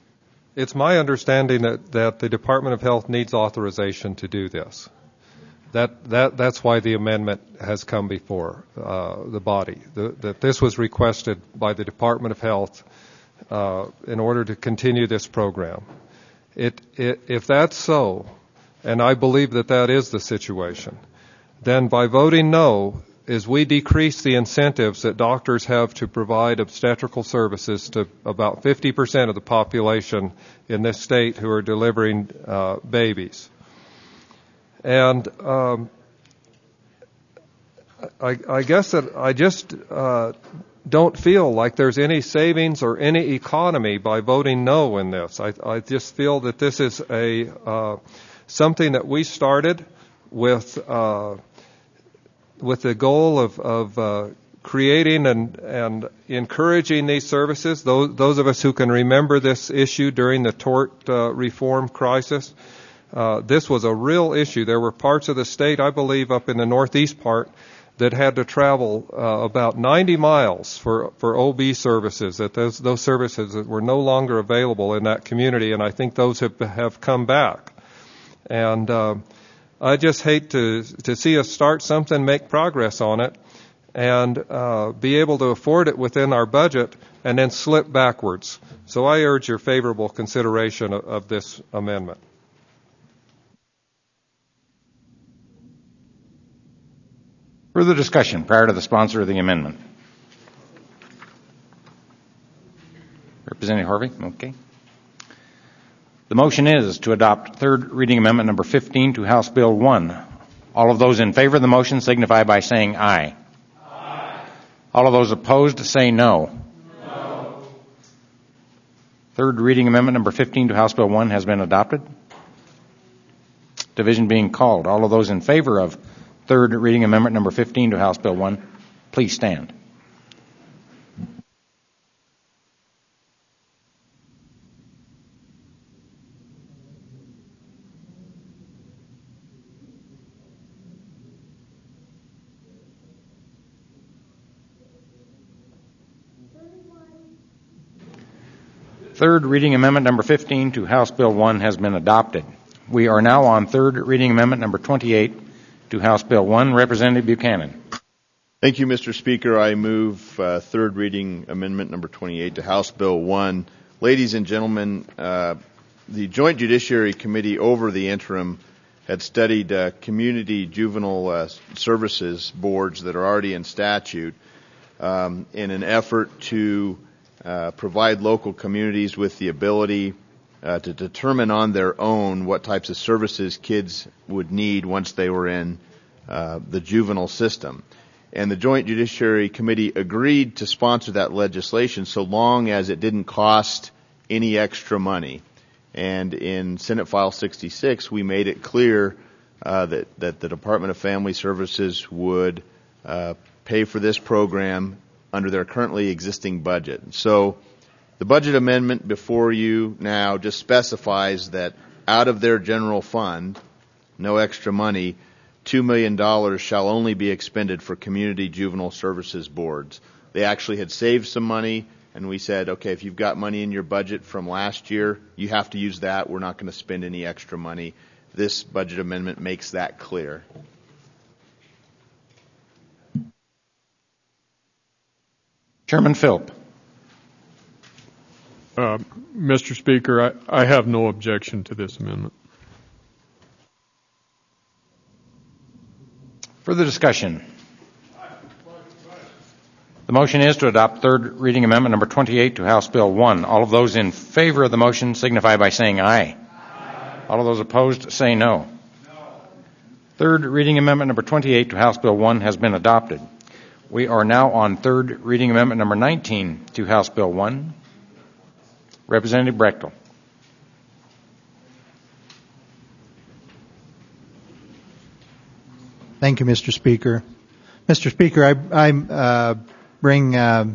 It's my understanding that the Department of Health needs authorization to do this. That's why the amendment has come before the body. That this was requested by the Department of Health in order to continue this program. If that's so, and I believe that is the situation, then by voting no, is we decrease the incentives that doctors have to provide obstetrical services to about 50% of the population in this state who are delivering babies. And I guess that I just don't feel like there's any savings or any economy by voting no in this. I just feel that this is something that we started with the goal of creating and encouraging these services. Those of us who can remember this issue during the tort reform crisis, this was a real issue. There were parts of the state, I believe, up in the northeast part, that had to travel about 90 miles for OB services, that those services that were no longer available in that community, and I think those have come back. And I just hate to see us start something, make progress on it, and be able to afford it within our budget, and then slip backwards. So I urge your favorable consideration of this amendment. Further discussion prior to the sponsor of the amendment? Representative Harvey? Okay. The motion is to adopt third reading amendment number 15 to House Bill 1. All of those in favor of the motion signify by saying aye. Aye. All of those opposed say no. No. Third reading amendment number 15 to House Bill 1 has been adopted. Division being called. All of those in favor of third reading amendment number 15 to House Bill 1, please stand. Third reading amendment number 15 to House Bill 1 has been adopted. We are now on third reading amendment number 28 to House Bill 1. Representative Buchanan. Thank you, Mr. Speaker. I move third reading amendment number 28 to House Bill 1. Ladies and gentlemen, the Joint Judiciary Committee over the interim had studied community juvenile services boards that are already in statute in an effort to provide local communities with the ability to determine on their own what types of services kids would need once they were in the juvenile system. And the Joint Judiciary Committee agreed to sponsor that legislation so long as it didn't cost any extra money. And in Senate File 66, we made it clear that the Department of Family Services would pay for this program under their currently existing budget. So the budget amendment before you now just specifies that out of their general fund, no extra money, $2 million shall only be expended for community juvenile services boards. They actually had saved some money, and we said, okay, if you've got money in your budget from last year, you have to use that. We're not going to spend any extra money. This budget amendment makes that clear. Chairman Philp. Mr. Speaker, I have no objection to this amendment. Further discussion. The motion is to adopt third reading amendment number 28 to House Bill 1. All of those in favor of the motion signify by saying aye. Aye. All of those opposed say no. No. Third reading amendment number 28 to House Bill 1 has been adopted. We are now on third reading amendment number 19 to House Bill 1. Representative Brechtel. Thank you, Mr. Speaker. Mr. Speaker, I bring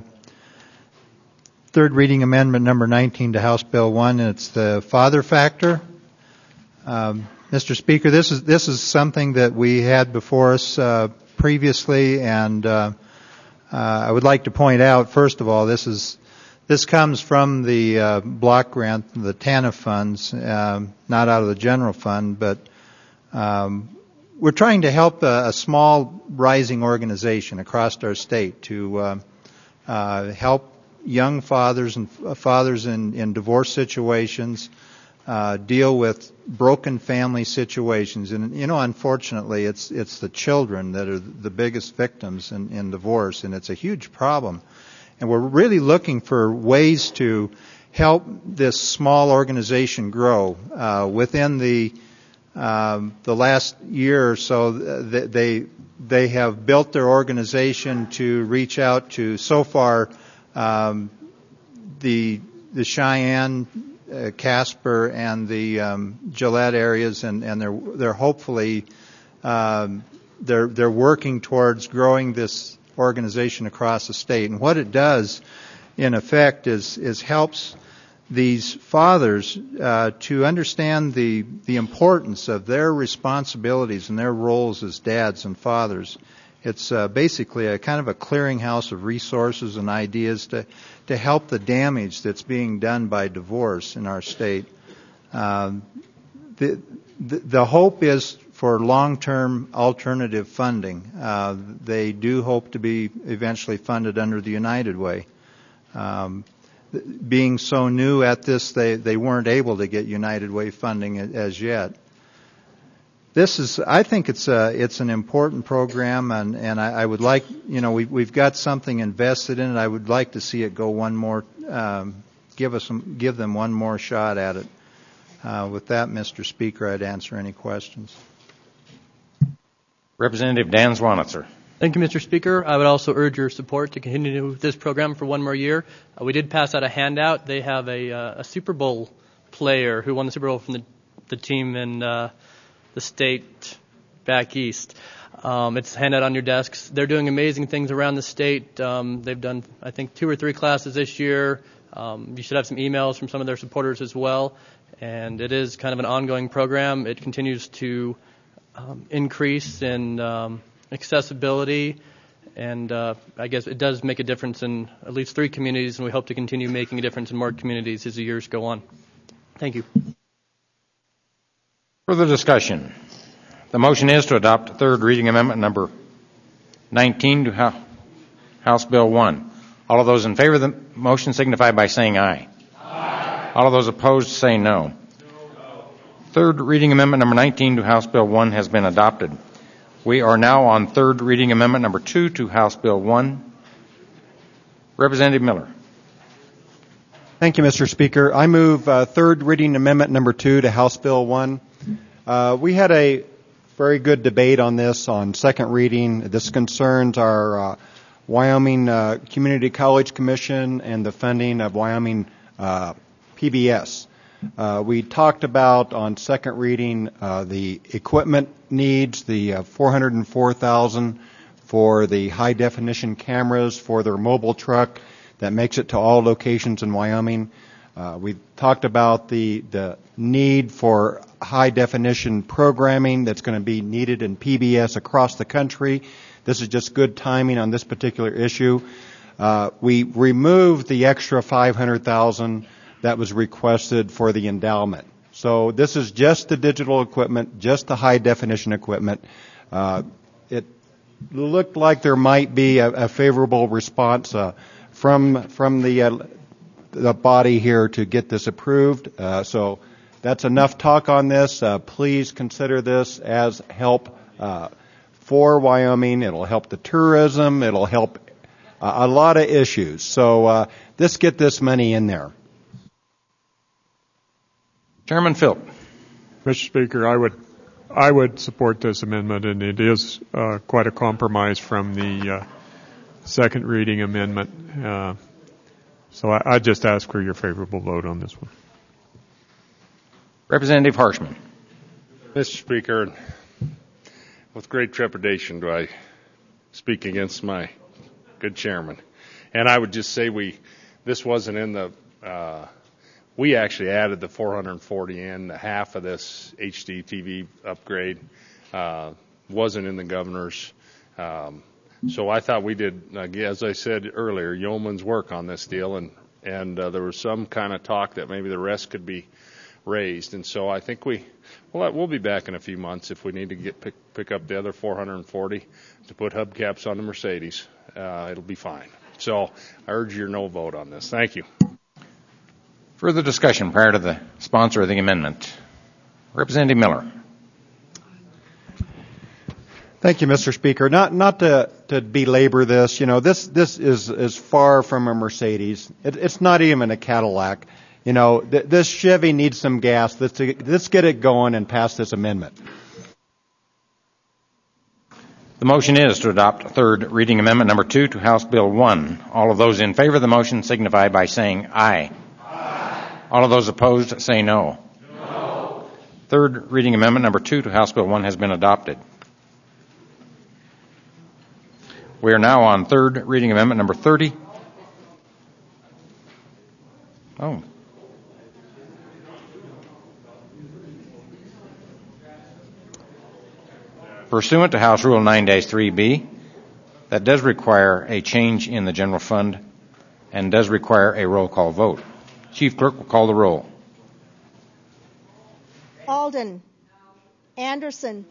third reading amendment number 19 to House Bill 1, and it's the father factor. Mr. Speaker, this is something that we had before us previously, and I would like to point out, first of all, this comes from the block grant, the TANF funds, not out of the general fund, but we're trying to help a small rising organization across our state to help young fathers and fathers in divorce situations deal with broken family situations. And unfortunately, it's the children that are the biggest victims in divorce, and it's a huge problem. And we're really looking for ways to help this small organization grow. Within the last year or so, they have built their organization to reach out to, so far, the Cheyenne, Casper, and the Gillette areas, and they're hopefully they're working towards growing this organization across the state. And what it does, in effect, is helps these fathers to understand the importance of their responsibilities and their roles as dads and fathers. It's basically a kind of a clearinghouse of resources and ideas to help the damage that's being done by divorce in our state. The hope is for long-term alternative funding. They do hope to be eventually funded under the United Way. Being so new at this, they weren't able to get United Way funding as yet. I think it's an important program, and I would like, we've got something invested in it. I would like to see it go one more, give them one more shot at it. With that, Mr. Speaker, I'd answer any questions. Representative Dan Swanitzer. Thank you, Mr. Speaker. I would also urge your support to continue this program for one more year. We did pass out a handout. They have a Super Bowl player who won the Super Bowl from the team in the state back east. It's handed on your desks. They're doing amazing things around the state. They've done, I think, 2 or 3 classes this year. You should have some emails from some of their supporters as well. And it is kind of an ongoing program. It continues to increase in accessibility, and I guess it does make a difference in at least 3 communities, and we hope to continue making a difference in more communities as the years go on. Thank you. Further discussion. The motion is to adopt third reading amendment number 19 to House Bill 1. All of those in favor of the motion signify by saying aye. Aye. All of those opposed say no. No. Third reading amendment number 19 to House Bill 1 has been adopted. We are now on third reading amendment number 2 to House Bill 1. Representative Miller. Thank you, Mr. Speaker. I move third reading amendment number 2 to House Bill 1. We had a very good debate on this on second reading. This concerns our Wyoming Community College Commission and the funding of Wyoming PBS. We talked about on second reading the equipment needs, the $404,000 for the high definition cameras for their mobile truck that makes it to all locations in Wyoming. We talked about the need for high definition programming that's going to be needed in PBS across the country. This is just good timing on this particular issue. We removed the extra $500,000 that was requested for the endowment. So this is just the digital equipment, just the high definition equipment. It looked like there might be a favorable response from the body here to get this approved. So that's enough talk on this. Please consider this as help for Wyoming. It'll help the tourism. It'll help a lot of issues. So let's get this money in there. Chairman Philp. Mr. Speaker, I would support this amendment, and it is quite a compromise from the second reading amendment. So I just ask for your favorable vote on this one. Representative Harshman. Mr. Speaker, with great trepidation do I speak against my good chairman. And I would just say this wasn't in the, we actually added the 440 in, half of this HD TV upgrade wasn't in the governor's. So I thought we did, as I said earlier, yeoman's work on this deal, and there was some kind of talk that maybe the rest could be raised. And so I think we Well, we'll be back in a few months if we need to pick up the other 440 to put hubcaps on the Mercedes. It'll be fine. So I urge your no vote on this. Thank you. Further discussion prior to the sponsor of the amendment. Representative Miller. Thank you, Mr. Speaker. Not to belabor this. This is far from a Mercedes. It's not even a Cadillac. This Chevy needs some gas. Let's get it going and pass this amendment. The motion is to adopt third reading amendment number 2 to House Bill 1. All of those in favor of the motion signify by saying aye. Aye. All of those opposed say no. No. Third reading amendment number 2 to House Bill 1 has been adopted. We are now on third reading amendment number 30. Pursuant to House Rule 9-3B, that does require a change in the general fund and does require a roll call vote. Chief Clerk will call the roll. Alden. Anderson.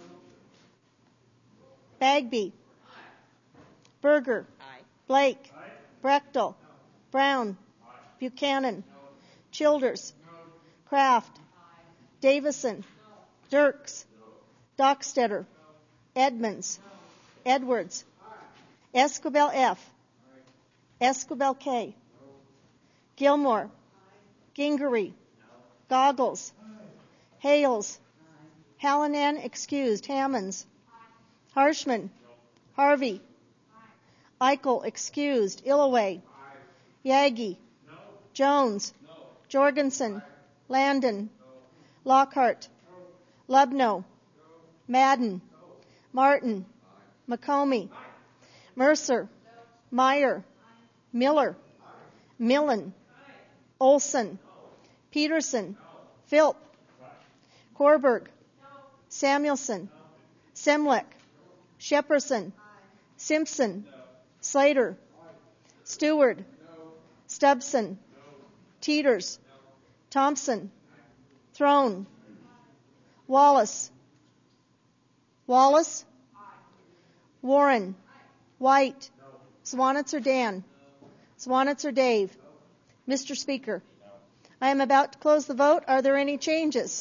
Bagby. Berger. Blake. Brechtel. Brown. Buchanan. Childers. Kraft. Davison. Dirks. Dockstetter. Edmonds. Edwards. Escobel F. Escobel K. Gilmore. Gingery. Goggles. Hales. Hallinan excused. Hammonds. Harshman. Harvey. Eichel excused. Illaway. Yagi. Jones. Jorgensen. Landon. Lockhart. Lubno. Madden. Martin. McComey. Mercer. Meyer. Miller. Millen. Olson. Peterson. Philp. Korberg. Samuelson. Semlek. Shepperson. Simpson. Slater. Stewart. Stubson. Teeters. Thompson. Throne. Wallace. Wallace. Warren. White. Swanitzer Dan. Swanitzer Dave. Mr. Speaker, I am about to close the vote. Are there any changes?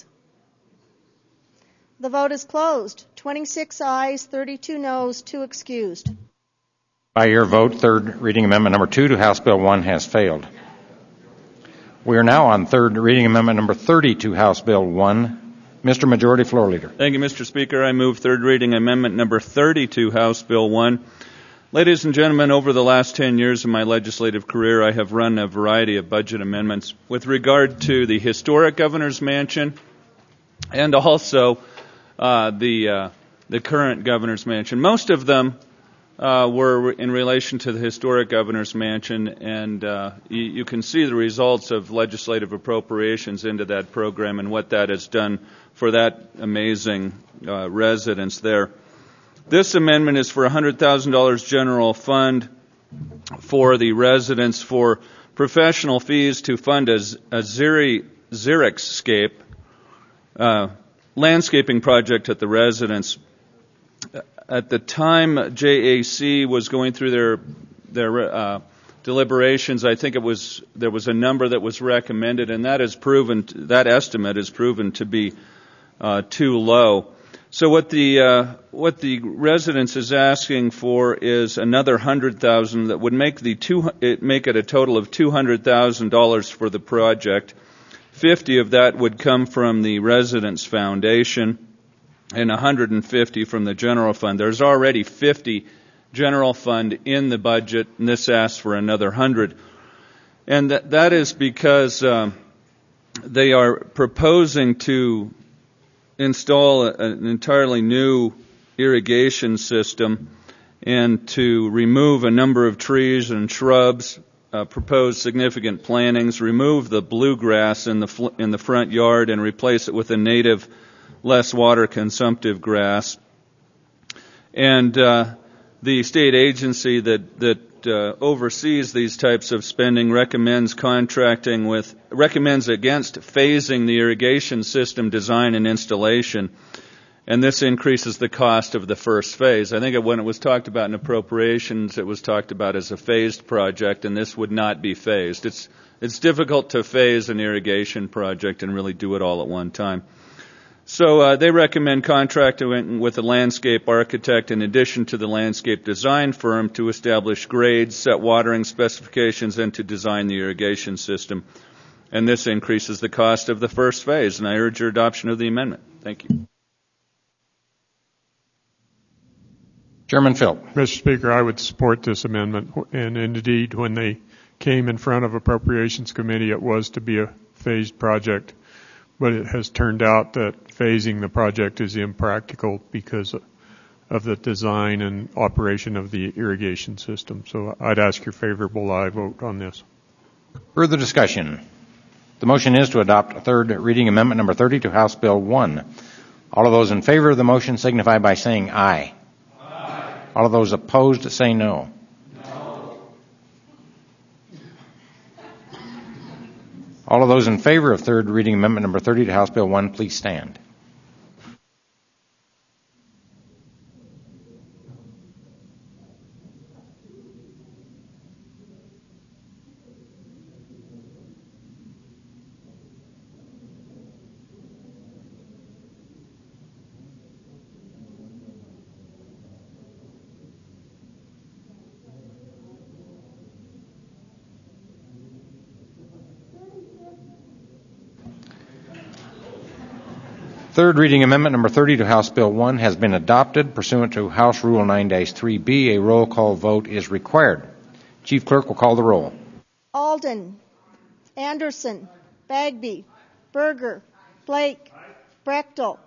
The vote is closed. 26 ayes, 32 noes, 2 excused. By your vote, third reading amendment number 2 to House Bill 1 has failed. We are now on third reading amendment number 30 to House Bill 1. Mr. Majority Floor Leader. Thank you, Mr. Speaker. I move third reading amendment number 30 to House Bill 1. Ladies and gentlemen, over the last 10 years of my legislative career, I have run a variety of budget amendments with regard to the historic Governor's Mansion and also the current Governor's Mansion. Most of them were in relation to the historic Governor's Mansion, and you can see the results of legislative appropriations into that program and what that has done for that amazing residence there. This amendment is for $100,000 general fund for the residents for professional fees to fund a Xeriscape landscaping project at the residence. At the time JAC was going through their deliberations, I think there was a number that was recommended, and that estimate is proven to be too low. So what the residence is asking for is another $100,000 that would make it a total of $200,000 for the project. 50 of that would come from the residence foundation, and 150 from the general fund. There's already 50 general fund in the budget, and this asks for another 100. And that is because they are proposing to install an entirely new irrigation system and to remove a number of trees and shrubs, propose significant plantings, remove the bluegrass in the front yard and replace it with a native, less water-consumptive grass. And the state agency that oversees these types of spending recommends against phasing the irrigation system design and installation, and this increases the cost of the first phase. I think when it was talked about in appropriations, it was talked about as a phased project, and this would not be phased. It's difficult to phase an irrigation project and really do it all at one time. So they recommend contracting with a landscape architect in addition to the landscape design firm to establish grades, set watering specifications, and to design the irrigation system. And this increases the cost of the first phase, and I urge your adoption of the amendment. Thank you. Chairman Phil. Mr. Speaker, I would support this amendment, and indeed, when they came in front of Appropriations Committee, it was to be a phased project. But it has turned out that phasing the project is impractical because of the design and operation of the irrigation system. So I'd ask your favorable aye vote on this. Further discussion. The motion is to adopt a third reading amendment number 30 to House Bill 1. All of those in favor of the motion signify by saying aye. Aye. All of those opposed say no. All of those in favor of third reading amendment number 30 to House Bill 1, please stand. Third reading amendment number 30 to House Bill 1 has been adopted. Pursuant to House Rule 9-3B, a roll call vote is required. Chief Clerk will call the roll. Alden, Anderson, Bagby, Berger, Blake, Brechtel,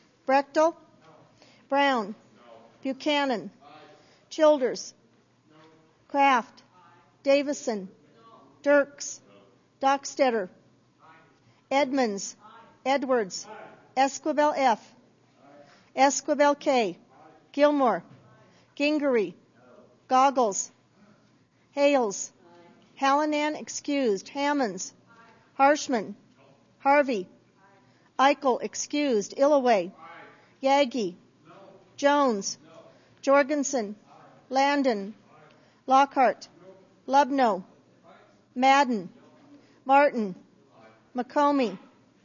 Brown, Buchanan, Childers, Kraft, Davison, Dirks, Dockstetter, Edmonds, Edwards, Esquivel F. Esquivel K. Gilmore. Gingery. Goggles. Hales. Hallinan excused. Hammonds. Harshman. Harvey. Eichel excused. Illaway. Yagi. Jones. Jorgensen. Landon. Lockhart. Lubno. Madden. Martin. McComey.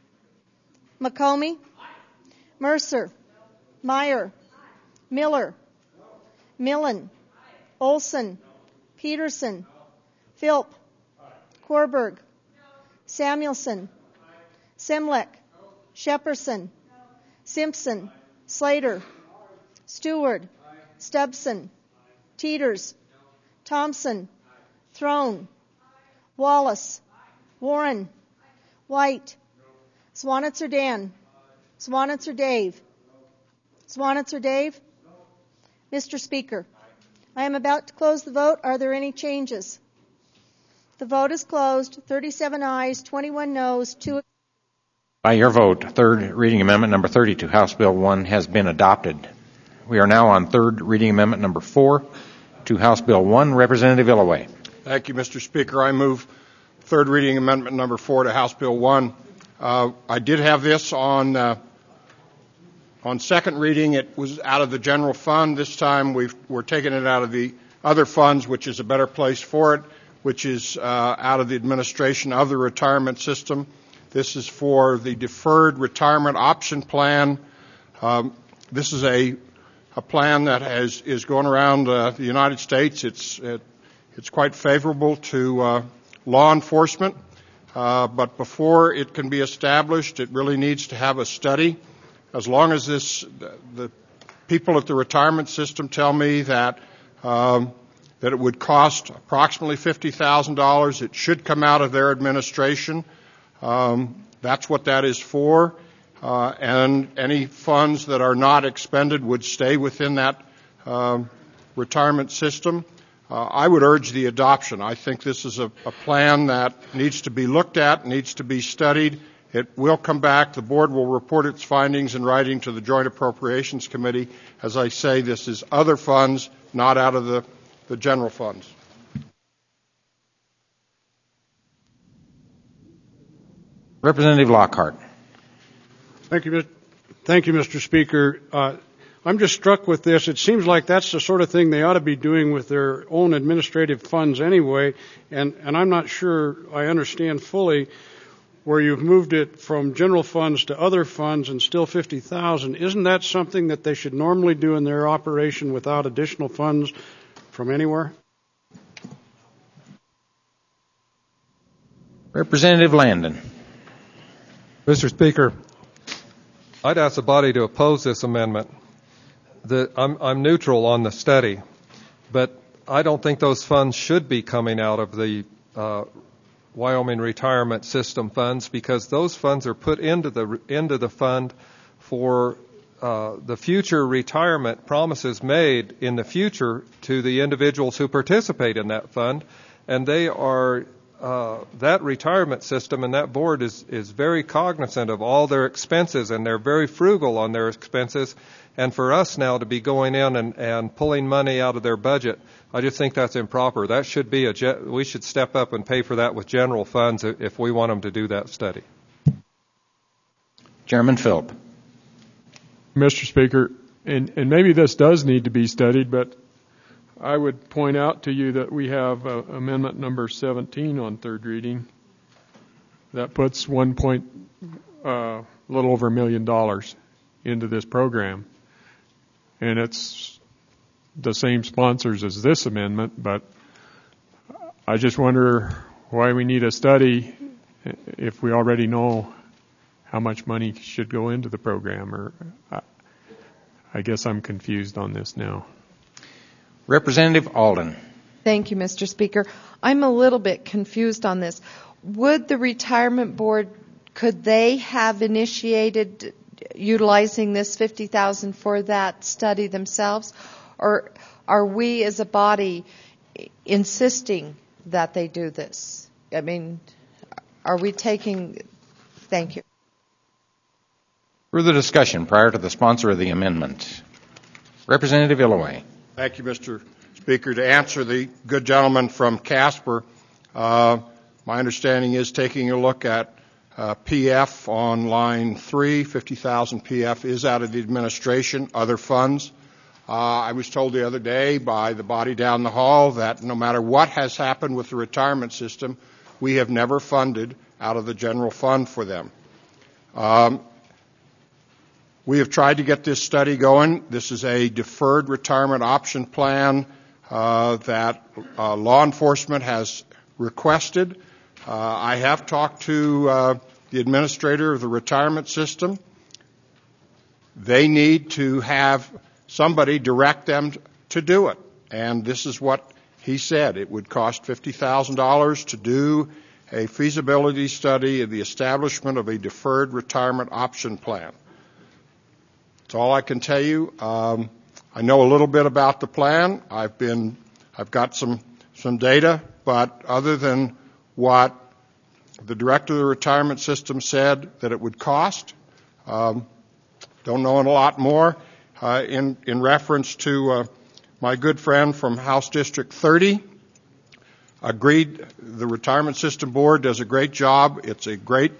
Mercer, Meyer, Miller, Millen, Olson, Peterson, Philp, Korberg, Samuelson, Simlek, Shepperson, Simpson, Slater, Stewart, Stubson, Teeters, Thompson, Throne, Wallace, Warren, White, Swanitzer Dan. Swanitzer Dave. Swanitzer Dave. Mr. Speaker, I am about to close the vote. Are there any changes? The vote is closed. 37 ayes, 21 noes, 2. By your vote, third reading amendment number 30 to House Bill 1 has been adopted. We are now on third reading amendment number 4 to House Bill 1. Representative Illaway. Thank you, Mr. Speaker. I move third reading amendment number 4 to House Bill 1. I did have this on second reading. It was out of the general fund. This time we're taking it out of the other funds, which is a better place for it, which is out of the administration of the retirement system. This is for the deferred retirement option plan. This is a plan that is going around the United States. It's quite favorable to law enforcement. But before it can be established, it really needs to have a study. As long as the people at the retirement system tell me that it would cost approximately $50,000, it should come out of their administration. That's what that is for. And any funds that are not expended would stay within that retirement system. I would urge the adoption. I think this is a plan that needs to be looked at, needs to be studied. It will come back. The board will report its findings in writing to the Joint Appropriations Committee. As I say, this is other funds, not out of the general funds. Representative Lockhart. Thank you, Mr. Speaker. I'm just struck with this. It seems like that's the sort of thing they ought to be doing with their own administrative funds anyway, and I'm not sure I understand fully where you've moved it from general funds to other funds and still $50,000. Isn't that something that they should normally do in their operation without additional funds from anywhere? Representative Landon. Mr. Speaker, I'd ask the body to oppose this amendment. I'm neutral on the study, but I don't think those funds should be coming out of the Wyoming Retirement System funds, because those funds are put into the fund for the future retirement promises made in the future to the individuals who participate in that fund, and they are that retirement system and that board is very cognizant of all their expenses, and they're very frugal on their expenses. And for us now to be going in and pulling money out of their budget, I just think that's improper. That should be we should step up and pay for that with general funds if we want them to do that study. Chairman Philp. Mr. Speaker, and maybe this does need to be studied, but I would point out to you that we have amendment number 17 on third reading that puts a little over $1 million into this program. And it's the same sponsors as this amendment, but I just wonder why we need a study if we already know how much money should go into the program. Or I guess I'm confused on this now. Representative Alden. Thank you, Mr. Speaker. I'm a little bit confused on this. Would the retirement board, could they have initiated utilizing this $50,000 for that study themselves, or are we as a body insisting that they do this? I mean, are we taking? Thank you. Further discussion prior to the sponsor of the amendment. Representative Illaway. Thank you, Mr. Speaker. To answer the good gentleman from Casper, my understanding is taking a look at PF on line 3, 50,000 PF is out of the administration, other funds. I was told the other day by the body down the hall that no matter what has happened with the retirement system, we have never funded out of the general fund for them. We have tried to get this study going. This is a deferred retirement option plan that law enforcement has requested. I have talked to the administrator of the retirement system. They need to have somebody direct them to do it. And this is what he said. It would cost $50,000 to do a feasibility study of the establishment of a deferred retirement option plan. That's all I can tell you. I know a little bit about the plan. I've got some data, but other than what the director of the retirement system said that it would cost, don't know a lot more. In reference to my good friend from House District 30, agreed the retirement system board does a great job. It's a great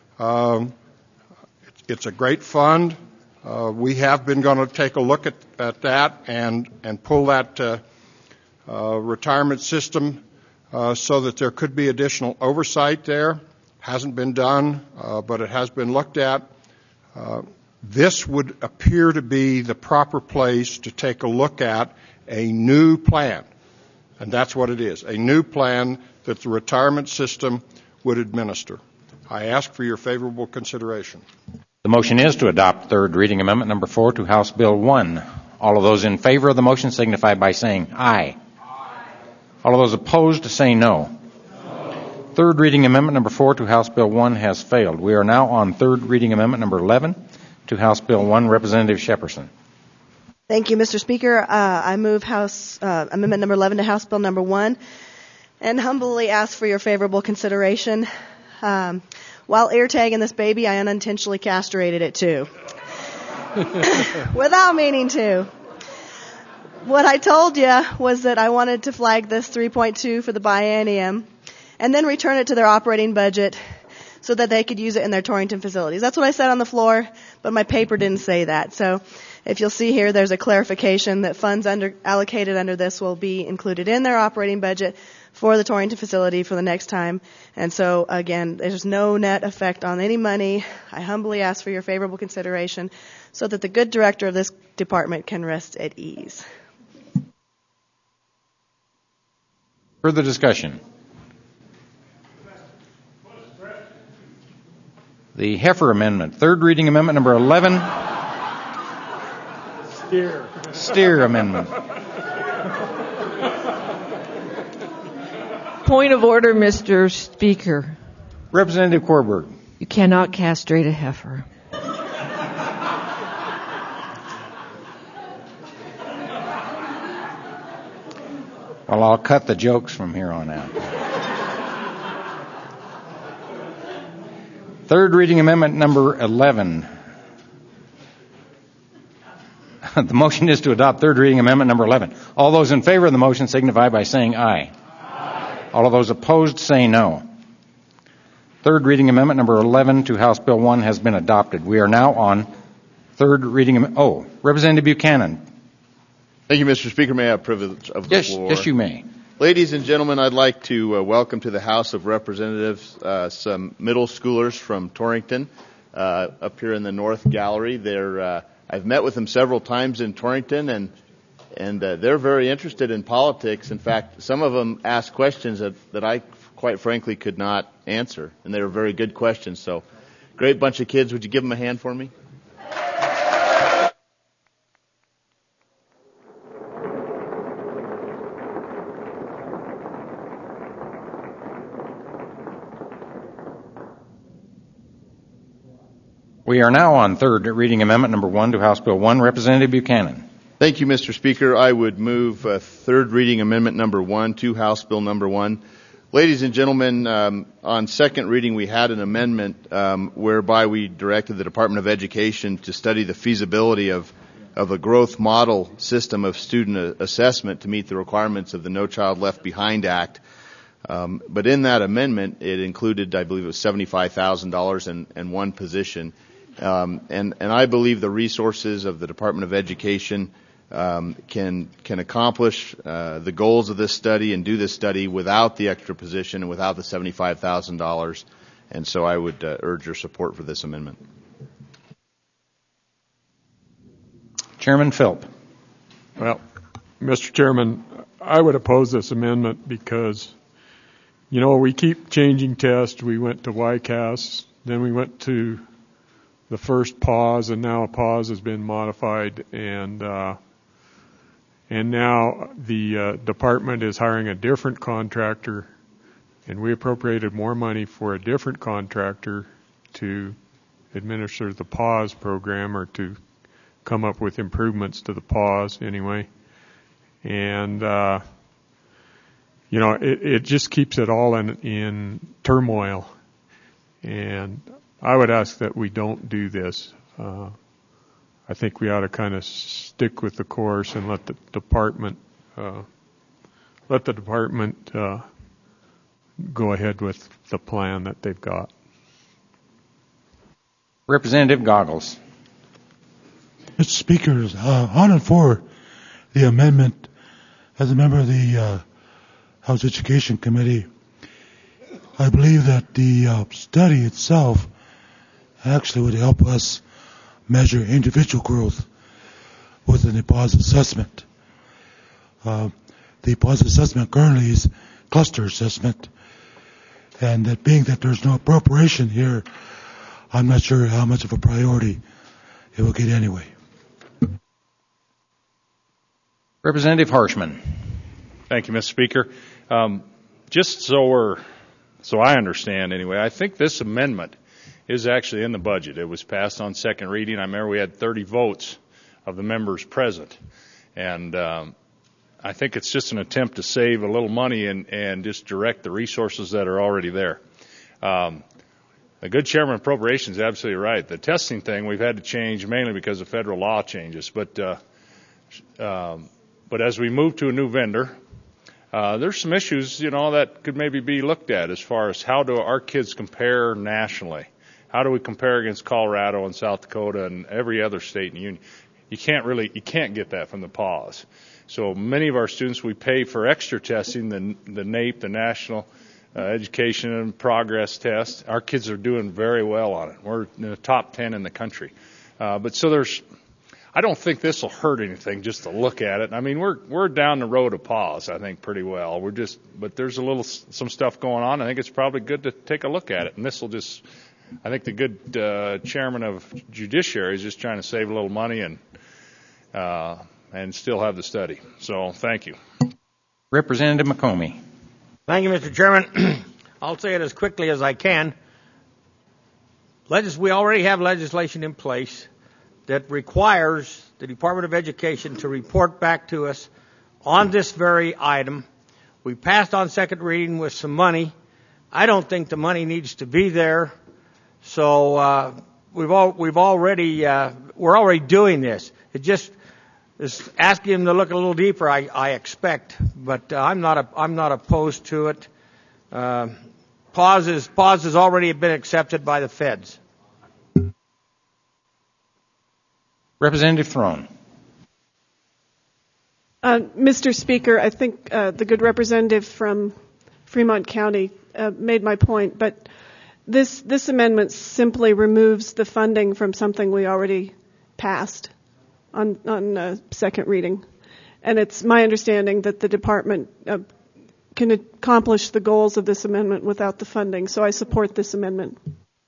fund. We have been going to take a look at that and pull that retirement system so that there could be additional oversight there. Hasn't been done, but it has been looked at. This would appear to be the proper place to take a look at a new plan. And that's what it is, a new plan that the retirement system would administer. I ask for your favorable consideration. The motion is to adopt third reading amendment number 4 to House Bill 1. All of those in favor of the motion signify by saying aye. Aye. All of those opposed say no. No. Third reading amendment number 4 to House Bill 1 has failed. We are now on third reading amendment number 11 to House Bill 1. Representative Shepperson. Thank you, Mr. Speaker. I move House Amendment number 11 to House Bill number 1 and humbly ask for your favorable consideration. While ear tagging this baby, I unintentionally castrated it too. Without meaning to. What I told you was that I wanted to flag this 3.2 for the biennium and then return it to their operating budget so that they could use it in their Torrington facilities. That's what I said on the floor, but my paper didn't say that. So if you'll see here, there's a clarification that funds allocated under this will be included in their operating budget for the Torrington facility for the next time. And so, again, there's no net effect on any money. I humbly ask for your favorable consideration so that the good director of this department can rest at ease. Further discussion? The Heifer Amendment, third reading amendment number 11. Steer Amendment. Point of order, Mr. Speaker. Representative Korberg. You cannot castrate a heifer. Well, I'll cut the jokes from here on out. Third reading amendment number 11. The motion is to adopt third reading amendment number 11. All those in favor of the motion signify by saying aye. All of those opposed say no. Third reading amendment number 11 to House Bill 1 has been adopted. We are now on third reading. Representative Buchanan. Thank you, Mr. Speaker. May I have privilege of the floor? Yes, you may. Ladies and gentlemen, I'd like to welcome to the House of Representatives some middle schoolers from Torrington up here in the North Gallery. I've met with them several times in Torrington, and they're very interested in politics. In fact, some of them ask questions that I, quite frankly, could not answer, and they were very good questions. So, great bunch of kids. Would you give them a hand for me? We are now on third reading amendment number 1 to House Bill 1. Representative Buchanan. Thank you, Mr. Speaker. I would move third reading amendment number 1 to House Bill number 1. Ladies and gentlemen, on second reading we had an amendment whereby we directed the Department of Education to study the feasibility of a growth model system of student assessment to meet the requirements of the No Child Left Behind Act. But in that amendment, it included, I believe it was $75,000 and one position. And I believe the resources of the Department of Education can accomplish the goals of this study and do this study without the extra position and without the $75,000. And so I would urge your support for this amendment. Chairman Philp. Well, Mr. Chairman, I would oppose this amendment because, you know, we keep changing tests. We went to YCAS, then we went to the first pause, and now a pause has been modified, and now the department is hiring a different contractor, and we appropriated more money for a different contractor to administer the pause program, or to come up with improvements to the pause anyway. And you know, it just keeps it all in turmoil, and I would ask that we don't do this. I think we ought to kind of stick with the course and let the department go ahead with the plan that they've got. Representative Goggles. Mr. Speaker, on and for the amendment, as a member of the House Education Committee, I believe that the study itself actually would help us measure individual growth within the pause assessment. The pause assessment currently is cluster assessment, and that being that there's no appropriation here, I'm not sure how much of a priority it will get anyway. Representative Harshman. Thank you, Mr. Speaker. Just so I understand anyway, I think this amendment is actually in the budget. It was passed on second reading. I remember we had 30 votes of the members present. And I think it's just an attempt to save a little money and just direct the resources that are already there. A good chairman of appropriations is absolutely right. The testing thing we've had to change mainly because of federal law changes. But as we move to a new vendor, there's some issues, that could maybe be looked at as far as how do our kids compare nationally. How do we compare against Colorado and South Dakota and every other state in the union? You can't get that from the pause. So many of our students, we pay for extra testing, the NAEP, the National Education and Progress Test. Our kids are doing very well on it. We're in the top 10 in the country. I don't think this will hurt anything just to look at it. I mean, we're down the road of pause, I think, pretty well. But there's some stuff going on. I think it's probably good to take a look at it. And this will I think the good chairman of Judiciary is just trying to save a little money and still have the study. So thank you. Representative McComey. Thank you, Mr. Chairman. I'll say it as quickly as I can. We already have legislation in place that requires the Department of Education to report back to us on this very item. We passed on second reading with some money. I don't think the money needs to be there. So we're already doing this. It just is asking them to look a little deeper. I expect, but I'm not opposed to it. Pause has already been accepted by the feds. Representative Throne. Mr. Speaker, I think the good representative from Fremont County made my point, but this amendment simply removes the funding from something we already passed on second reading. And it's my understanding that the department can accomplish the goals of this amendment without the funding. So I support this amendment.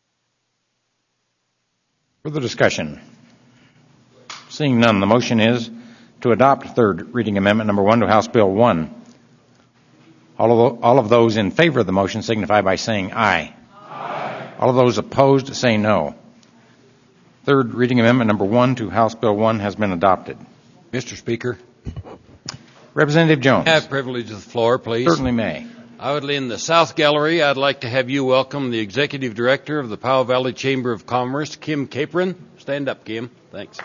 Further discussion? Seeing none, the motion is to adopt third reading amendment number 1 to House Bill 1. All of those in favor of the motion signify by saying aye. Aye. All of those opposed say no. Third reading amendment number 1 to House Bill 1 has been adopted. Mr. Speaker. Representative Jones. I have privilege of the floor, please. Certainly may. I would, in the South Gallery, I'd like to have you welcome the Executive Director of the Powell Valley Chamber of Commerce, Kim Capron. Stand up, Kim. Thanks.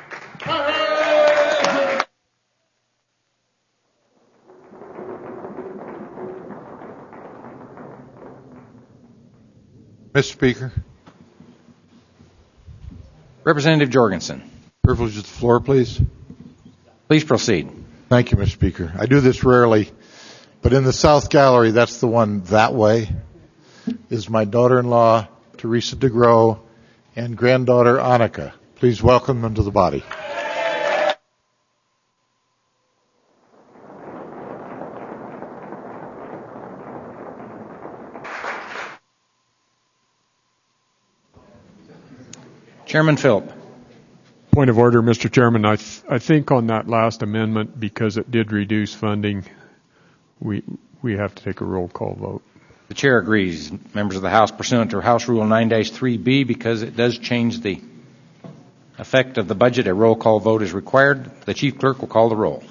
Mr. Speaker. Representative Jorgensen. Privilege of the floor, please. Please proceed. Thank you, Mr. Speaker. I do this rarely, but in the South Gallery, that's the one that way, is my daughter-in-law, Teresa DeGrow, and granddaughter, Annika. Please welcome them to the body. Chairman Philp. Point of order, Mr. Chairman. I think on that last amendment, because it did reduce funding, we have to take a roll call vote. The chair agrees. Members of the House, pursuant to House Rule 9-3B, because it does change the effect of the budget, a roll call vote is required. The chief clerk will call the roll.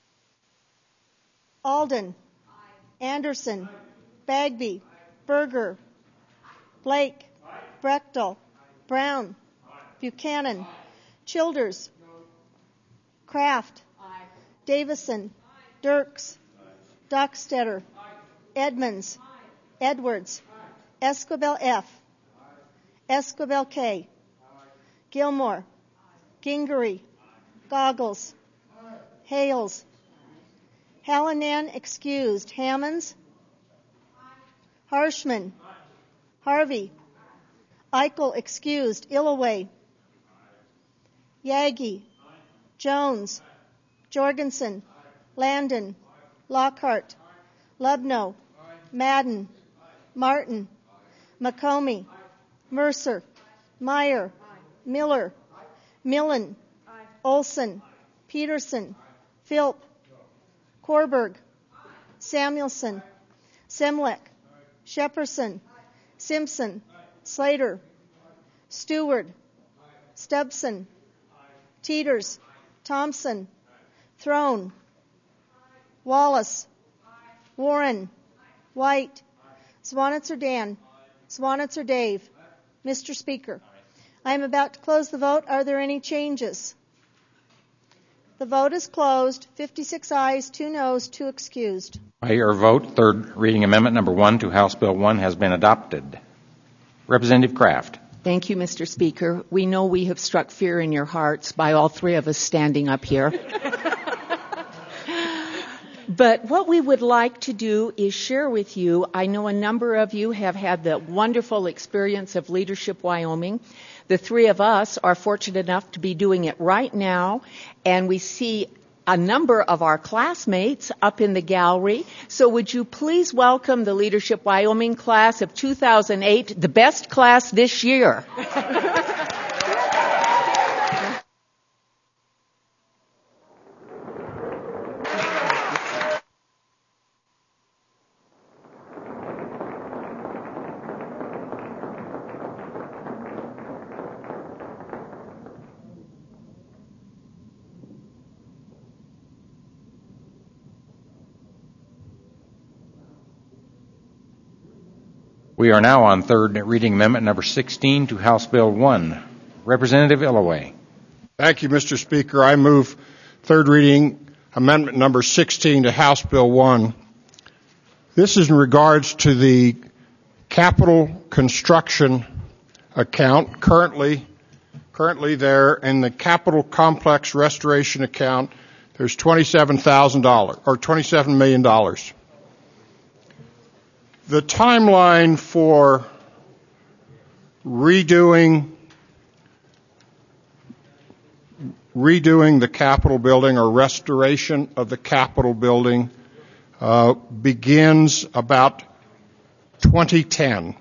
Alden. Anderson. Bagby. Berger. Blake. Brechtel. Brown. Buchanan. Childers. Kraft. Davison. Dirks. Dockstetter. Edmonds. Edwards. Esquivel F. Esquivel K. Gilmore. Gingery. Goggles. Hales. Hallinan excused. Hammonds. Harshman. Harvey. Eichel excused. Illaway. Yagi. Jones. Jorgensen. Landon. Lockhart. Lubno. Madden. Martin. McComey. Mercer. Meyer. Miller. Millen. Olson. Peterson. Philp. Korberg. Samuelson. Semlek. Shepperson. Simpson. Slater. Stewart. Stubson. Teeters. Thompson. Throne. Wallace. Warren. White. Swanitzer Dan. Swanitzer Dave. Mr. Speaker, I am about to close the vote. Are there any changes? The vote is closed. 56 ayes, 2 noes, 2 excused. By your vote, third reading amendment number 1 to House Bill 1 has been adopted. Representative Kraft. Thank you, Mr. Speaker. We know we have struck fear in your hearts by all three of us standing up here. But what we would like to do is share with you, I know a number of you have had the wonderful experience of Leadership Wyoming. The three of us are fortunate enough to be doing it right now, and we see a number of our classmates up in the gallery. So would you please welcome the Leadership Wyoming class of 2008, the best class this year. We are now on third reading amendment number 16 to House Bill 1. Representative Illaway. Thank you, Mr. Speaker. I move third reading amendment number 16 to House Bill 1. This is in regards to the capital construction account currently there in the capital complex restoration account. There's $27,000 or $27 million. The timeline for redoing the Capitol building or restoration of the Capitol building begins about 2010.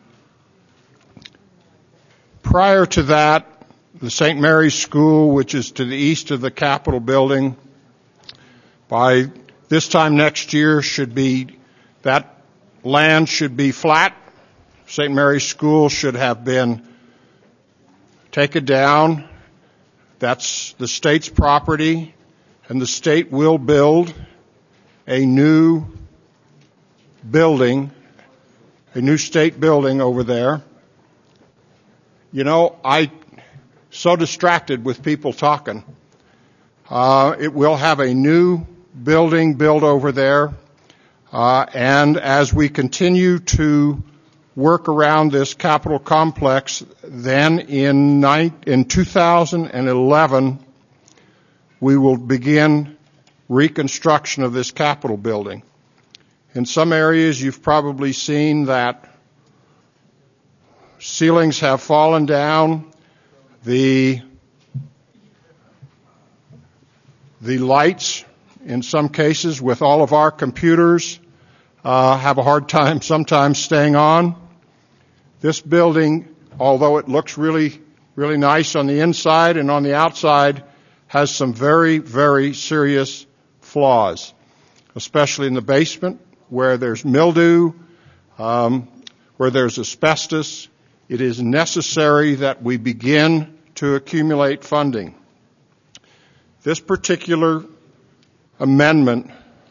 Prior to that, the St. Mary's School, which is to the east of the Capitol building, by this time next year that land should be flat. St. Mary's School should have been taken down. That's the state's property, and the state will build a new building, a new state building over there. You know, I'm so distracted with people talking. It will have a new building built over there. And as we continue to work around this Capitol complex, then in 2011, we will begin reconstruction of this Capitol building. In some areas, you've probably seen that ceilings have fallen down. The lights, in some cases, with all of our computers, have a hard time sometimes staying on. This building, although it looks really, really nice on the inside and on the outside, has some very, very serious flaws, especially in the basement where there's mildew, where there's asbestos. It is necessary that we begin to accumulate funding. This particular amendment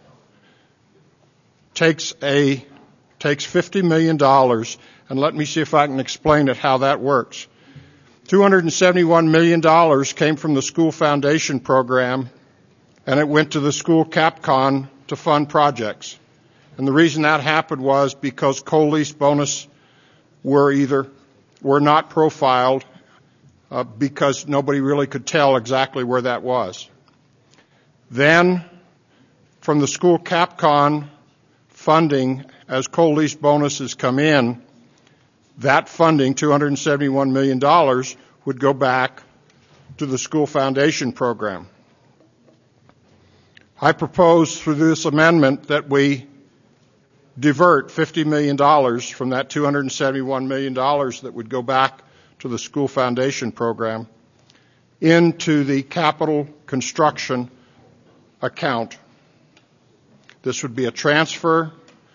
takes $50 million, and let me see if I can explain it how that works. $271 million came from the school foundation program, and it went to the school CapCon to fund projects. And the reason that happened was because co-lease bonus were not profiled because nobody really could tell exactly where that was. Then, from the school CapCon funding, as co-lease bonuses come in, that funding, $271 million, would go back to the school foundation program. I propose through this amendment that we divert $50 million from that $271 million that would go back to the school foundation program into the capital construction account. This would be a transfer.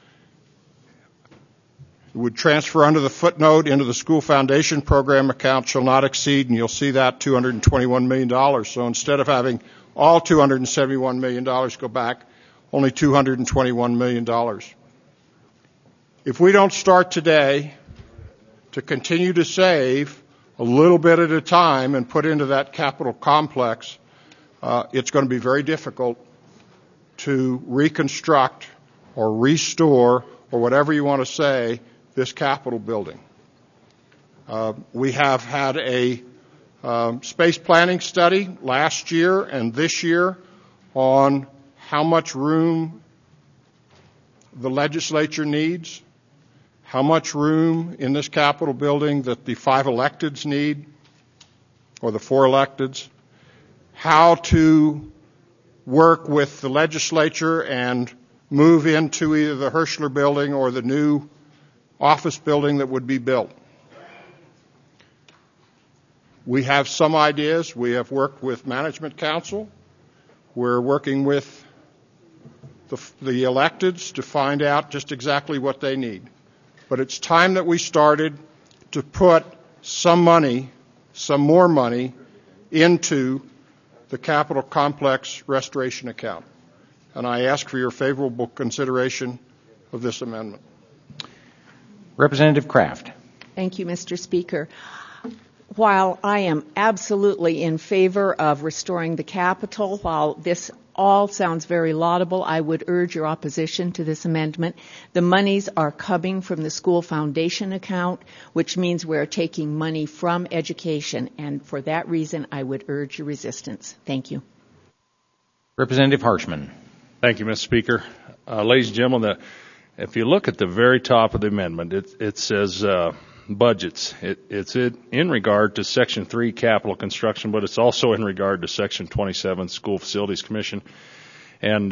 It would transfer under the footnote into the school foundation program account shall not exceed, and you'll see that $221 million. So instead of having all $271 million go back, only $221 million. If we don't start today to continue to save a little bit at a time and put into that capital complex, it's going to be very difficult to reconstruct or restore or whatever you want to say this Capitol building. We have had a space planning study last year and this year on how much room the legislature needs, how much room in this Capitol building that the 5 electeds need, or the 4 electeds, how to work with the legislature and move into either the Hirschler building or the new office building that would be built. We have some ideas. We have worked with Management Council. We're working with the electeds to find out just exactly what they need. But it's time that we started to put some money, some more money, into the Capitol Complex restoration account. And I ask for your favorable consideration of this amendment. Representative Kraft. Thank you, Mr. Speaker. While I am absolutely in favor of restoring the Capitol, while this all sounds very laudable, I would urge your opposition to this amendment. The monies are coming from the school foundation account, which means we're taking money from education, and for that reason, I would urge your resistance. Thank you. Representative Harshman. Thank you, Mr. Speaker. Ladies and gentlemen, if you look at the very top of the amendment, it says budgets. It's in regard to Section 3 capital construction, but it's also in regard to Section 27 School Facilities Commission. And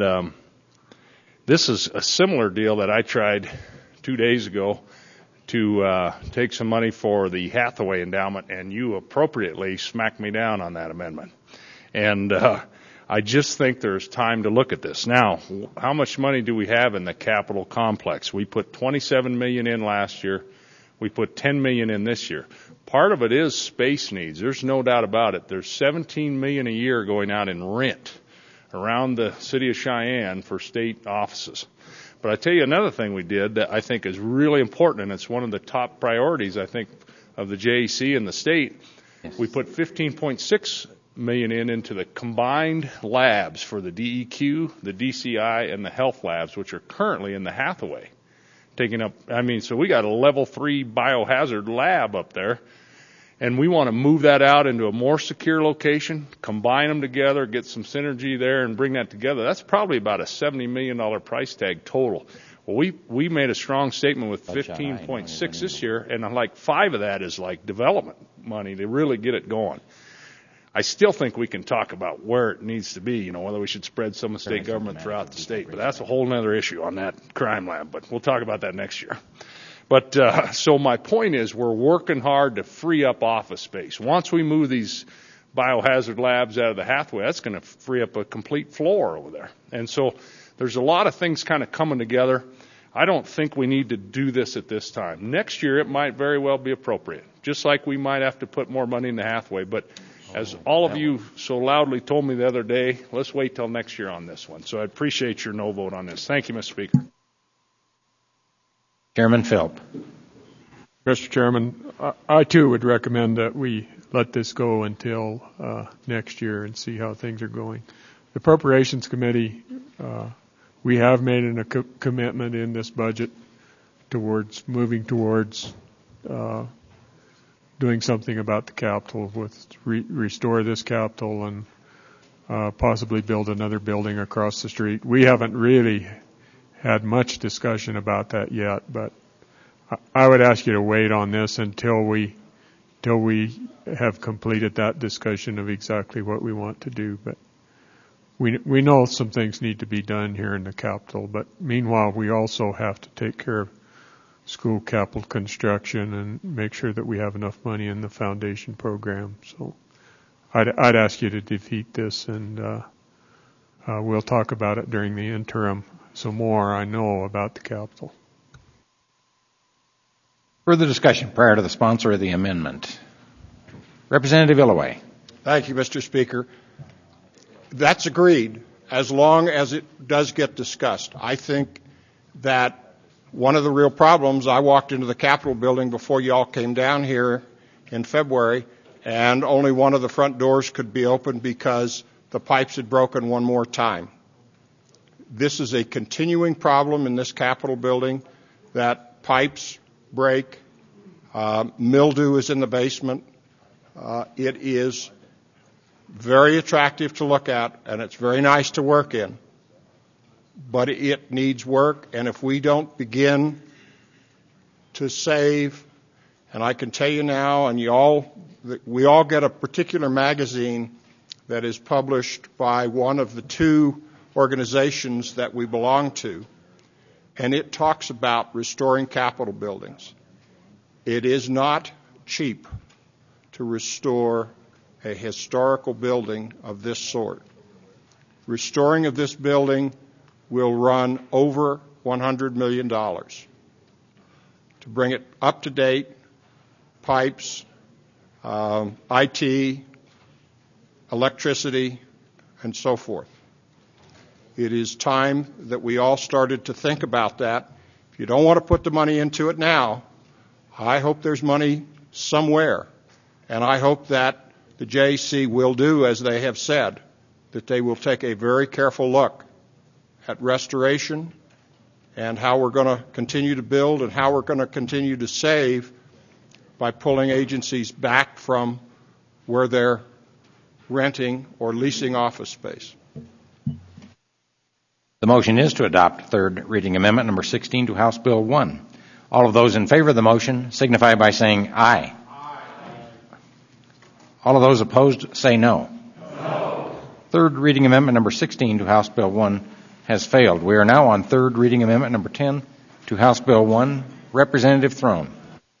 this is a similar deal that I tried 2 days ago to take some money for the Hathaway endowment, and you appropriately smacked me down on that amendment. And I just think there's time to look at this. Now, how much money do we have in the Capitol complex? We put $27 million in last year. We put $10 million in this year. Part of it is space needs. There's no doubt about it. There's $17 million a year going out in rent around the city of Cheyenne for state offices. But I tell you another thing we did that I think is really important, and it's one of the top priorities, I think, of the JEC and the state. Yes. We put $15.6 million into the combined labs for the DEQ, the DCI, and the health labs, which are currently in the Hathaway. Taking up, so we got a level 3 biohazard lab up there, and we want to move that out into a more secure location, combine them together, get some synergy there, and bring that together. That's probably about a $70 million price tag total. Well, we made a strong statement with 15.6 this year, and like 5 of that is like development money to really get it going. I still think we can talk about where it needs to be, whether we should spread some of the state government throughout the state. But that's a whole other issue on that crime lab. But we'll talk about that next year. But so my point is we're working hard to free up office space. Once we move these biohazard labs out of the Hathaway, that's going to free up a complete floor over there. And so there's a lot of things kind of coming together. I don't think we need to do this at this time. Next year it might very well be appropriate, just like we might have to put more money in the Hathaway. But as all of you so loudly told me the other day, let's wait till next year on this one. So I appreciate your no vote on this. Thank you, Mr. Speaker. Chairman Philp. Mr. Chairman, I too would recommend that we let this go until next year and see how things are going. The Appropriations Committee, we have made a commitment in this budget towards moving towards doing something about the Capitol, with restore this Capitol and possibly build another building across the street. We haven't really had much discussion about that yet, but I would ask you to wait on this until we have completed that discussion of exactly what we want to do. But we know some things need to be done here in the Capitol, but meanwhile we also have to take care of school capital construction and make sure that we have enough money in the foundation program. So I'd ask you to defeat this, and we'll talk about it during the interim. So more I know about the Capitol. Further discussion prior to the sponsor of the amendment. Representative Illaway. Thank you, Mr. Speaker. That's agreed, as long as it does get discussed. I think that one of the real problems, I walked into the Capitol building before you all came down here in February, and only one of the front doors could be opened because the pipes had broken one more time. This is a continuing problem in this Capitol building, that pipes break, mildew is in the basement. It is very attractive to look at, and it's very nice to work in. But it needs work, and if we don't begin to save, and I can tell you now, and we all get a particular magazine that is published by one of the two organizations that we belong to, and it talks about restoring Capitol buildings. It is not cheap to restore a historical building of this sort. Restoring of this building will run over $100 million to bring it up to date, pipes, IT, electricity, and so forth. It is time that we all started to think about that. If you don't want to put the money into it now, I hope there's money somewhere, and I hope that the JC will do as they have said, that they will take a very careful look at restoration and how we're going to continue to build and how we're going to continue to save by pulling agencies back from where they're renting or leasing office space. The motion is to adopt third reading amendment number 16 to House Bill 1. All of those in favor of the motion signify by saying aye. Aye. All of those opposed say no. No. Third reading amendment number 16 to House Bill 1 has failed. We are now on third reading amendment number 10 to House Bill 1. Representative Throne.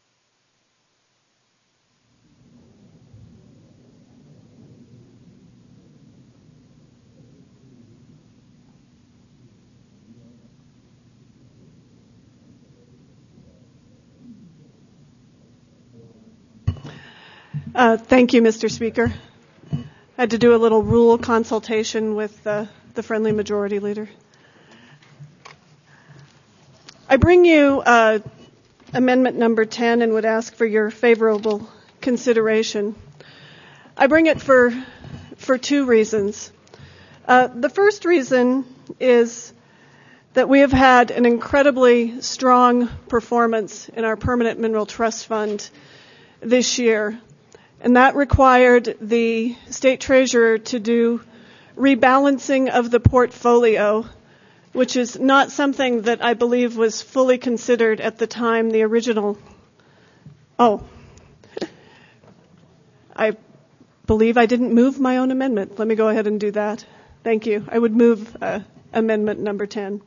Thank you, Mr. Speaker. I had to do a little rule consultation with the friendly majority leader. I bring you amendment number 10 and would ask for your favorable consideration. I bring it for two reasons. The first reason is that we have had an incredibly strong performance in our Permanent Mineral Trust Fund this year. And that required the State Treasurer to do rebalancing of the portfolio, which is not something that I believe was fully considered at the time the original. I believe I didn't move my own amendment. Let me go ahead and do that. Thank you. I would move amendment number 10.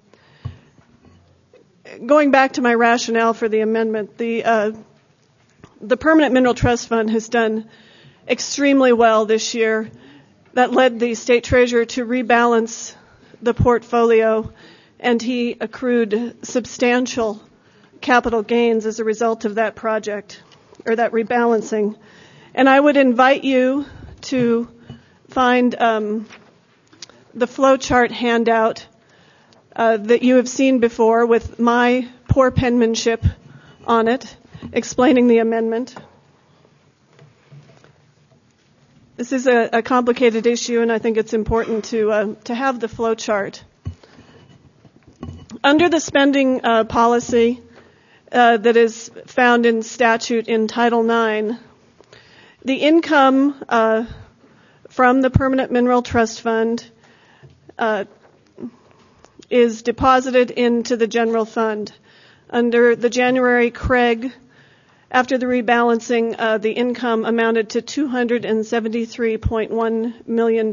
Going back to my rationale for the amendment, the Permanent Mineral Trust Fund has done extremely well this year. That led the State Treasurer to rebalance the portfolio, and he accrued substantial capital gains as a result of that project, or that rebalancing. And I would invite you to find the flow chart handout that you have seen before with my poor penmanship on it, explaining the amendment. This is a complicated issue, and I think it's important to have the flow chart. Under the spending policy that is found in statute in Title IX, the income from the Permanent Mineral Trust Fund is deposited into the general fund. Under the January Craig, after the rebalancing, the income amounted to $273.1 million.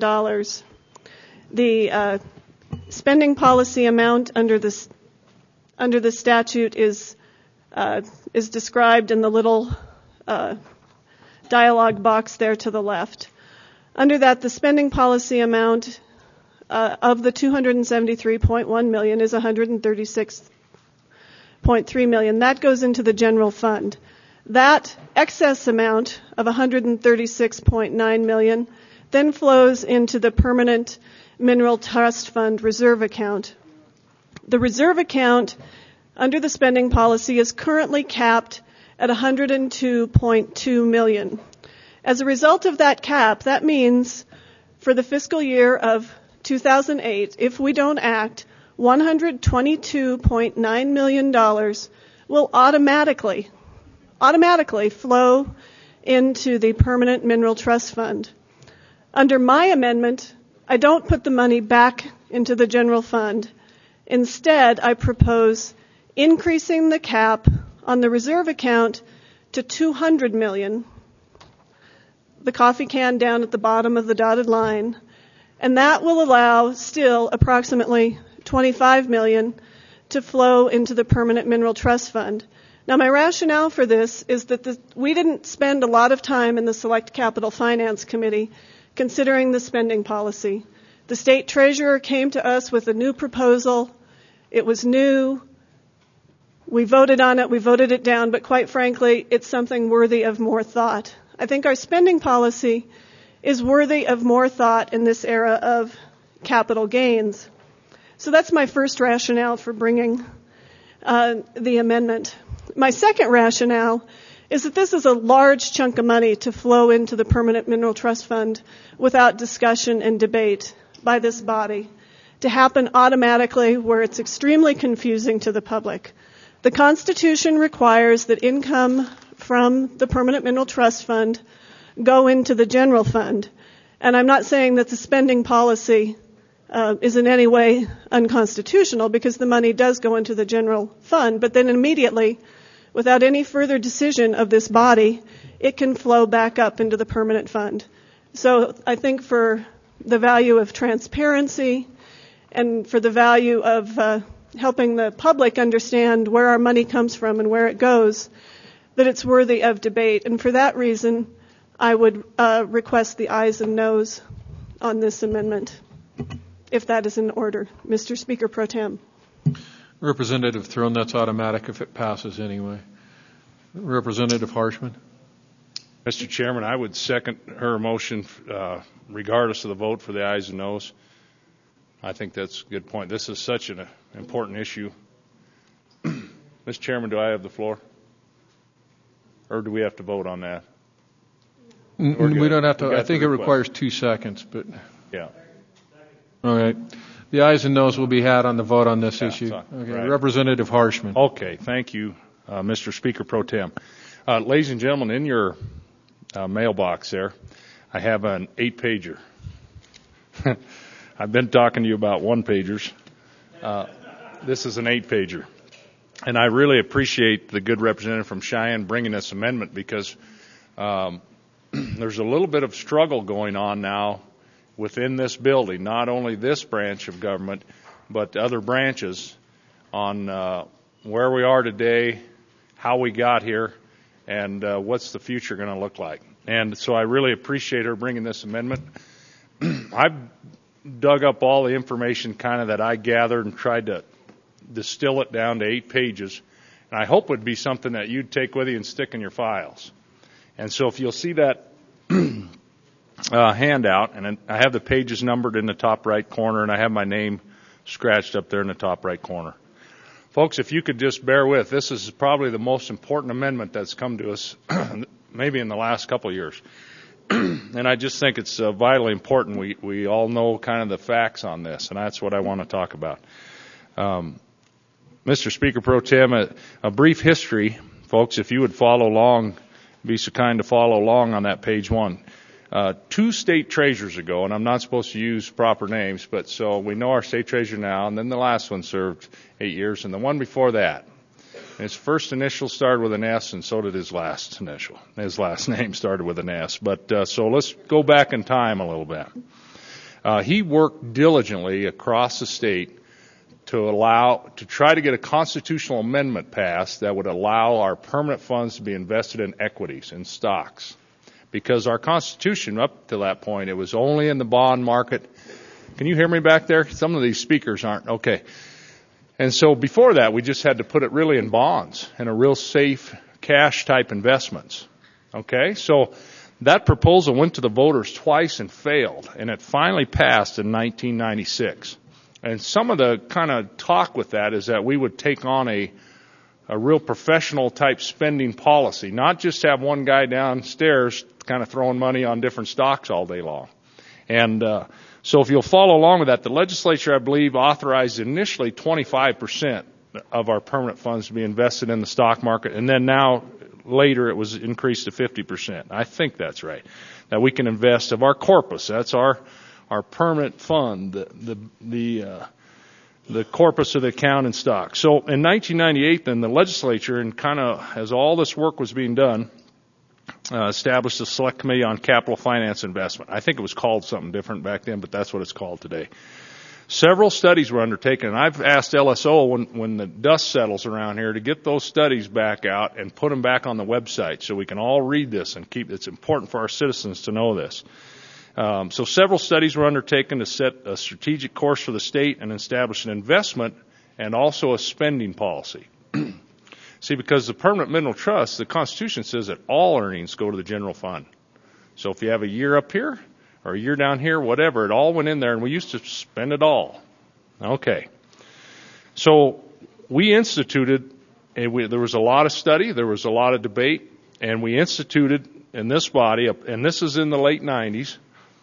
The spending policy amount under the statute is described in the little dialog box there to the left. Under that, the spending policy amount of the $273.1 million is $136.3 million. That goes into the general fund. That excess amount of $136.9 million then flows into the Permanent Mineral Trust Fund reserve account. The reserve account under the spending policy is currently capped at $102.2 million. As a result of that cap, that means for the fiscal year of 2008, if we don't act, $122.9 million will automatically flow into the Permanent Mineral Trust Fund. Under my amendment, I don't put the money back into the general fund. Instead, I propose increasing the cap on the reserve account to $200 million, the coffee can down at the bottom of the dotted line, and that will allow still approximately $25 million to flow into the Permanent Mineral Trust Fund. Now, my rationale for this is that we didn't spend a lot of time in the Select Capital Finance Committee considering the spending policy. The state treasurer came to us with a new proposal. It was new. We voted on it. We voted it down. But quite frankly, it's something worthy of more thought. I think our spending policy is worthy of more thought in this era of capital gains. So that's my first rationale for bringing the amendment. My second rationale is that this is a large chunk of money to flow into the Permanent Mineral Trust Fund without discussion and debate by this body, to happen automatically where it's extremely confusing to the public. The Constitution requires that income from the Permanent Mineral Trust Fund go into the general fund. And I'm not saying that the spending policy is in any way unconstitutional, because the money does go into the general fund, but then immediately, without any further decision of this body, it can flow back up into the permanent fund. So I think for the value of transparency and for the value of helping the public understand where our money comes from and where it goes, that it's worthy of debate. And for that reason, I would request the ayes and noes on this amendment, if that is in order. Mr. Speaker Pro Tem. Representative Throne, that's automatic if it passes anyway. Representative Harshman. Mr. Chairman, I would second her motion regardless of the vote for the ayes and noes. I think that's a good point. This is such an important issue. Mr. Chairman, do I have the floor? Or do we have to vote on that? We don't have to. I think it requires 2 seconds, but. Yeah. All right. The ayes and noes will be had on the vote on this issue. Okay. Right. Representative Harshman. Okay. Thank you, Mr. Speaker Pro Tem. Ladies and gentlemen, in your mailbox there, I have an 8-pager. I've been talking to you about 1-pagers. This is an 8-pager. And I really appreciate the good representative from Cheyenne bringing this amendment, because there's a little bit of struggle going on now within this building, not only this branch of government, but other branches, on where we are today, how we got here, and what's the future going to look like. And so I really appreciate her bringing this amendment. I've dug up all the information kind of that I gathered and tried to distill it down to 8 pages. And I hope it would be something that you'd take with you and stick in your files. And so if you'll see that handout, and I have the pages numbered in the top right corner, and I have my name scratched up there in the top right corner. Folks, if you could just bear with, this is probably the most important amendment that's come to us maybe in the last couple of years. And I just think it's vitally important we all know kind of the facts on this, and that's what I want to talk about. Mr. Speaker Pro Tem, a brief history, folks, if you would follow along, be so kind to follow along on that page 1. 2 state treasurers ago, and I'm not supposed to use proper names, but so we know our state treasurer now, and then the last one served 8 years, and the one before that. His first initial started with an S, and so did his last initial. His last name started with an S. But so let's go back in time a little bit. He worked diligently across the state to try to get a constitutional amendment passed that would allow our permanent funds to be invested in equities, in stocks. Because our Constitution, up to that point, it was only in the bond market. Can you hear me back there? Some of these speakers aren't. Okay. And so before that, we just had to put it really in bonds and a real safe cash-type investments. Okay? So that proposal went to the voters twice and failed, and it finally passed in 1996. And some of the kind of talk with that is that we would take on a real professional-type spending policy, not just have one guy downstairs kind of throwing money on different stocks all day long. And so if you'll follow along with that, the legislature, I believe, authorized initially 25% of our permanent funds to be invested in the stock market, and then now later it was increased to 50%. I think that's right. That we can invest of our corpus. That's our permanent fund, the corpus of the account in stock. So in 1998, then the legislature, and kind of as all this work was being done, established a select committee on capital finance investment. I think it was called something different back then, but that's what it's called today. Several studies were undertaken, and I've asked LSO when the dust settles around here to get those studies back out and put them back on the website so we can all read this and it's important for our citizens to know this. So several studies were undertaken to set a strategic course for the state and establish an investment and also a spending policy. See, because the Permanent Mineral Trust, the Constitution says that all earnings go to the general fund. So if you have a year up here or a year down here, whatever, it all went in there, and we used to spend it all. Okay. So we instituted, and there was a lot of study, there was a lot of debate, and we instituted in this body, and this is in the late 90s,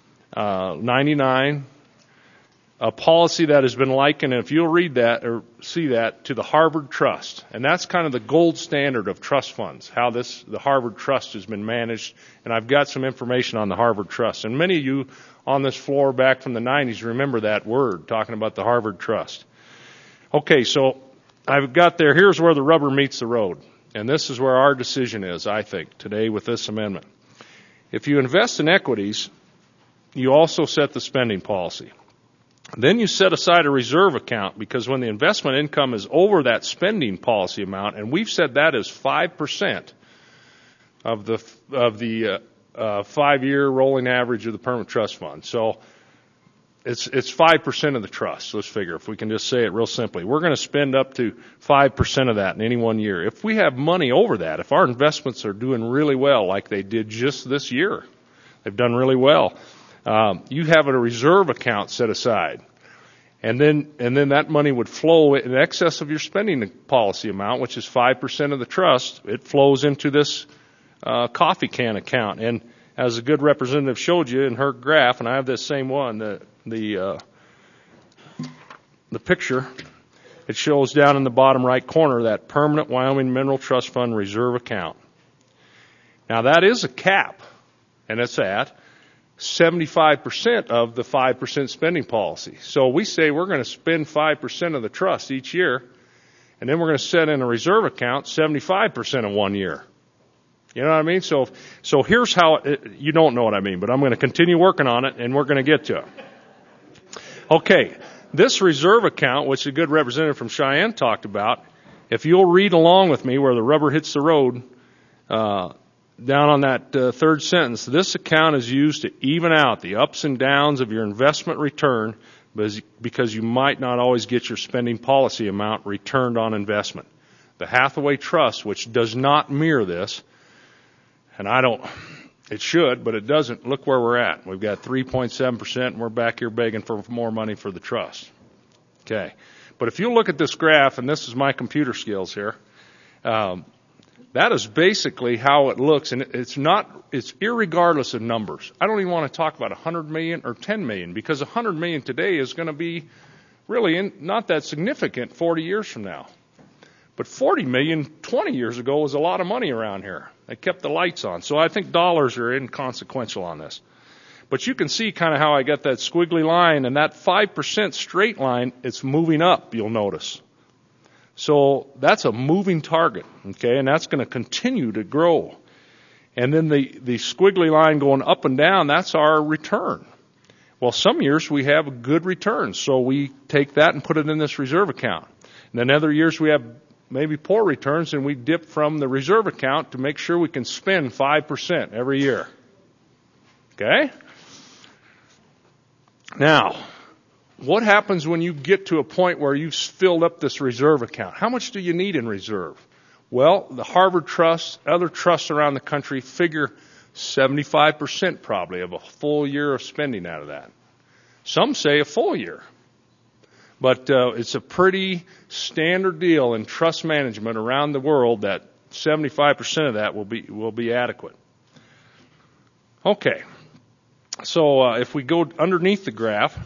99, a policy that has been likened, and if you'll read that or see that, to the Harvard Trust. And that's kind of the gold standard of trust funds, how the Harvard Trust has been managed. And I've got some information on the Harvard Trust. And many of you on this floor back from the 90s remember that word, talking about the Harvard Trust. Okay, so I've got there, here's where the rubber meets the road. And this is where our decision is, I think, today with this amendment. If you invest in equities, you also set the spending policy. Then you set aside a reserve account, because when the investment income is over that spending policy amount, and we've said that is 5% of the 5-year rolling average of the permanent trust fund. So it's 5% of the trust. Let's figure, if we can just say it real simply, we're going to spend up to 5% of that in any one year. If we have money over that, if our investments are doing really well, like they did just this year, they've done really well. You have a reserve account set aside, and then that money would flow in excess of your spending policy amount, which is 5% of the trust. It flows into this coffee can account, and as a good representative showed you in her graph, and I have this same one, the picture, it shows down in the bottom right corner that Permanent Wyoming Mineral Trust Fund reserve account. Now that is a cap, and it's at 75% of the 5% spending policy. So we say we're going to spend 5% of the trust each year, and then we're going to set in a reserve account 75% in 1 year. You know what I mean? So here's how, you don't know what I mean, but I'm going to continue working on it, and we're going to get to it. Okay, this reserve account, which a good representative from Cheyenne talked about, if you'll read along with me where the rubber hits the road, down on that third sentence, this account is used to even out the ups and downs of your investment return, because you might not always get your spending policy amount returned on investment. The Hathaway Trust, which does not mirror this, and it should, but it doesn't. Look where we're at. We've got 3.7%, and we're back here begging for more money for the trust. Okay. But if you look at this graph, and this is my computer skills here, that is basically how it looks, and it's irregardless of numbers. I don't even want to talk about 100 million or 10 million, because 100 million today is going to be really not that significant 40 years from now. But 40 million 20 years ago was a lot of money around here. They kept the lights on. So I think dollars are inconsequential on this. But you can see kind of how I got that squiggly line, and that 5% straight line, it's moving up, you'll notice. So that's a moving target, okay, and that's going to continue to grow. And then the squiggly line going up and down, that's our return. Well, some years we have a good return, so we take that and put it in this reserve account. And then other years we have maybe poor returns, and we dip from the reserve account to make sure we can spend 5% every year. Okay? Now, what happens when you get to a point where you've filled up this reserve account? How much do you need in reserve? Well, the Harvard Trust, other trusts around the country figure 75% probably of a full year of spending out of that. Some say a full year. But it's a pretty standard deal in trust management around the world that 75% of that will be adequate. Okay. So if we go underneath the graph,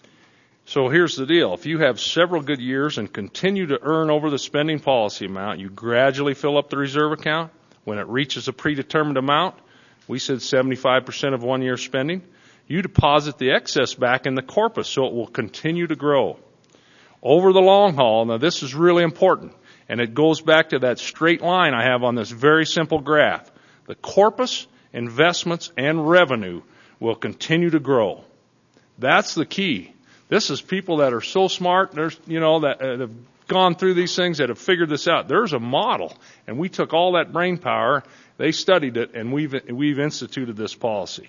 so here's the deal. If you have several good years and continue to earn over the spending policy amount, you gradually fill up the reserve account. When it reaches a predetermined amount, we said 75% of 1 year spending, you deposit the excess back in the corpus so it will continue to grow. Over the long haul, now this is really important, and it goes back to that straight line I have on this very simple graph. The corpus, investments, and revenue will continue to grow. That's the key. This is people that are so smart, that have gone through these things, that have figured this out. There's a model, and we took all that brain power, they studied it, and we've instituted this policy.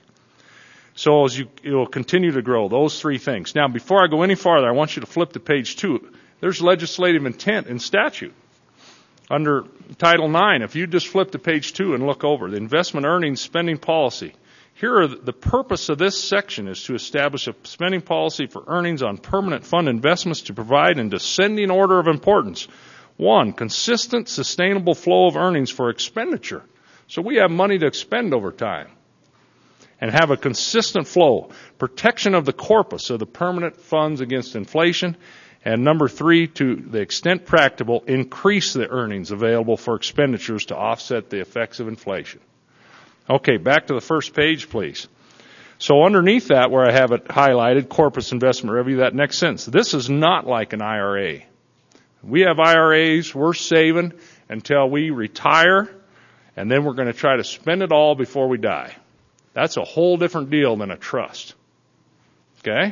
So it will continue to grow, those three things. Now, before I go any farther, I want you to flip to page 2. There's legislative intent in statute. Under Title IX, if you just flip to page 2 and look over, the investment earnings spending policy. Here are the purpose of this section is to establish a spending policy for earnings on permanent fund investments to provide in descending order of importance. 1, consistent, sustainable flow of earnings for expenditure. So we have money to expend over time. And have a consistent flow. Protection of the corpus of the permanent funds against inflation. And number 3, to the extent practicable, increase the earnings available for expenditures to offset the effects of inflation. Okay, back to the first page, please. So underneath that, where I have it highlighted, corpus investment revenue, that next sentence, this is not like an IRA. We have IRAs, we're saving until we retire, and then we're going to try to spend it all before we die. That's a whole different deal than a trust. Okay?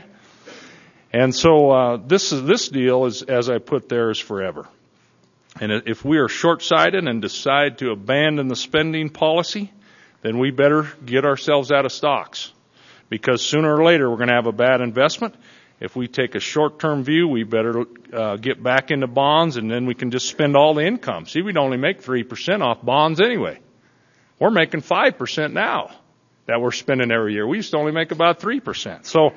And so this deal is, as I put there, is forever. And if we are short-sighted and decide to abandon the spending policy, then we better get ourselves out of stocks. Because sooner or later we're going to have a bad investment. If we take a short-term view, we better get back into bonds, and then we can just spend all the income. See, we'd only make 3% off bonds anyway. We're making 5% now that we're spending every year. We used to only make about 3%. So,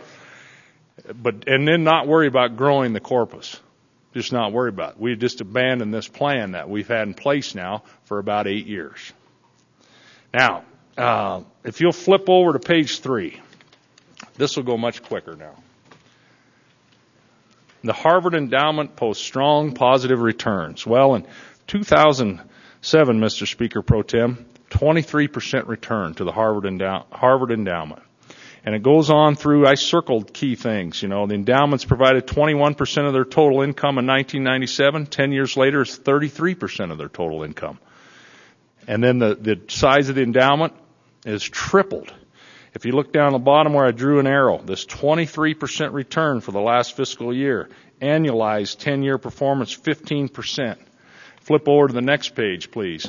and then not worry about growing the corpus. Just not worry about it. We just abandoned this plan that we've had in place now for about 8 years. Now, if you'll flip over to page 3, this will go much quicker now. The Harvard Endowment posts strong positive returns. Well, in 2007, Mr. Speaker Pro Tem, 23% return to the Harvard Endowment. And it goes on through, I circled key things. The endowments provided 21% of their total income in 1997. 10 years later, it's 33% of their total income. And then the size of the endowment is tripled. If you look down the bottom where I drew an arrow, this 23% return for the last fiscal year, annualized 10-year performance 15%. Flip over to the next page, please.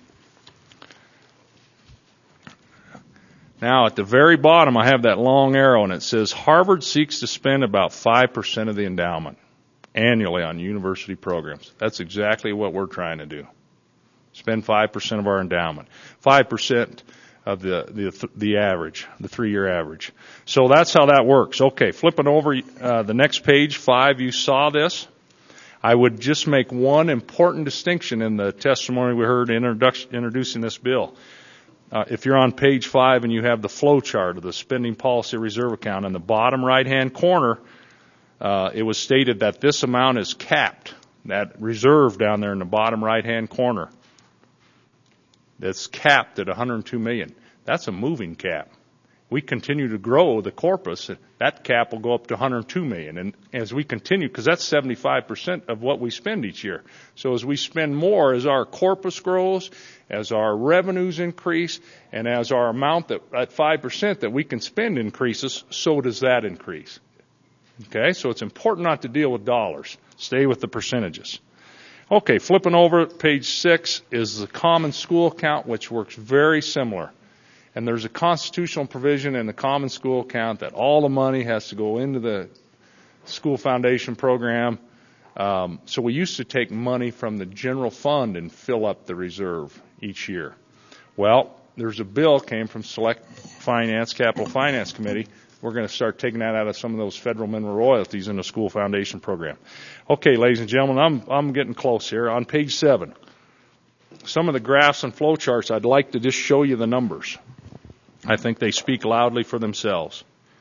Now, at the very bottom, I have that long arrow, and it says Harvard seeks to spend about 5% of the endowment annually on university programs. That's exactly what we're trying to do. Spend 5% of our endowment. 5% of the average, the 3-year average. So that's how that works. Okay, flipping over the next page, 5, you saw this. I would just make one important distinction in the testimony we heard introducing this bill. If you're on page 5 and you have the flow chart of the spending policy reserve account, in the bottom right-hand corner, it was stated that this amount is capped, that reserve down there in the bottom right-hand corner. That's capped at $102 million. That's a moving cap. We continue to grow the corpus, that cap will go up to $102 million. And as we continue, because that's 75% of what we spend each year. So as we spend more, as our corpus grows, as our revenues increase, and as our amount at 5% that we can spend increases, so does that increase. Okay, so it's important not to deal with dollars. Stay with the percentages. Okay, flipping over, page 6 is the common school account, which works very similar. And there's a constitutional provision in the common school account that all the money has to go into the school foundation program. So we used to take money from the general fund and fill up the reserve each year. Well, there's a bill came from Select Finance, Capital Finance Committee. We're going to start taking that out of some of those federal mineral royalties in the school foundation program. Okay, ladies and gentlemen, I'm getting close here. On page 7, some of the graphs and flow charts, I'd like to just show you the numbers. I think they speak loudly for themselves.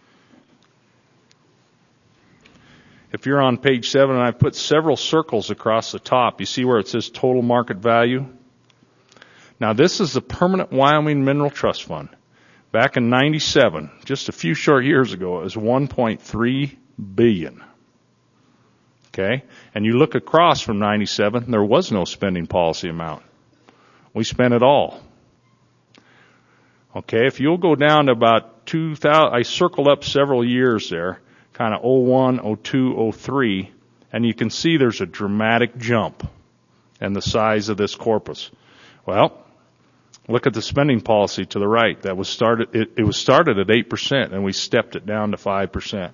If you're on page 7, and I put several circles across the top, you see where it says total market value? Now, this is the Permanent Wyoming Mineral Trust Fund. Back in 97, just a few short years ago, it was $1.3 billion. Okay? And you look across from 97, there was no spending policy amount. We spent it all. Okay, if you'll go down to about 2000, I circled up several years there, kind of 01, 02, 03, and you can see there's a dramatic jump in the size of this corpus. Well, look at the spending policy to the right. That was started. It was started at 8%, and we stepped it down to 5%.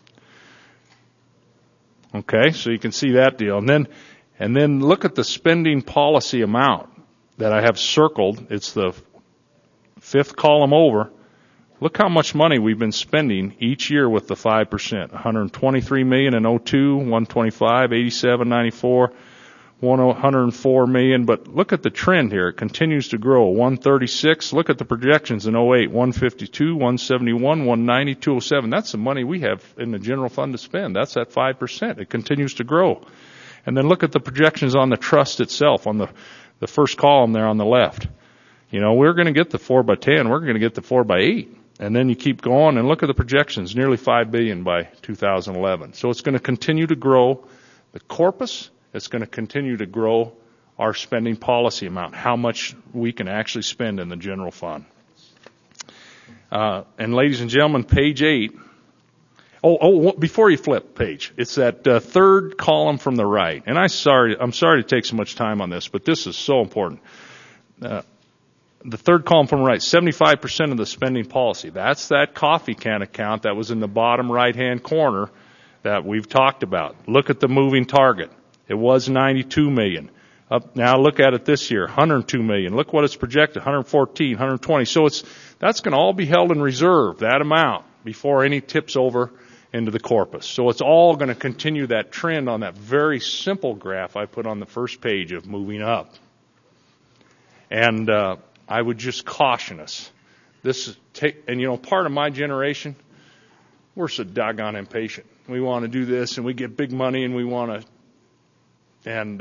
Okay, so you can see that deal, and then look at the spending policy amount that I have circled. It's the 5th column over. Look how much money we've been spending each year with the 5%. $123 million in 02, 125, 87, 94. $104 million, but look at the trend here. It continues to grow. 136. Look at the projections in 08. 152, 171, 190, 207. That's the money we have in the general fund to spend. That's at 5%. It continues to grow. And then look at the projections on the trust itself, on the first column there on the left. You know, we're going to get the 4x10. We're going to get the 4x8. And then you keep going and look at the projections, nearly $5 billion by 2011. So it's going to continue to grow the corpus. It's going to continue to grow our spending policy amount, how much we can actually spend in the general fund. And ladies and gentlemen, page 8. Before you flip page, it's that third column from the right. And I'm sorry to take so much time on this, but this is so important. The third column from the right, 75% of the spending policy. That's that coffee can account that was in the bottom right-hand corner that we've talked about. Look at the moving target. It was $92 million. Now look at it this year, $102 million. Look what it's projected, $114, $120. So that's going to all be held in reserve, that amount, before any tips over into the corpus. So it's all going to continue that trend on that very simple graph I put on the first page of moving up. And I would just caution us. Part of my generation, we're so doggone impatient. We want to do this, and we get big money, and we want to. And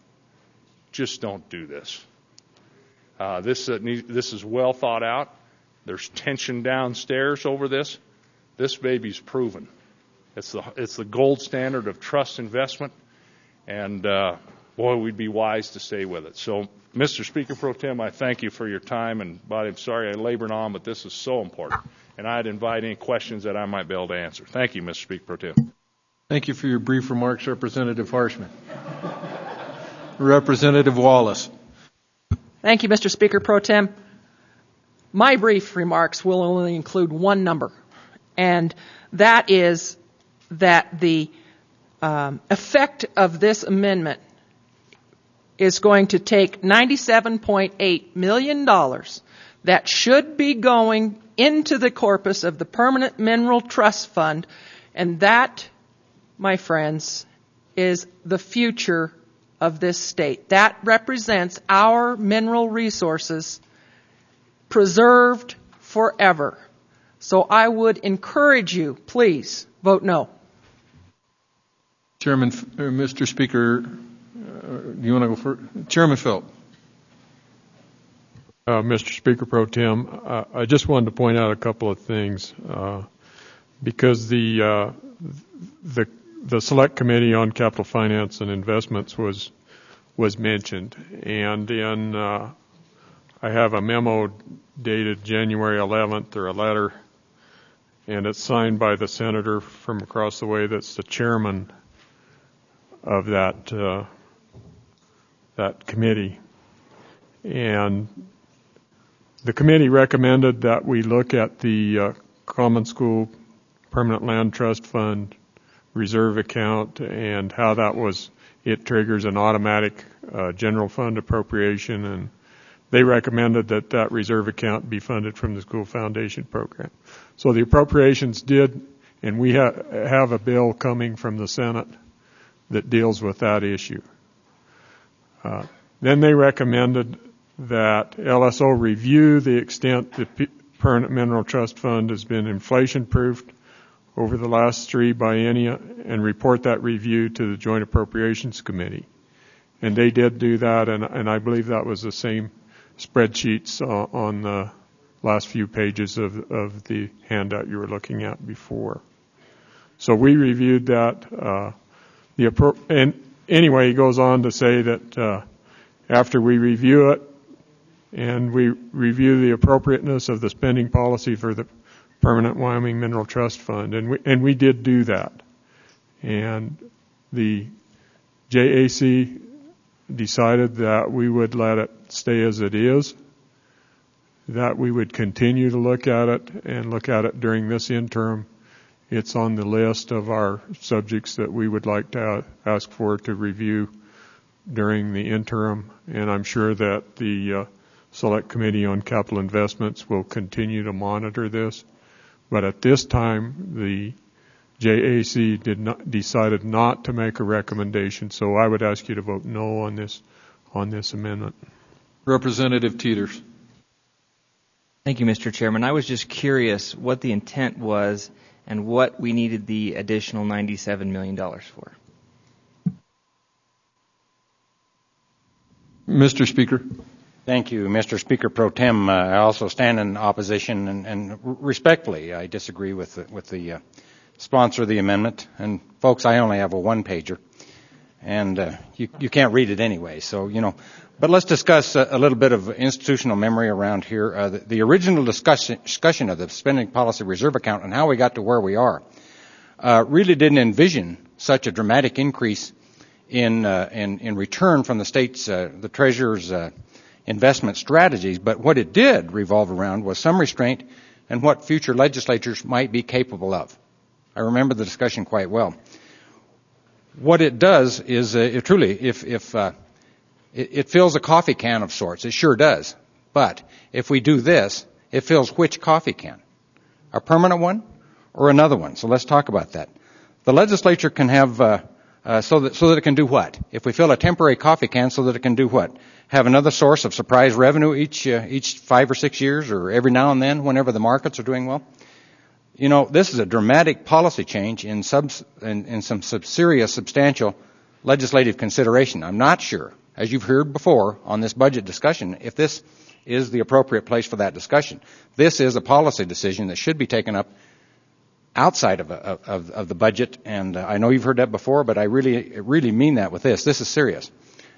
just don't do this. This is well thought out. There's tension downstairs over this. This baby's proven. It's the gold standard of trust investment, and boy, we'd be wise to stay with it. So, Mr. Speaker Pro Tem, I thank you for your time, and I'm sorry I labored on, but this is so important, and I'd invite any questions that I might be able to answer. Thank you, Mr. Speaker Pro Tem. Thank you for your brief remarks, Representative Harshman. Representative Wallace. Thank you, Mr. Speaker Pro Tem. My brief remarks will only include one number, and that is that the effect of this amendment is going to take $97.8 million that should be going into the corpus of the Permanent Mineral Trust Fund, and that, my friends, is the future of this state. That represents our mineral resources preserved forever. So I would encourage you, please, vote no. Mr. Speaker, do you want to go first? Chairman Philp. Mr. Speaker Pro Tem, I just wanted to point out a couple of things because the Select Committee on Capital Finance and Investments was mentioned, and then I have a memo dated January 11th, or a letter, and it's signed by the senator from across the way that's the chairman of that committee. And the committee recommended that we look at the Common School Permanent Land Trust Fund reserve account and how it triggers an automatic general fund appropriation, and they recommended that reserve account be funded from the school foundation program. So the appropriations did, and we have a bill coming from the Senate that deals with that issue. Then they recommended that LSO review the extent the Permanent Mineral Trust Fund has been inflation-proofed over the last 3 biennia and report that review to the Joint Appropriations Committee. And they did do that, and I believe that was the same spreadsheets on the last few pages of the handout you were looking at before. So we reviewed that. And anyway, he goes on to say that after we review it and we review the appropriateness of the spending policy for the Permanent Wyoming Mineral Trust Fund, and we did do that. And the JAC decided that we would let it stay as it is, that we would continue to look at it and look at it during this interim. It's on the list of our subjects that we would like to ask for to review during the interim, and I'm sure that the Select Committee on Capital Investments will continue to monitor this. But at this time, the JAC decided not to make a recommendation, so I would ask you to vote no on this amendment. Representative Teeters. Thank you, Mr. Chairman. I was just curious what the intent was and what we needed the additional $97 million for. Mr. Speaker. Thank you, Mr. Speaker Pro Tem. I also stand in opposition, and respectfully, I disagree with the sponsor of the amendment. And folks, I only have a one-pager, and you can't read it anyway. So but let's discuss a little bit of institutional memory around here. The original discussion of the spending policy reserve account and how we got to where we are really didn't envision such a dramatic increase in return from the state's, the treasurer's investment strategies. But what it did revolve around was some restraint and what future legislatures might be capable of. I remember the discussion quite well. What it does is it truly, it fills a coffee can of sorts. It sure does. But if we do this, it fills which coffee can? A permanent one or another one? So let's talk about that. The legislature can have so that it can do what? If we fill a temporary coffee can, so that it can do what? Have another source of surprise revenue each 5 or 6 years, or every now and then, whenever the markets are doing well. This is a dramatic policy change in some serious, substantial legislative consideration. I'm not sure, as you've heard before on this budget discussion, if this is the appropriate place for that discussion. This is a policy decision that should be taken up outside of the budget, and I know you've heard that before, but I really mean that with this. This is serious.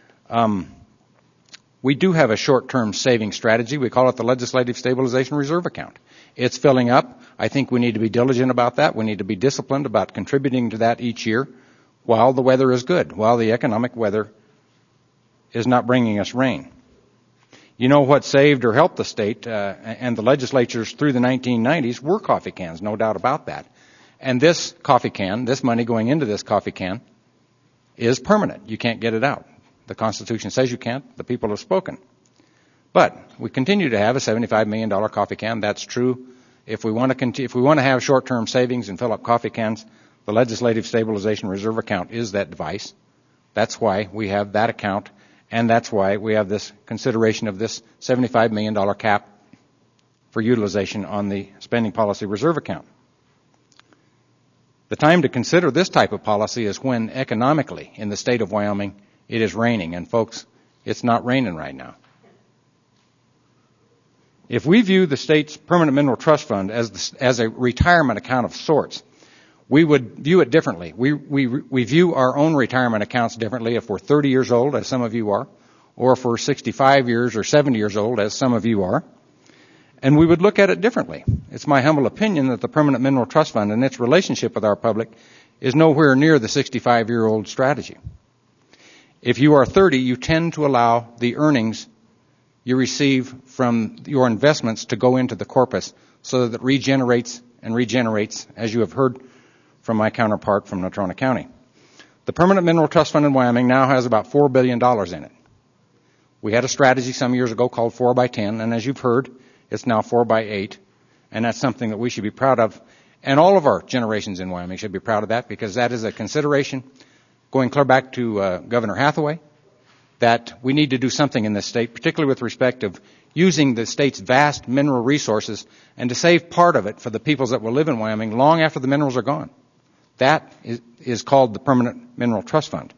We do have a short-term saving strategy. We call it the Legislative Stabilization Reserve Account. It's filling up. I think we need to be diligent about that. We need to be disciplined about contributing to that each year while the weather is good, while the economic weather is not bringing us rain. You know what saved or helped the state and the legislatures through the 1990s were coffee cans, no doubt about that. And this coffee can, this money going into this coffee can, is permanent. You can't get it out. The Constitution says you can't. The people have spoken. But we continue to have a $75 million coffee can. That's true. If we want to have short-term savings and fill up coffee cans, the Legislative Stabilization Reserve Account is that device. That's why we have that account, and that's why we have this consideration of this $75 million cap for utilization on the Spending Policy Reserve Account. The time to consider this type of policy is when economically in the state of Wyoming it is raining, and folks, it's not raining right now. If we view the state's Permanent Mineral Trust Fund as a retirement account of sorts, we would view it differently. We view our own retirement accounts differently if we're 30 years old, as some of you are, or if we're 65 years or 70 years old, as some of you are. And we would look at it differently. It's my humble opinion that the Permanent Mineral Trust Fund and its relationship with our public is nowhere near the 65-year-old strategy. If you are 30, you tend to allow the earnings you receive from your investments to go into the corpus so that it regenerates and regenerates, as you have heard from my counterpart from Natrona County. The Permanent Mineral Trust Fund in Wyoming now has about $4 billion in it. We had a strategy some years ago called 4x10, and as you've heard, it's now 4x8, and that's something that we should be proud of. And all of our generations in Wyoming should be proud of that, because that is a consideration, going clear back to Governor Hathaway, that we need to do something in this state, particularly with respect of using the state's vast mineral resources and to save part of it for the peoples that will live in Wyoming long after the minerals are gone. That is called the Permanent Mineral Trust Fund.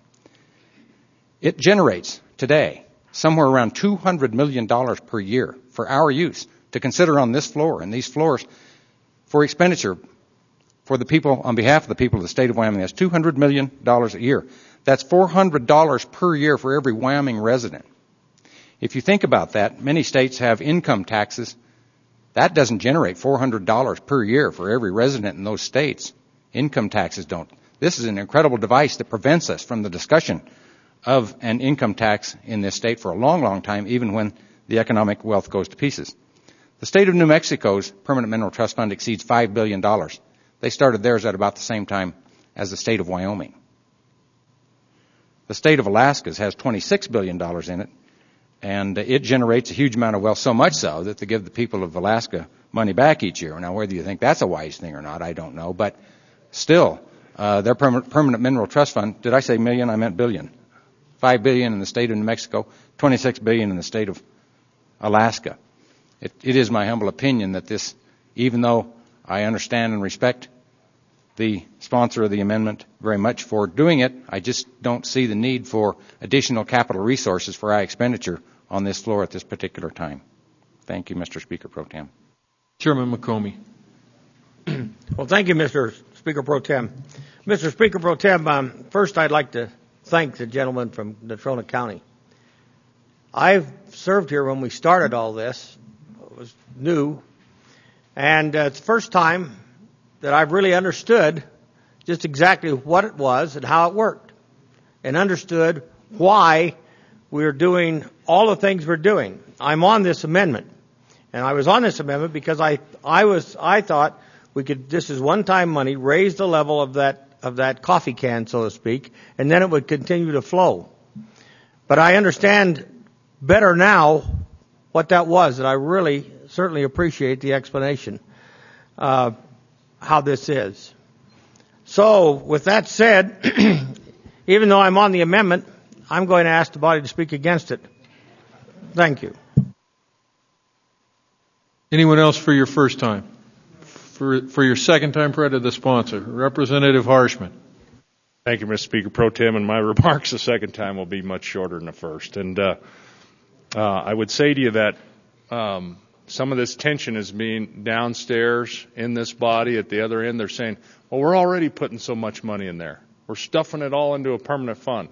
It generates today somewhere around $200 million per year for our use to consider on this floor and these floors for expenditure for the people, on behalf of the people of the state of Wyoming. That's $200 million a year. That's $400 per year for every Wyoming resident. If you think about that, many states have income taxes. That doesn't generate $400 per year for every resident in those states. Income taxes don't. This is an incredible device that prevents us from the discussion of an income tax in this state for a long, long time, even when the economic wealth goes to pieces. The state of New Mexico's Permanent Mineral Trust Fund exceeds $5 billion. They started theirs at about the same time as the state of Wyoming. The state of Alaska's has $26 billion in it, and it generates a huge amount of wealth, so much so that they give the people of Alaska money back each year. Now, whether you think that's a wise thing or not, I don't know, but still, their Permanent Mineral Trust Fund, did I say million? I meant billion. $5 billion in the state of New Mexico, $26 billion in the state of Alaska. It is my humble opinion that this, even though I understand and respect the sponsor of the amendment very much for doing it, I just don't see the need for additional capital resources for our expenditure on this floor at this particular time. Thank you, Mr. Speaker Pro Tem. Chairman McComey. Well, thank you, Mr. Speaker Pro Tem. Mr. Speaker Pro Tem, first I'd like to thank the gentleman from Natrona County. I've served here when we started all this. It was new. And it's the first time that I've really understood just exactly what it was and how it worked, and understood why we're doing all the things we're doing. I'm on this amendment, and I was on this amendment because I thought we could, this is one-time money, raise the level of that coffee can, so to speak, and then it would continue to flow. But I understand better now what that was, and I really certainly appreciate the explanation how this is. So, with that said, even though I'm on the amendment, I'm going to ask the body to speak against it. Thank you. Anyone else for your first time? For your second time, prior to the sponsor, Representative Harshman. Thank you, Mr. Speaker Pro Tem, and my remarks the second time will be much shorter than the first. And I would say to you that some of this tension is being downstairs in this body at the other end. They're saying, well, we're already putting so much money in there. We're stuffing it all into a permanent fund.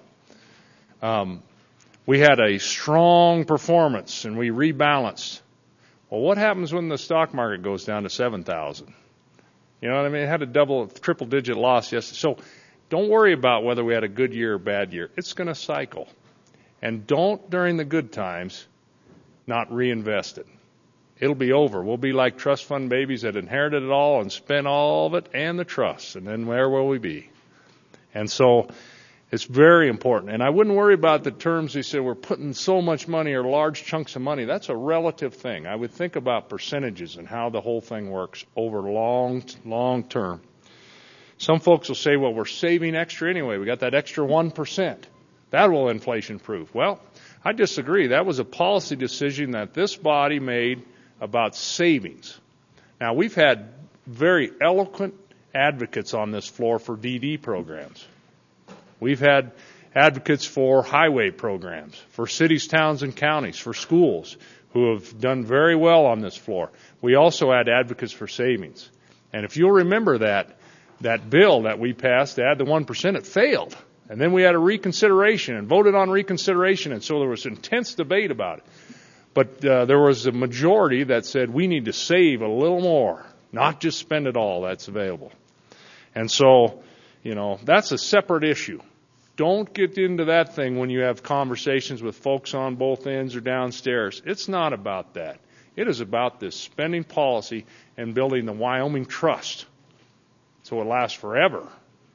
We had a strong performance, and we rebalanced. Well, what happens when the stock market goes down to 7,000? You know what I mean? It had a triple-digit loss yesterday. So don't worry about whether we had a good year or bad year. It's going to cycle. And don't, during the good times, not reinvest it. It'll be over. We'll be like trust fund babies that inherited it all and spent all of it and the trust. And then where will we be? And so it's very important. And I wouldn't worry about the terms they say we're putting so much money or large chunks of money. That's a relative thing. I would think about percentages and how the whole thing works over long term. Some folks will say, well, we're saving extra anyway. We got that extra 1%. That will inflation proof. Well, I disagree. That was a policy decision that this body made about savings. Now, we've had very eloquent advocates on this floor for DD programs. We've had advocates for highway programs, for cities, towns, and counties, for schools who have done very well on this floor. We also had advocates for savings. And if you'll remember that bill that we passed to add the 1%, it failed. And then we had a reconsideration and voted on reconsideration, and so there was intense debate about it. But there was a majority that said we need to save a little more, not just spend it all that's available. And so, that's a separate issue. Don't get into that thing when you have conversations with folks on both ends or downstairs. It's not about that. It is about this spending policy and building the Wyoming Trust so it lasts forever.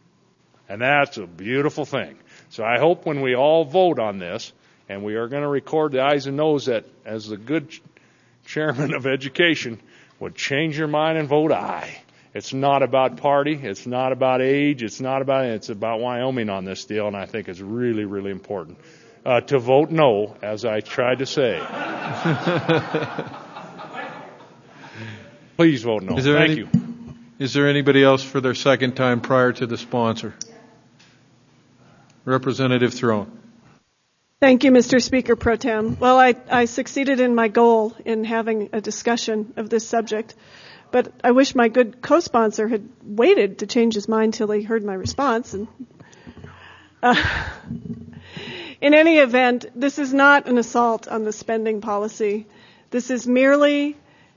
And that's a beautiful thing. So I hope when we all vote on this, and we are going to record the ayes and noes that, as the good chairman of education, would change your mind and vote aye. It's not about party. It's not about age. It's about Wyoming on this deal, and I think it's really, really important. to vote no, as I tried to say. Please vote no. Thank you. Is there anybody else for their second time prior to the sponsor? Representative Throne. Thank you, Mr. Speaker Pro Tem. Well, I succeeded in my goal in having a discussion of this subject, but I wish my good co-sponsor had waited to change his mind till he heard my response. And in any event, this is not an assault on the spending policy. This is merely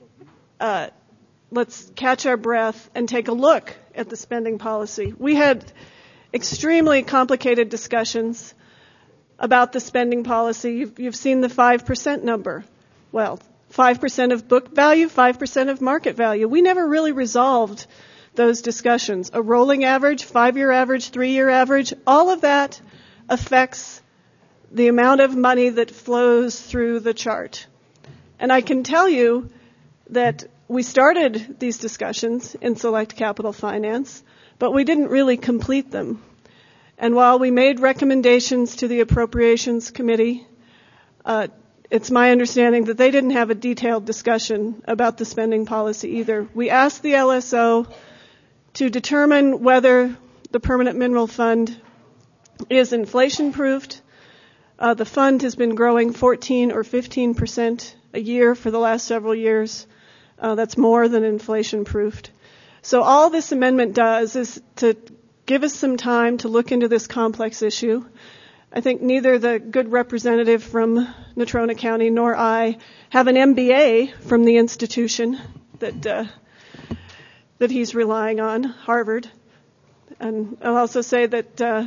let's catch our breath and take a look at the spending policy. We had extremely complicated discussions about the spending policy. You've seen the 5% number. Well, 5% of book value, 5% of market value. We never really resolved those discussions. A rolling average, 5-year average, 3-year average, all of that affects the amount of money that flows through the chart. And I can tell you that we started these discussions in Select Capital Finance, but we didn't really complete them. And while we made recommendations to the Appropriations Committee, it's my understanding that they didn't have a detailed discussion about the spending policy either. We asked the LSO to determine whether the Permanent Mineral Fund is inflation-proofed. The fund has been growing 14 or 15% a year for the last several years. That's more than inflation-proofed. So all this amendment does is to give us some time to look into this complex issue. I think neither the good representative from Natrona County nor I have an MBA from the institution that he's relying on, Harvard. And I'll also say that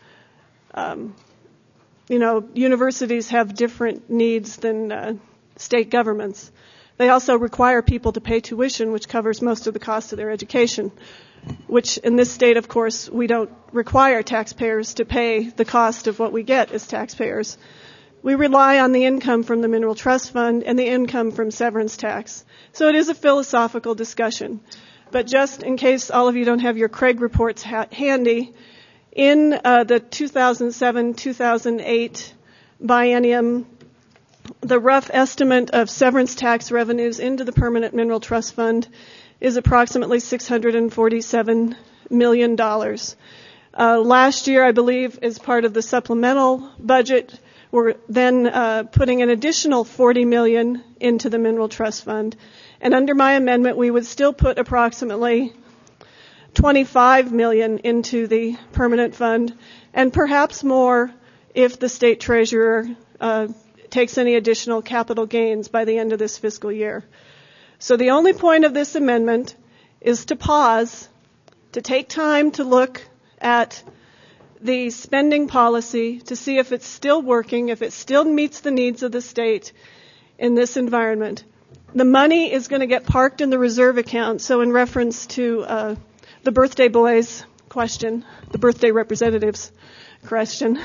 universities have different needs than state governments. They also require people to pay tuition, which covers most of the cost of their education, which in this state, of course, we don't require taxpayers to pay the cost of what we get as taxpayers. We rely on the income from the Mineral Trust Fund and the income from severance tax. So it is a philosophical discussion. But just in case all of you don't have your Craig reports handy, in the 2007-2008 biennium, the rough estimate of severance tax revenues into the Permanent Mineral Trust Fund is approximately $647 million. Last year, I believe, as part of the supplemental budget, we're then putting an additional $40 million into the Mineral Trust Fund. And under my amendment, we would still put approximately $25 million into the permanent fund, and perhaps more if the state treasurer takes any additional capital gains by the end of this fiscal year. So the only point of this amendment is to pause, to take time to look at the spending policy to see if it's still working, if it still meets the needs of the state in this environment. The money is going to get parked in the reserve account. So in reference to the birthday boy's question, the birthday representative's question,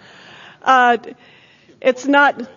it's not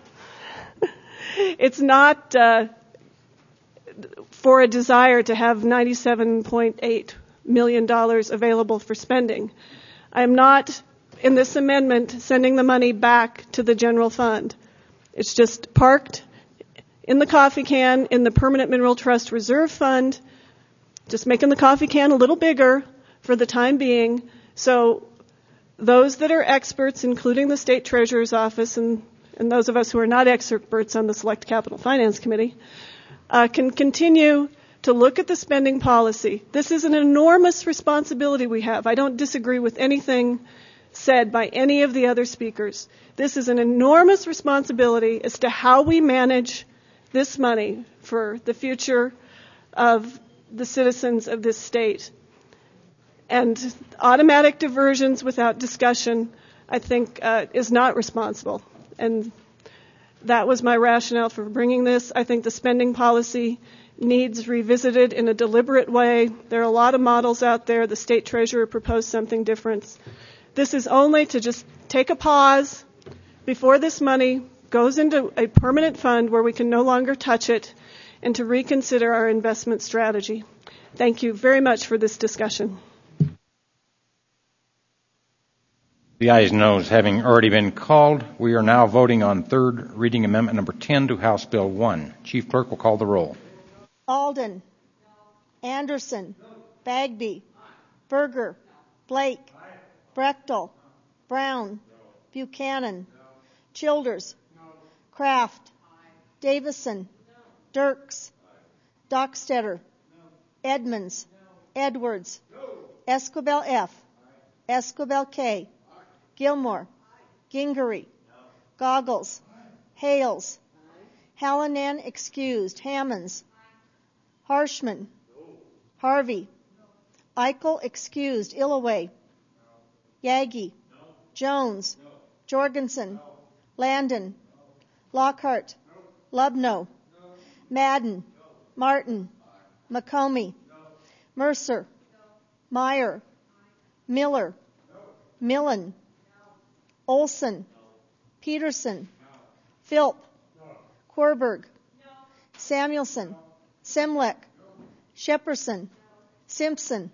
for a desire to have $97.8 million available for spending. I am not, in this amendment, sending the money back to the general fund. It's just parked in the coffee can in the Permanent Mineral Trust Reserve Fund, just making the coffee can a little bigger for the time being, so those that are experts, including the State Treasurer's Office and those of us who are not experts on the Select Capital Finance Committee, can continue to look at the spending policy. This is an enormous responsibility we have. I don't disagree with anything said by any of the other speakers. This is an enormous responsibility as to how we manage this money for the future of the citizens of this state. And automatic diversions without discussion, I think, is not responsible. And that was my rationale for bringing this. I think the spending policy needs revisited in a deliberate way. There are a lot of models out there. The state treasurer proposed something different. This is only to just take a pause before this money goes into a permanent fund where we can no longer touch it, and to reconsider our investment strategy. Thank you very much for this discussion. The ayes and noes having already been called, we are now voting on third reading amendment number 10 to House Bill 1. Chief Clerk will call the roll. Alden. Anderson. Bagby. Berger. Blake. Brechtel. Brown. Buchanan. Childers. Kraft. Davison. Dirks. Dockstetter. Edmonds. Edwards. Escobel F. Escobel K. Gilmore. Gingery. Goggles. Hales. Hallinan excused. Hammonds. Harshman. Harvey. Eichel excused. Illaway. Yagi. Jones. Jorgensen. Landon. Lockhart. Lubno. Madden. Martin. McComey. Mercer. Meyer. Miller. Millen. Olson. Peterson. Philp. Korberg. Samuelson. Semlek. Shepperson. Simpson.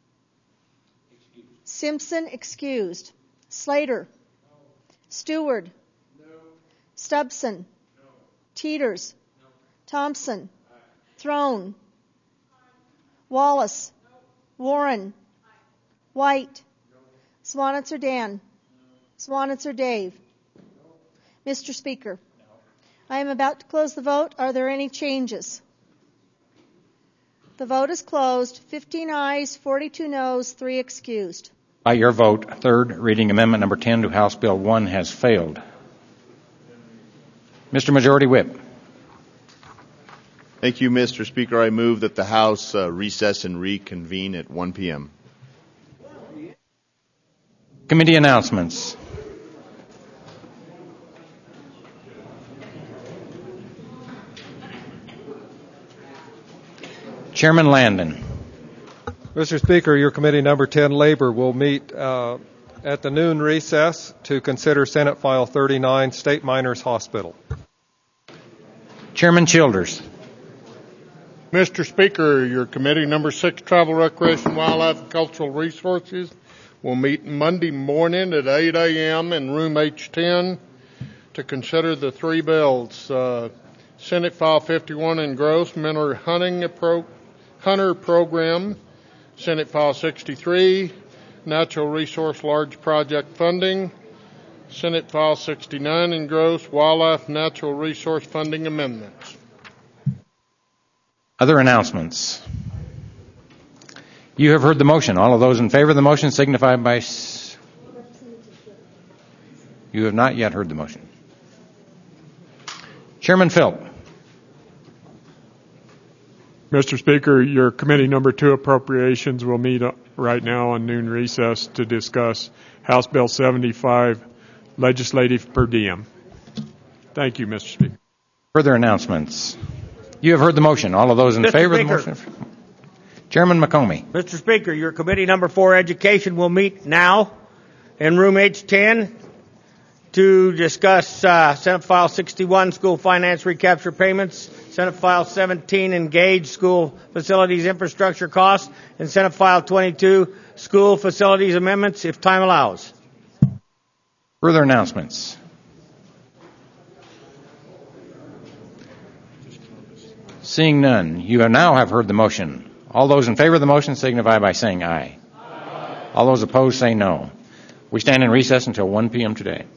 Simpson excused. Slater. Stewart. Stubson. Teeters. Thompson. Throne. Wallace. Warren. White. Swanitzer Dan. Swanitzer Dave. Mr. Speaker, I am about to close the vote. Are there any changes? The vote is closed. 15 ayes, 42 noes, 3 excused. By your vote, third reading amendment number 10 to House Bill 1 has failed. Mr. Majority Whip. Thank you, Mr. Speaker. I move that the House recess and reconvene at 1 p.m. Committee announcements. Chairman Landon. Mr. Speaker, your committee number 10, Labor, will meet at the noon recess to consider Senate File 39, State Miners Hospital. Chairman Childers. Mr. Speaker, your committee number 6, Travel, Recreation, Wildlife, and Cultural Resources, will meet Monday morning at 8 a.m. in room H10 to consider the 3 bills. Senate File 51 engrossed Menor Hunter Program, Senate File 63, Natural Resource Large Project Funding, Senate File 69 engrossed Wildlife Natural Resource Funding Amendments. Other announcements. You have heard the motion. All of those in favor of the motion signify by... You have not yet heard the motion. Chairman Philp. Mr. Speaker, your committee number 2 appropriations will meet right now on noon recess to discuss House Bill 75, legislative per diem. Thank you, Mr. Speaker. Further announcements. You have heard the motion. All of those in favor of the motion. Chairman McComey. Mr. Speaker, your committee number 4, Education, will meet now in room H10 to discuss Senate File 61, School Finance Recapture Payments, Senate File 17, Engage School Facilities Infrastructure Costs, and Senate File 22, School Facilities Amendments, if time allows. Further announcements. Seeing none, you now have heard the motion. All those in favor of the motion signify by saying aye. Aye. All those opposed say no. We stand in recess until 1 p.m. today.